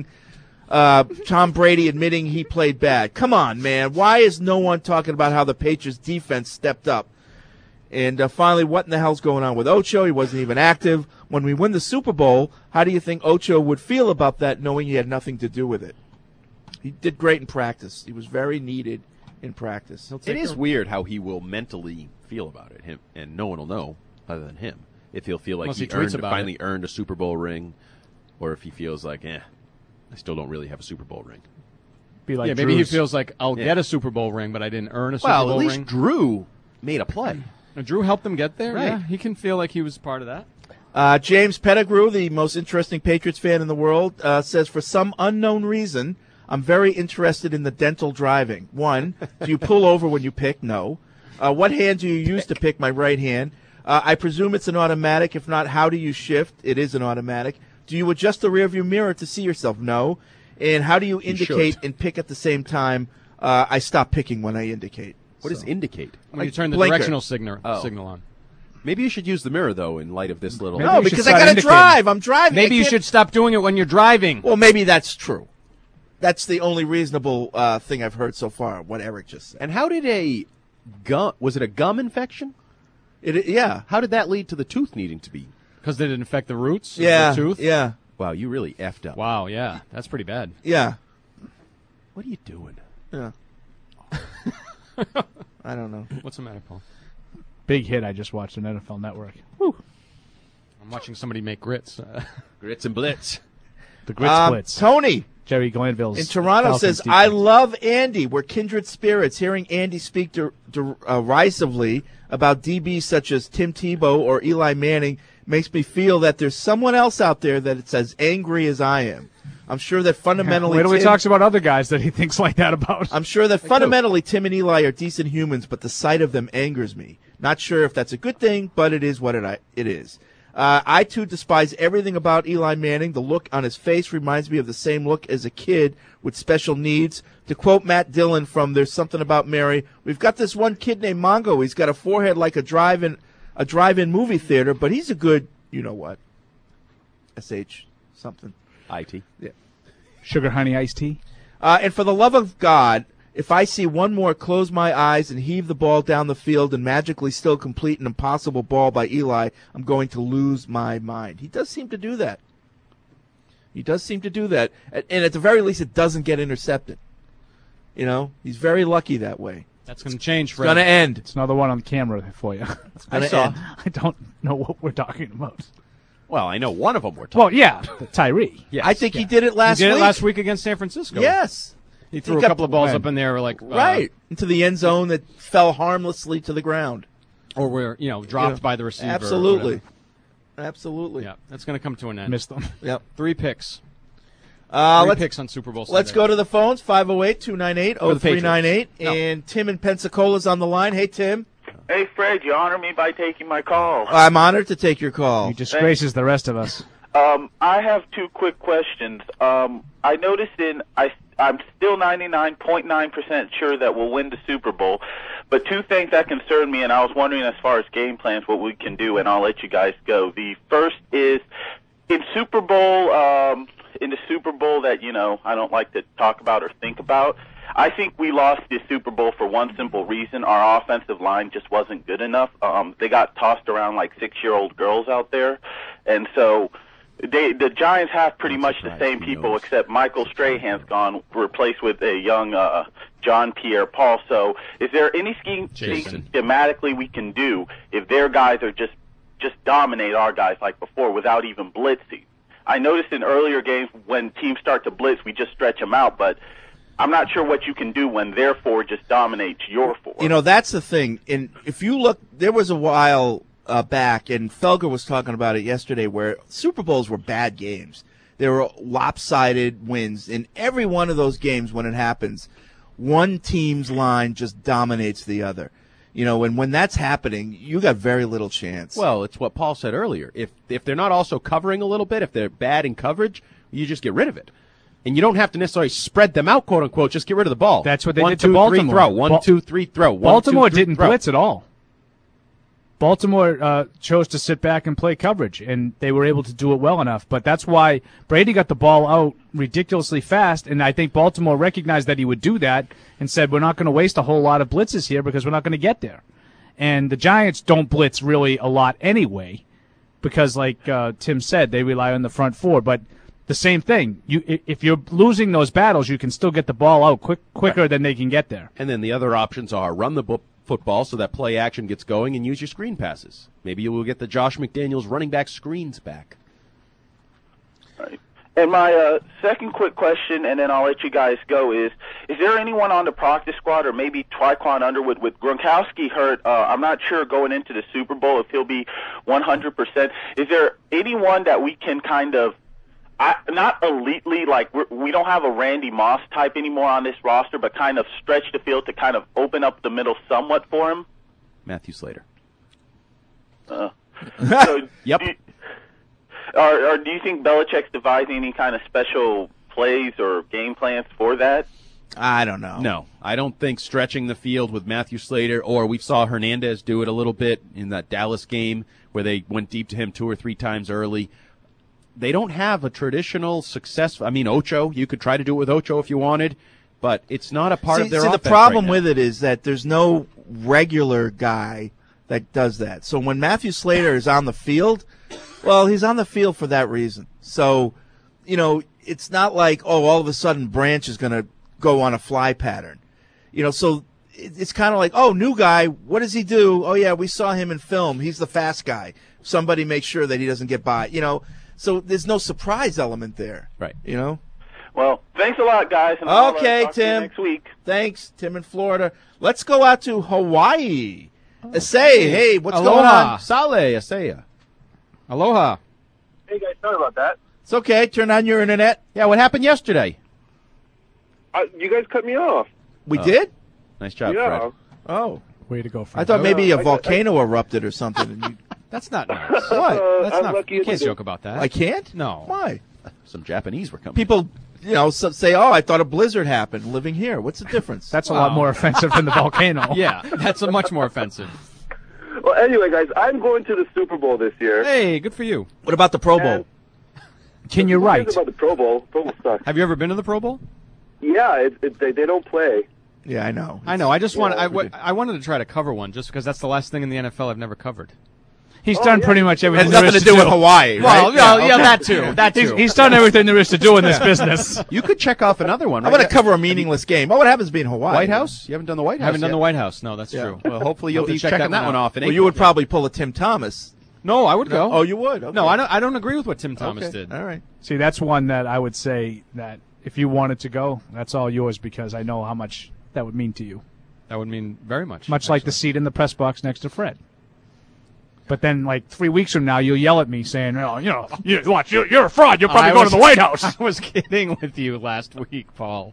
Tom Brady admitting he played bad. Come on, man. Why is no one talking about how the Patriots defense stepped up? And finally, what in the hell's going on with Ocho? He wasn't even active. When we win the Super Bowl, how do you think Ocho would feel about that, knowing he had nothing to do with it? He did great in practice. He was very needed in practice. It is weird how he will mentally feel about it, and no one will know other than him. If he'll feel like he finally earned a Super Bowl ring, or if he feels like, I still don't really have a Super Bowl ring. Be like maybe he feels like, I'll get a Super Bowl ring, but I didn't earn a Super Bowl ring. Well, at least Drew made a play. Drew helped them get there? Right. Yeah, he can feel like he was part of that. James Pettigrew, the most interesting Patriots fan in the world, says, for some unknown reason, I'm very interested in the dental driving. 1, do you pull over when you pick? No. What hand do you use to pick? My right hand. I presume it's an automatic. If not, how do you shift? It is an automatic. Do you adjust the rearview mirror to see yourself? No. And how do you indicate and pick at the same time? I stop picking when I indicate. What does indicate? When you turn the blinker. directional signal on. Maybe you should use the mirror, though, in light of this little... No, because I got to drive. I'm driving. Maybe you should stop doing it when you're driving. Well, maybe that's true. That's the only reasonable thing I've heard so far, what Eric just said. And how did was it a gum infection? Yeah. How did that lead to the tooth needing to be? Because did it infect the roots of the tooth? Yeah. Wow, you really effed up. Wow, yeah. That's pretty bad. Yeah. What are you doing? Yeah. I don't know. What's the matter, Paul? Big hit I just watched on NFL Network. Woo. I'm watching somebody make grits. Grits and blitz. The grits blitz. Tony. Jerry Glanville's in Toronto says, I love Andy. We're kindred spirits. Hearing Andy speak derisively about DBs such as Tim Tebow or Eli Manning makes me feel that there's someone else out there that's as angry as I am. I'm sure that fundamentally... Wait till he talks about other guys that he thinks like that about. I'm sure that fundamentally Tim and Eli are decent humans, but the sight of them angers me. Not sure if that's a good thing, but it is what it is. I, too, despise everything about Eli Manning. The look on his face reminds me of the same look as a kid with special needs. To quote Matt Dillon from There's Something About Mary, we've got this one kid named Mongo. He's got a forehead like a drive-in movie theater, but he's a good, you-know-what, SH something. IT. Yeah. Sugar honey iced tea. And for the love of God, if I see one more close my eyes and heave the ball down the field and magically still complete an impossible ball by Eli, I'm going to lose my mind. He does seem to do that. And at the very least, it doesn't get intercepted. He's very lucky that way. That's going to change. It's going to end. It's another one on camera for you. I saw. I don't know what we're talking about. Well, I know one of them we're talking Well, yeah, Tyree. Yes. I think he did it last week. He did it last week against San Francisco. Yes. He threw a couple of balls up in there, like right into the end zone that fell harmlessly to the ground, or were dropped by the receiver. Absolutely. Yeah, that's going to come to an end. Missed them. Yep. 3 picks. 3 picks on Super Bowl Sunday. Let's go to the phones, 508-298-0398. And Tim in Pensacola's on the line. Hey, Tim. Hey, Fred, you honor me by taking my call. I'm honored to take your call. He disgraces the rest of us. I have 2 quick questions. I noticed I'm still 99.9% sure that we'll win the Super Bowl, but 2 things that concern me, and I was wondering as far as game plans what we can do, and I'll let you guys go. The first is in the Super Bowl that, I don't like to talk about or think about, I think we lost the Super Bowl for one simple reason. Our offensive line just wasn't good enough. They got tossed around like 6-year-old girls out there, and so the Giants have pretty much the same people, except Michael Strahan's gone, replaced with a young John Pierre-Paul. So is there any schematically we can do if their guys are just dominate our guys like before without even blitzing? I noticed in earlier games when teams start to blitz, we just stretch them out, but I'm not sure what you can do when their forward just dominates your forward. That's the thing. And if you look, there was a while back, and Felger was talking about it yesterday, where Super Bowls were bad games. They were lopsided wins. In every one of those games, when it happens, one team's line just dominates the other. And when that's happening, you got very little chance. Well, it's what Paul said earlier. If they're not also covering a little bit, if they're bad in coverage, you just get rid of it. And you don't have to necessarily spread them out, quote unquote. Just get rid of the ball. That's what they did to Baltimore. 1, 2, 3, throw. 1, 2, 3, throw. Baltimore didn't blitz at all. Baltimore chose to sit back and play coverage, and they were able to do it well enough. But that's why Brady got the ball out ridiculously fast, and I think Baltimore recognized that he would do that and said, we're not going to waste a whole lot of blitzes here because we're not going to get there. And the Giants don't blitz really a lot anyway because, like Tim said, they rely on the front four. But the same thing. If you're losing those battles, you can still get the ball out quicker than they can get there. And then the other options are run the football so that play action gets going and use your screen passes. Maybe you will get the Josh McDaniels running back screens back. Right. And my second quick question, and then I'll let you guys go, is there anyone on the practice squad or maybe Tyquan Underwood with Gronkowski hurt? I'm not sure going into the Super Bowl if he'll be 100%. Is there anyone that we can kind of, not elitely, like we don't have a Randy Moss type anymore on this roster, but kind of stretch the field to kind of open up the middle somewhat for him? Matthew Slater. So yep. Or do you think Belichick's devising any kind of special plays or game plans for that? I don't know. No, I don't think stretching the field with Matthew Slater, or we saw Hernandez do it a little bit in that Dallas game where they went deep to him 2 or 3 times early. They don't have a traditional success. I mean, Ocho, you could try to do it with Ocho if you wanted, but it's not a part of their offense. The problem with it is that there's no regular guy that does that. So when Matthew Slater is on the field, well, he's on the field for that reason. So, it's not like, all of a sudden Branch is going to go on a fly pattern. So it's kind of like, new guy, what does he do? Oh, yeah, we saw him in film. He's the fast guy. Somebody make sure that he doesn't get by, So there's no surprise element there. Right. Well, thanks a lot, guys. And I'll okay, talk to you Tim. next week. Thanks, Tim in Florida. Let's go out to Hawaii. Asay, hey, what's going on? Saleh, Asaya. Aloha. Hey, guys, sorry about that. It's okay. Turn on your internet. Yeah, what happened yesterday? You guys cut me off. We did? Nice job, Yeah. Fred. Oh. Way to go, Fred. I thought maybe a volcano erupted or something. And you... That's not nice. What? That's I'm not. lucky You as can't it joke about that. I can't? No. Why? Some Japanese were coming. People, say, I thought a blizzard happened living here. What's the difference? That's a lot more offensive than the volcano. Yeah, that's much more offensive. Well, anyway, guys, I'm going to the Super Bowl this year. Hey, good for you. What about the Pro Bowl? Can you write? About the Pro Bowl. Pro Bowl sucks. Have you ever been to the Pro Bowl? Yeah, they don't play. Yeah, I know. I know. I just wanted to try to cover one just because that's the last thing in the NFL I've never covered. He's done pretty much everything. Has nothing there is to do with Hawaii, Well, right? yeah, that too. That too. He's done everything there is to do in this business. You could check off another one. I'm going to cover a meaningless game. Oh, what happens to be in Hawaii? White House? You haven't done the White House Haven't done yet. the White House. No, that's Yeah. true. Well, hopefully you'll Have to be check checking that one off. Well, you would probably pull a Tim Thomas. No, I would go. Oh, you would? Okay. No, I don't agree with what Tim Thomas Okay. did. All right. See, that's one that I would say that if you wanted to go, that's all yours because I know how much that would mean to you. That would mean very much. Much like the seat in the press box next to Fred. But then, like 3 weeks from now, you'll yell at me saying, you're a fraud. You're probably going to the White House. I was kidding with you last week, Paul.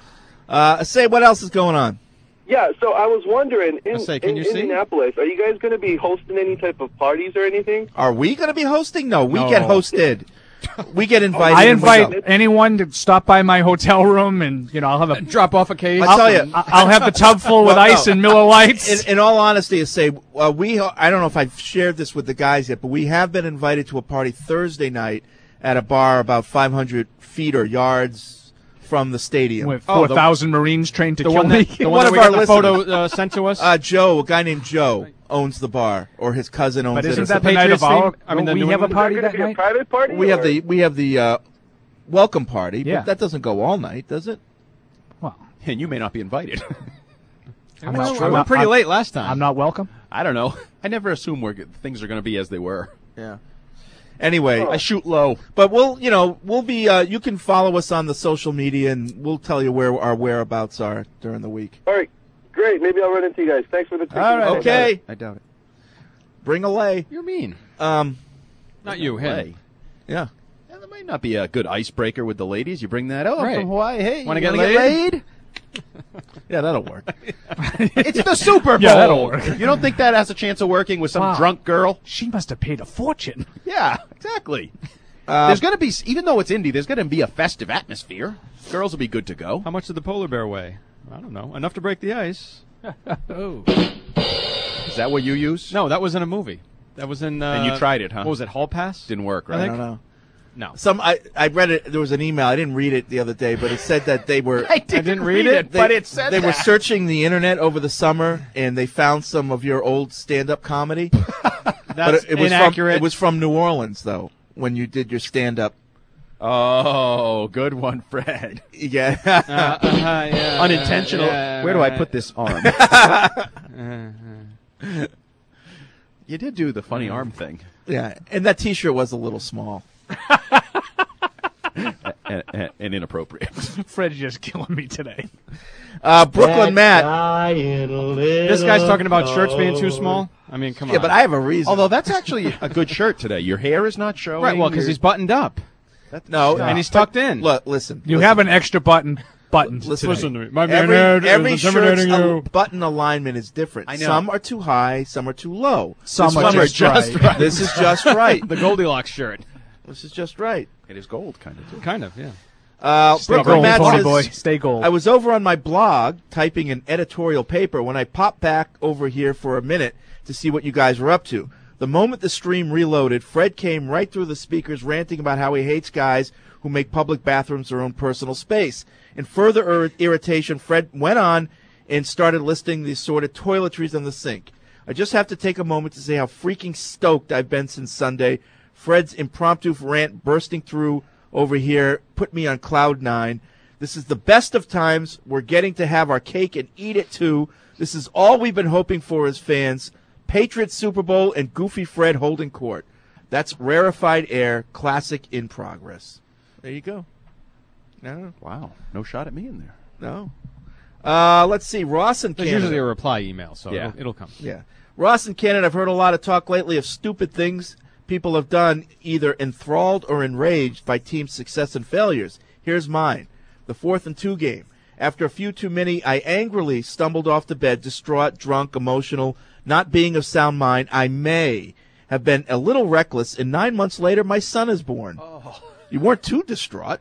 Say what else is going on? Yeah, so I was wondering, in can you see? Indianapolis, are you guys going to be hosting any type of parties or anything? Are we going to be hosting? No, we No. get hosted. We get invited. I invite anyone to stop by my hotel room, and I'll have a drop off a case. I tell you, I'll have the tub full with ice and Miller Lights. In all honesty, I say I don't know if I've shared this with the guys yet, but we have been invited to a party Thursday night at a bar about 500 feet or yards from the stadium. With 4,000 Marines trained to the kill one me. that, One that of we our got the listeners. photo sent to us. Joe, a guy named Joe, owns the bar, or his cousin owns But it. isn't or that something. the night of our? I mean, the we New have a England- party Is that that going to be a night. private party? We have the welcome party, Yeah. but that doesn't go all night, does it? Well, And you may not be invited. I'm Well, not- we I'm were not- pretty I'm- late last time. I'm not welcome. I don't know. I never assume things are going to be as they were. Yeah. Anyway, I shoot low. but we'll be. You can follow us on the social media, and we'll tell you where our whereabouts are during the week. All right, great. Maybe I'll run into you guys. Thanks for the tip. All right. Okay. I doubt it. Bring a lay. You're mean. Um, Not you, him. Lay. yeah. Yeah, that might not be a good icebreaker with the ladies. You bring that up Right. from Hawaii. Hey, Wanna you get wanna laid? Yeah, that'll work. It's the Super Bowl. Yeah, that'll work. You don't think that has a chance of working with some Wow. drunk girl? She must have paid a fortune. Yeah, exactly. There's going to be, even though it's Indy, there's going to be a festive atmosphere. Girls will be good to go. How much did the polar bear weigh? I don't know. Enough to break the ice. Oh. Is that what you use? No, that was in a movie. That was in. And you tried it, huh? What was it? Hall Pass? Didn't work, I right? I think. don't know. No. I read it. There was an email. I didn't read it the other day, but it said that they were. I didn't read it, They, but it said they were that. searching the internet over the summer, and they found some of your old stand-up comedy. That's But it was inaccurate. It was from New Orleans, though, when you did your stand-up. Oh, good one, Fred. Yeah. Yeah, Unintentional. yeah, Where do I right. put this arm? You did do the funny arm thing. Yeah, and that T-shirt was a little small. And inappropriate. Fred's just killing me today. Brooklyn Matt. This guy's talking about shirts being too small. I mean, come on. Yeah, but I have a reason. Although that's actually a good shirt today. Your hair is not showing. Right, well, because he's buttoned up. No, And he's tucked in. Look, listen. You have an extra button Listen today. to me. My Every man is shirt's intimidating you. button alignment is different. I know. Some are too high, some are too low. Some This are one just right. This is just right. The Goldilocks shirt. This is just right. It is gold, kind of. Too. Kind of, yeah. Stay Brooklyn gold, Matt Tony says, boy. Stay gold. I was over on my blog typing an editorial paper when I popped back over here for a minute to see what you guys were up to. The moment the stream reloaded, Fred came right through the speakers ranting about how he hates guys who make public bathrooms their own personal space. In further irritation, Fred went on and started listing the assorted toiletries on the sink. I just have to take a moment to say how freaking stoked I've been since Sunday. Fred's impromptu rant bursting through over here put me on cloud nine. This is the best of times. We're getting to have our cake and eat it too. This is all we've been hoping for as fans. Patriots Super Bowl and Goofy Fred holding court. That's rarefied air, classic in progress. There you go. No. Wow. No shot at me in there. No. Let's see. Ross in There's Canada. usually a reply email, so Yeah. it'll come. Yeah. Ross in Canada, I've heard a lot of talk lately of stupid things people have done, either enthralled or enraged by team success and failures. Here's mine. The 4th and 2 game. After a few too many, I angrily stumbled off to bed, distraught, drunk, emotional, not being of sound mind. I may have been a little reckless, and 9 months later, my son is born. Oh. You weren't too distraught.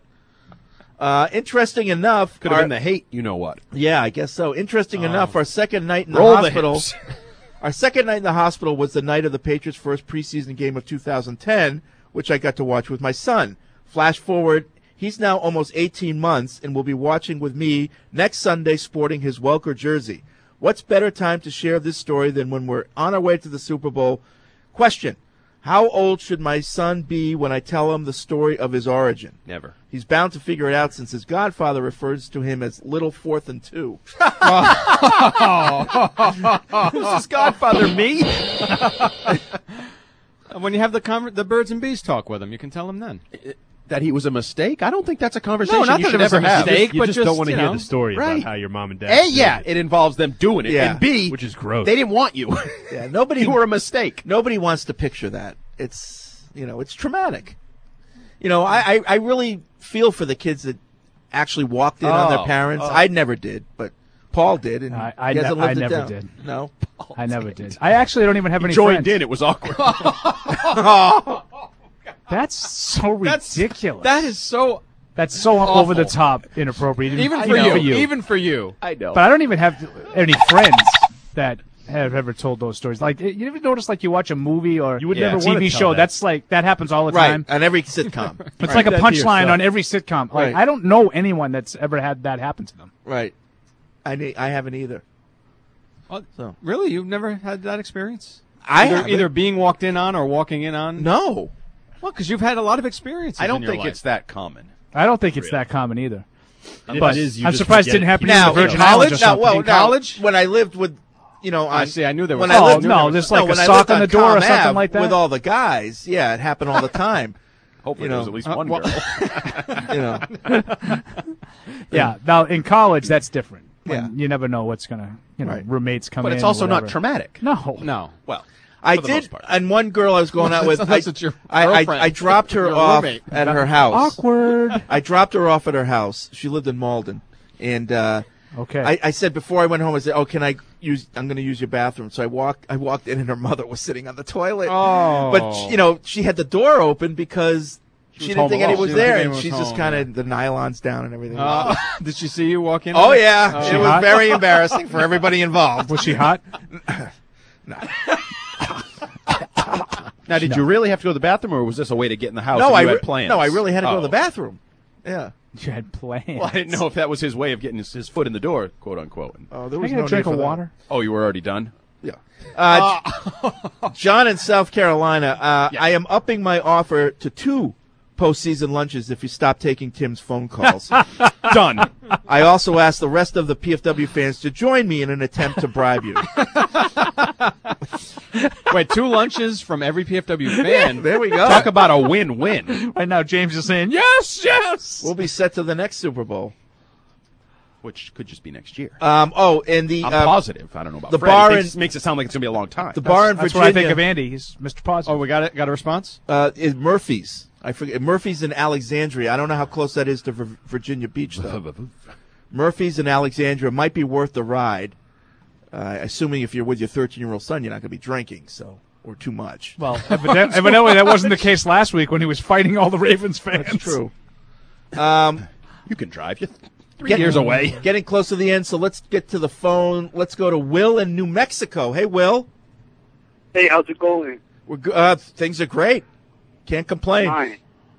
Interesting enough. Could have been the hate, you know what. Yeah, I guess so. Interesting enough, our second night in the Roll the hospital. hips. Our second night in the hospital was the night of the Patriots' first preseason game of 2010, which I got to watch with my son. Flash forward, he's now almost 18 months and will be watching with me next Sunday sporting his Welker jersey. What's better time to share this story than when we're on our way to the Super Bowl, Question. How old should my son be when I tell him the story of his origin? Never. He's bound to figure it out since his godfather refers to him as Little 4th and 2. Who's his godfather, me? When you have the birds and bees talk with him, you can tell him then. That he was a mistake? I don't think that's a conversation not you that should it was ever a have. mistake, You but just don't want to hear know. the story Right. about how your mom and dad. A, yeah, did it involves them doing it. Yeah. And B, which is gross. they didn't want you. Yeah, nobody. You were a mistake. Nobody wants to picture that. It's it's traumatic. I really feel for the kids that actually walked in on their parents. I never did, but Paul did, and I he hasn't lived it never down. did. No, I never did. I actually don't even have any Joined friends. in. It was awkward. That's so ridiculous. That is so. That's so awful. over the top, inappropriate. Even for you. Even for you. I know. But I don't even have any friends that have ever told those stories. Like, you ever notice, like, you watch a movie or You would never wanna TV tell show, that. that's like, that happens all the right time. on every sitcom. It's like a That to punchline yourself. on every sitcom. Like, Right. I don't know anyone that's ever had that happen to them. Right. I haven't either. So Really? You've never had that experience? I haven't. Either being walked in on or walking in on? No. Well, because you've had a lot of experiences I don't in your think life. it's that common. I don't think it's that common either. And if But it is, you I'm just surprised it forget didn't it. happen to you in Now the Virgin in college, Islands or something. in college, when I lived with, I see. I knew there was. when I lived, there's like a when I sock lived on the door or Com something Ave like that. with all the guys. Yeah, it happened all the time. Hopefully You know, there's at least one girl. Yeah. Now in college, that's different. Yeah. You never know what's gonna, Right. roommates come in. But it's also or not whatever. traumatic. No. No. Well, I for the did, most part. and one girl I was going out with, Unless it's your I girlfriend. dropped her Your off roommate. at her house. Awkward. I dropped her off at her house. She lived in Malden, and Okay. I said before I went home, I said, "Oh, I'm going to use your bathroom." So I walked in, and her mother was sitting on the toilet. Oh. But she had the door open because she didn't think anyone was She didn't there, think and anyone she's was just home, kind of the nylons down and everything. Did she see you walk in? Oh yeah, she it was hot? very embarrassing for everybody involved. Was she hot? Now, did you really have to go to the bathroom, or was this a way to get in the house? No, and you had plans? I really had to go to Oh. the bathroom. Yeah. You had plans. Well, I didn't know if that was his way of getting his foot in the door, quote unquote. Oh, there I was got no a drink need of for that. water. Oh, you were already done? Yeah. John in South Carolina, I am upping my offer to 2 postseason lunches if you stop taking Tim's phone calls. Done. I also asked the rest of the PFW fans to join me in an attempt to bribe you. Wait, 2 lunches from every PFW fan. There we go. Talk about a win-win. Right now, James is saying, yes, yes. We'll be set to the next Super Bowl. Which could just be next year. And the I'm positive. I don't know about the Freddie. bar Makes it sound like it's going to be a long time. the bar in That's Virginia. what I think of Andy. He's Mr. Positive. Oh, we got it. Got a response? Is Murphy's. I forget. Murphy's in Alexandria. I don't know how close that is to Virginia Beach, though. Murphy's in Alexandria might be worth the ride, assuming if you're with your 13-year-old son, you're not going to be drinking, or too much. Well, evidently that wasn't the case last week when he was fighting all the Ravens fans. That's true. You can drive. You're 3 years away. Getting close to the end, so let's get to the phone. Let's go to Will in New Mexico. Hey, Will. Hey, how's it going? Things are great. Can't complain. Fine.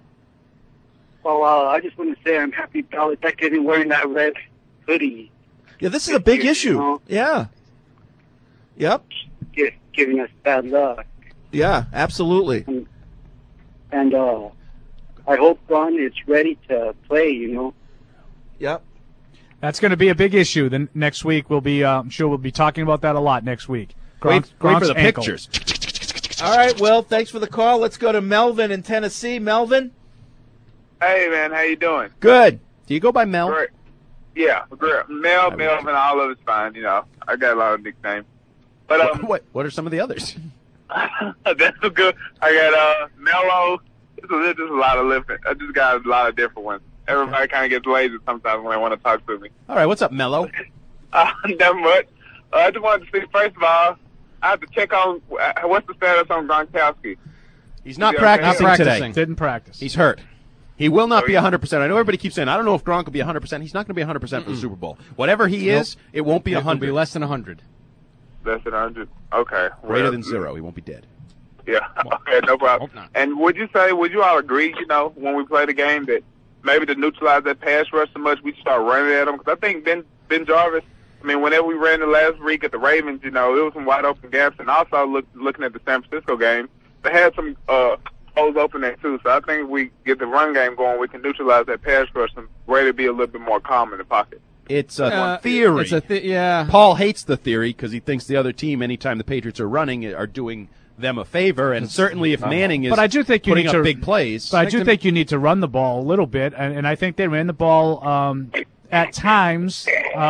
Well, I just want to say I'm happy Belichick isn't wearing that red hoodie. Yeah, this is a big issue. Yeah. Yep. Giving us bad luck. Yeah, absolutely. And I hope Ron is ready to play, Yep. That's going to be a big issue. Then next week we'll be, I'm sure we'll be talking about that a lot next week. Wait for Gronk's the ankle. pictures. All right, Will, thanks for the call. Let's go to Melvin in Tennessee. Melvin? Hey, man, how you doing? Good. Do you go by Mel? Great. Yeah, great. Melvin, all of it's fine. I got a lot of nicknames. But What are some of the others? that's good. I got Mello. There's a lot of different. I just got a lot of different ones. Everybody kind of gets lazy sometimes when they want to talk to me. All right, what's up, Mello? Not much. I just wanted to see, first of all, I have to check on what's the status on Gronkowski. He's not Is he practicing okay? today. Didn't practice. He's hurt. He will not be 100%. I know everybody keeps saying, I don't know if Gronk will be 100%. He's not going to be 100% for the Super Bowl. Whatever he is, it won't be 100. It'll be less than 100. Less than 100. Okay. Greater than 0. He won't be dead. Yeah. Okay, no problem. And would you all agree, when we play the game that maybe to neutralize that pass rush so much, we start running at them? Because I think Ben Jarvis, I mean, whenever we ran the last week at the Ravens, it was some wide open gaps. And also looking at the San Francisco game, they had some holes open there too. So I think if we get the run game going, we can neutralize that pass rush and Brady be a little bit more calm in the pocket. It's a theory. Yeah. Paul hates the theory because he thinks the other team, anytime the Patriots are running, are doing them a favor. And certainly if Manning is but I do think you putting need up to, big plays. But I do think you need to run the ball a little bit. And I think they ran the ball at times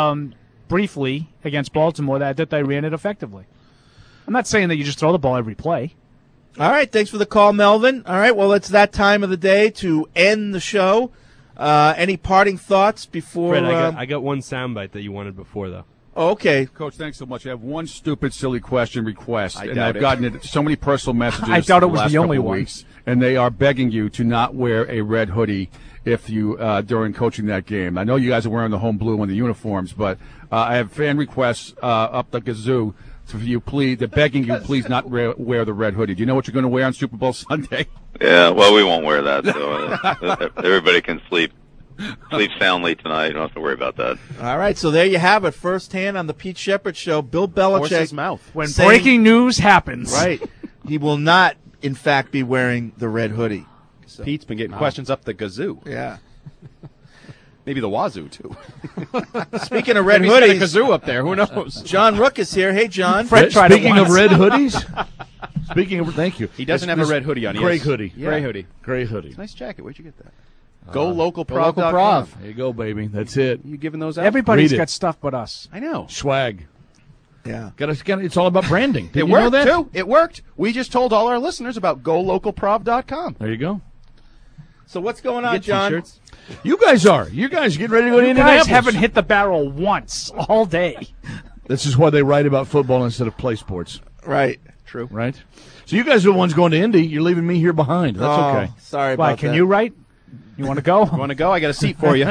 briefly against Baltimore that they ran it effectively. I'm not saying that you just throw the ball every play. All right, thanks for the call, Melvin. All right, well, it's that time of the day to end the show. Any parting thoughts before? Fred, I got one soundbite that you wanted before, though. Oh, okay. Coach, thanks so much. I have one stupid, silly question request, and doubt I've it. gotten it so many personal messages. I doubt it was last the only couple one. weeks, and they are begging you to not wear a red hoodie if you during coaching that game. I know you guys are wearing the home blue on the uniforms, but I have fan requests up the gazoo. So for you, please, they're begging you, please not wear the red hoodie. Do you know what you're going to wear on Super Bowl Sunday? Yeah, well, we won't wear that, so everybody can sleep soundly tonight. You don't have to worry about that. All right, so there you have it. Firsthand on the Pete Shepard Show, Bill Belichick. Horse's mouth. When breaking news happens. Right. He will not, in fact, be wearing the red hoodie. So. Pete's been getting questions up the gazoo. Yeah. Maybe the wazoo, too. Speaking of red Maybe he's got a hoodies. kazoo up there. Who knows? John Rook is here. Hey, John. Speaking of red hoodies, thank you. He doesn't have a red hoodie on. Gray hoodie. Yeah. Gray hoodie. Gray hoodie. Nice jacket. Where'd you get that? GoLocalProv.com. There you go, baby. That's it. You giving those out? Everybody's Read it. got stuff but us. I know. Swag. Yeah. It's all about branding. Did It you know worked, that? too. It worked. We just told all our listeners about GoLocalProv.com. There you go. So what's going on, John? T-shirts. You guys getting ready to go to You Indianapolis. guys haven't hit the barrel once all day. This is why they write about football instead of play sports. Right. True. Right? So you guys are the ones going to Indy. You're leaving me here behind. That's okay. Sorry Why, about can that. you write? You want to go? You want to go? I got a seat for you.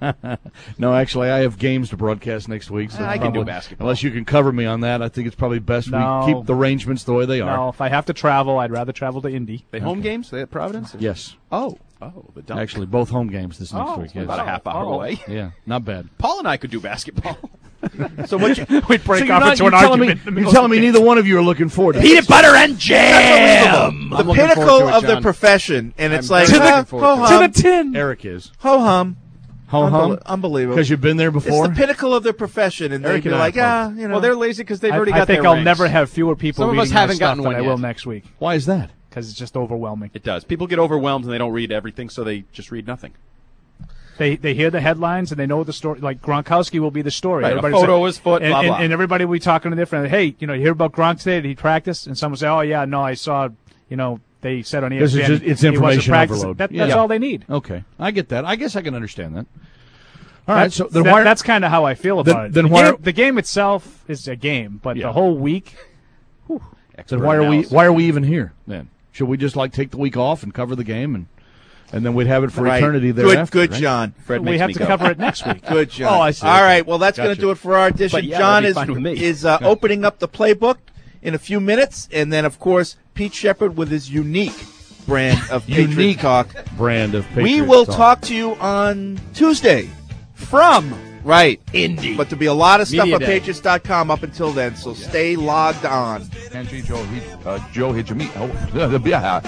No, actually, I have games to broadcast next week. So I can do probably- basketball. Unless you can cover me on that, I think it's probably best No. we keep the arrangements the way they are. No, if I have to travel, I'd rather travel to Indy. They home games? They at Providence? Yes. Oh, the dump. Actually, both home games this next week. Yes. About a half hour away. Yeah, not bad. Paul and I could do basketball. So what you, We'd break So off into an argument. You're telling me neither one of you are looking forward to Peanut butter and jam! the pinnacle of the profession, and it's like, To the ho-hum, tin. Eric is. ho-hum. Ho-hum? Unbelievable. Because you've been there It's before? the pinnacle of their profession, and Eric they'd be and I like, both. Well, they're lazy because they've already I got think their I'll ranks. never have fewer people Some of us reading my haven't stuff gotten than one I will yet. next week Why is that? because it's just overwhelming. It does. People get overwhelmed and they don't read everything, so they just read nothing. They hear the headlines and they know the story. Like Gronkowski will be the story. Right, a Everybody photo say- of his foot, and, blah, and, blah. and everybody will be talking to their friend. Hey, you hear about Gronk today? Did he practice? And someone say, oh yeah, no, I saw. They said on ESPN. This is just, it's he wasn't information practicing. overload. That's all they need. Okay. I get that. I guess I can understand that. All right. So then why, that's kind of how I feel about it. then The why- game, the game itself is a game, but the whole week. then why are we even here then? Should we just take the week off and cover the game and then we'd have it for Right. eternity thereafter? Good, right? John. Fred We makes have me to go. cover it next week. Good, John. Oh, I see. All Okay. right, well, that's going to Gotcha. do it for our edition. But yeah, John that'd be fine with me. is opening up the playbook in a few minutes, and then, of course, Pete Shepard with his unique brand of Patriot Talk. Brand of Patriot We will Talk. talk to you on Tuesday. From Indy. But there'll be a lot of stuff Media on Day. Patriots.com up until then, so stay logged on. Angie, Joe hit your meat. Oh, yeah.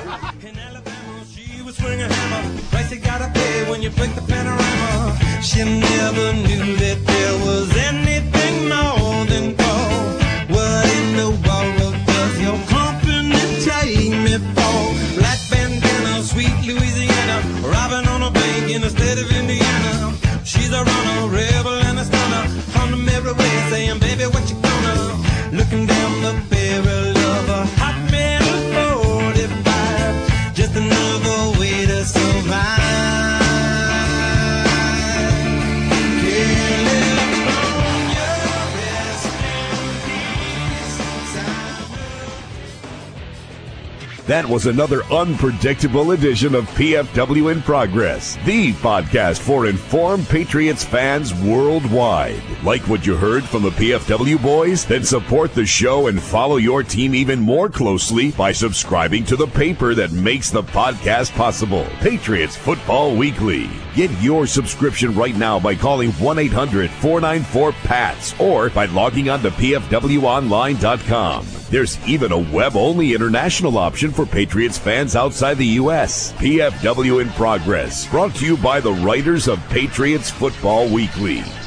She was swinging a hammer. Price you gotta pay when you flick the panorama. She never knew that there was anything more than gold. What in the world does your company take me for? Black bandana, sweet Louisiana, robbing on a bank in the state of Indiana. She's a runner, rebel and a stunner. On the merry way, saying, baby, what you gonna? Looking down the barrel of a hot metal 45. Just another way to survive. That was another unpredictable edition of PFW in Progress, the podcast for informed Patriots fans worldwide. Like what you heard from the PFW boys? Then support the show and follow your team even more closely by subscribing to the paper that makes the podcast possible, Patriots Football Weekly. Get your subscription right now by calling 1-800-494-PATS or by logging on to pfwonline.com. There's even a web-only international option for Patriots fans outside the U.S. PFW in Progress, brought to you by the writers of Patriots Football Weekly.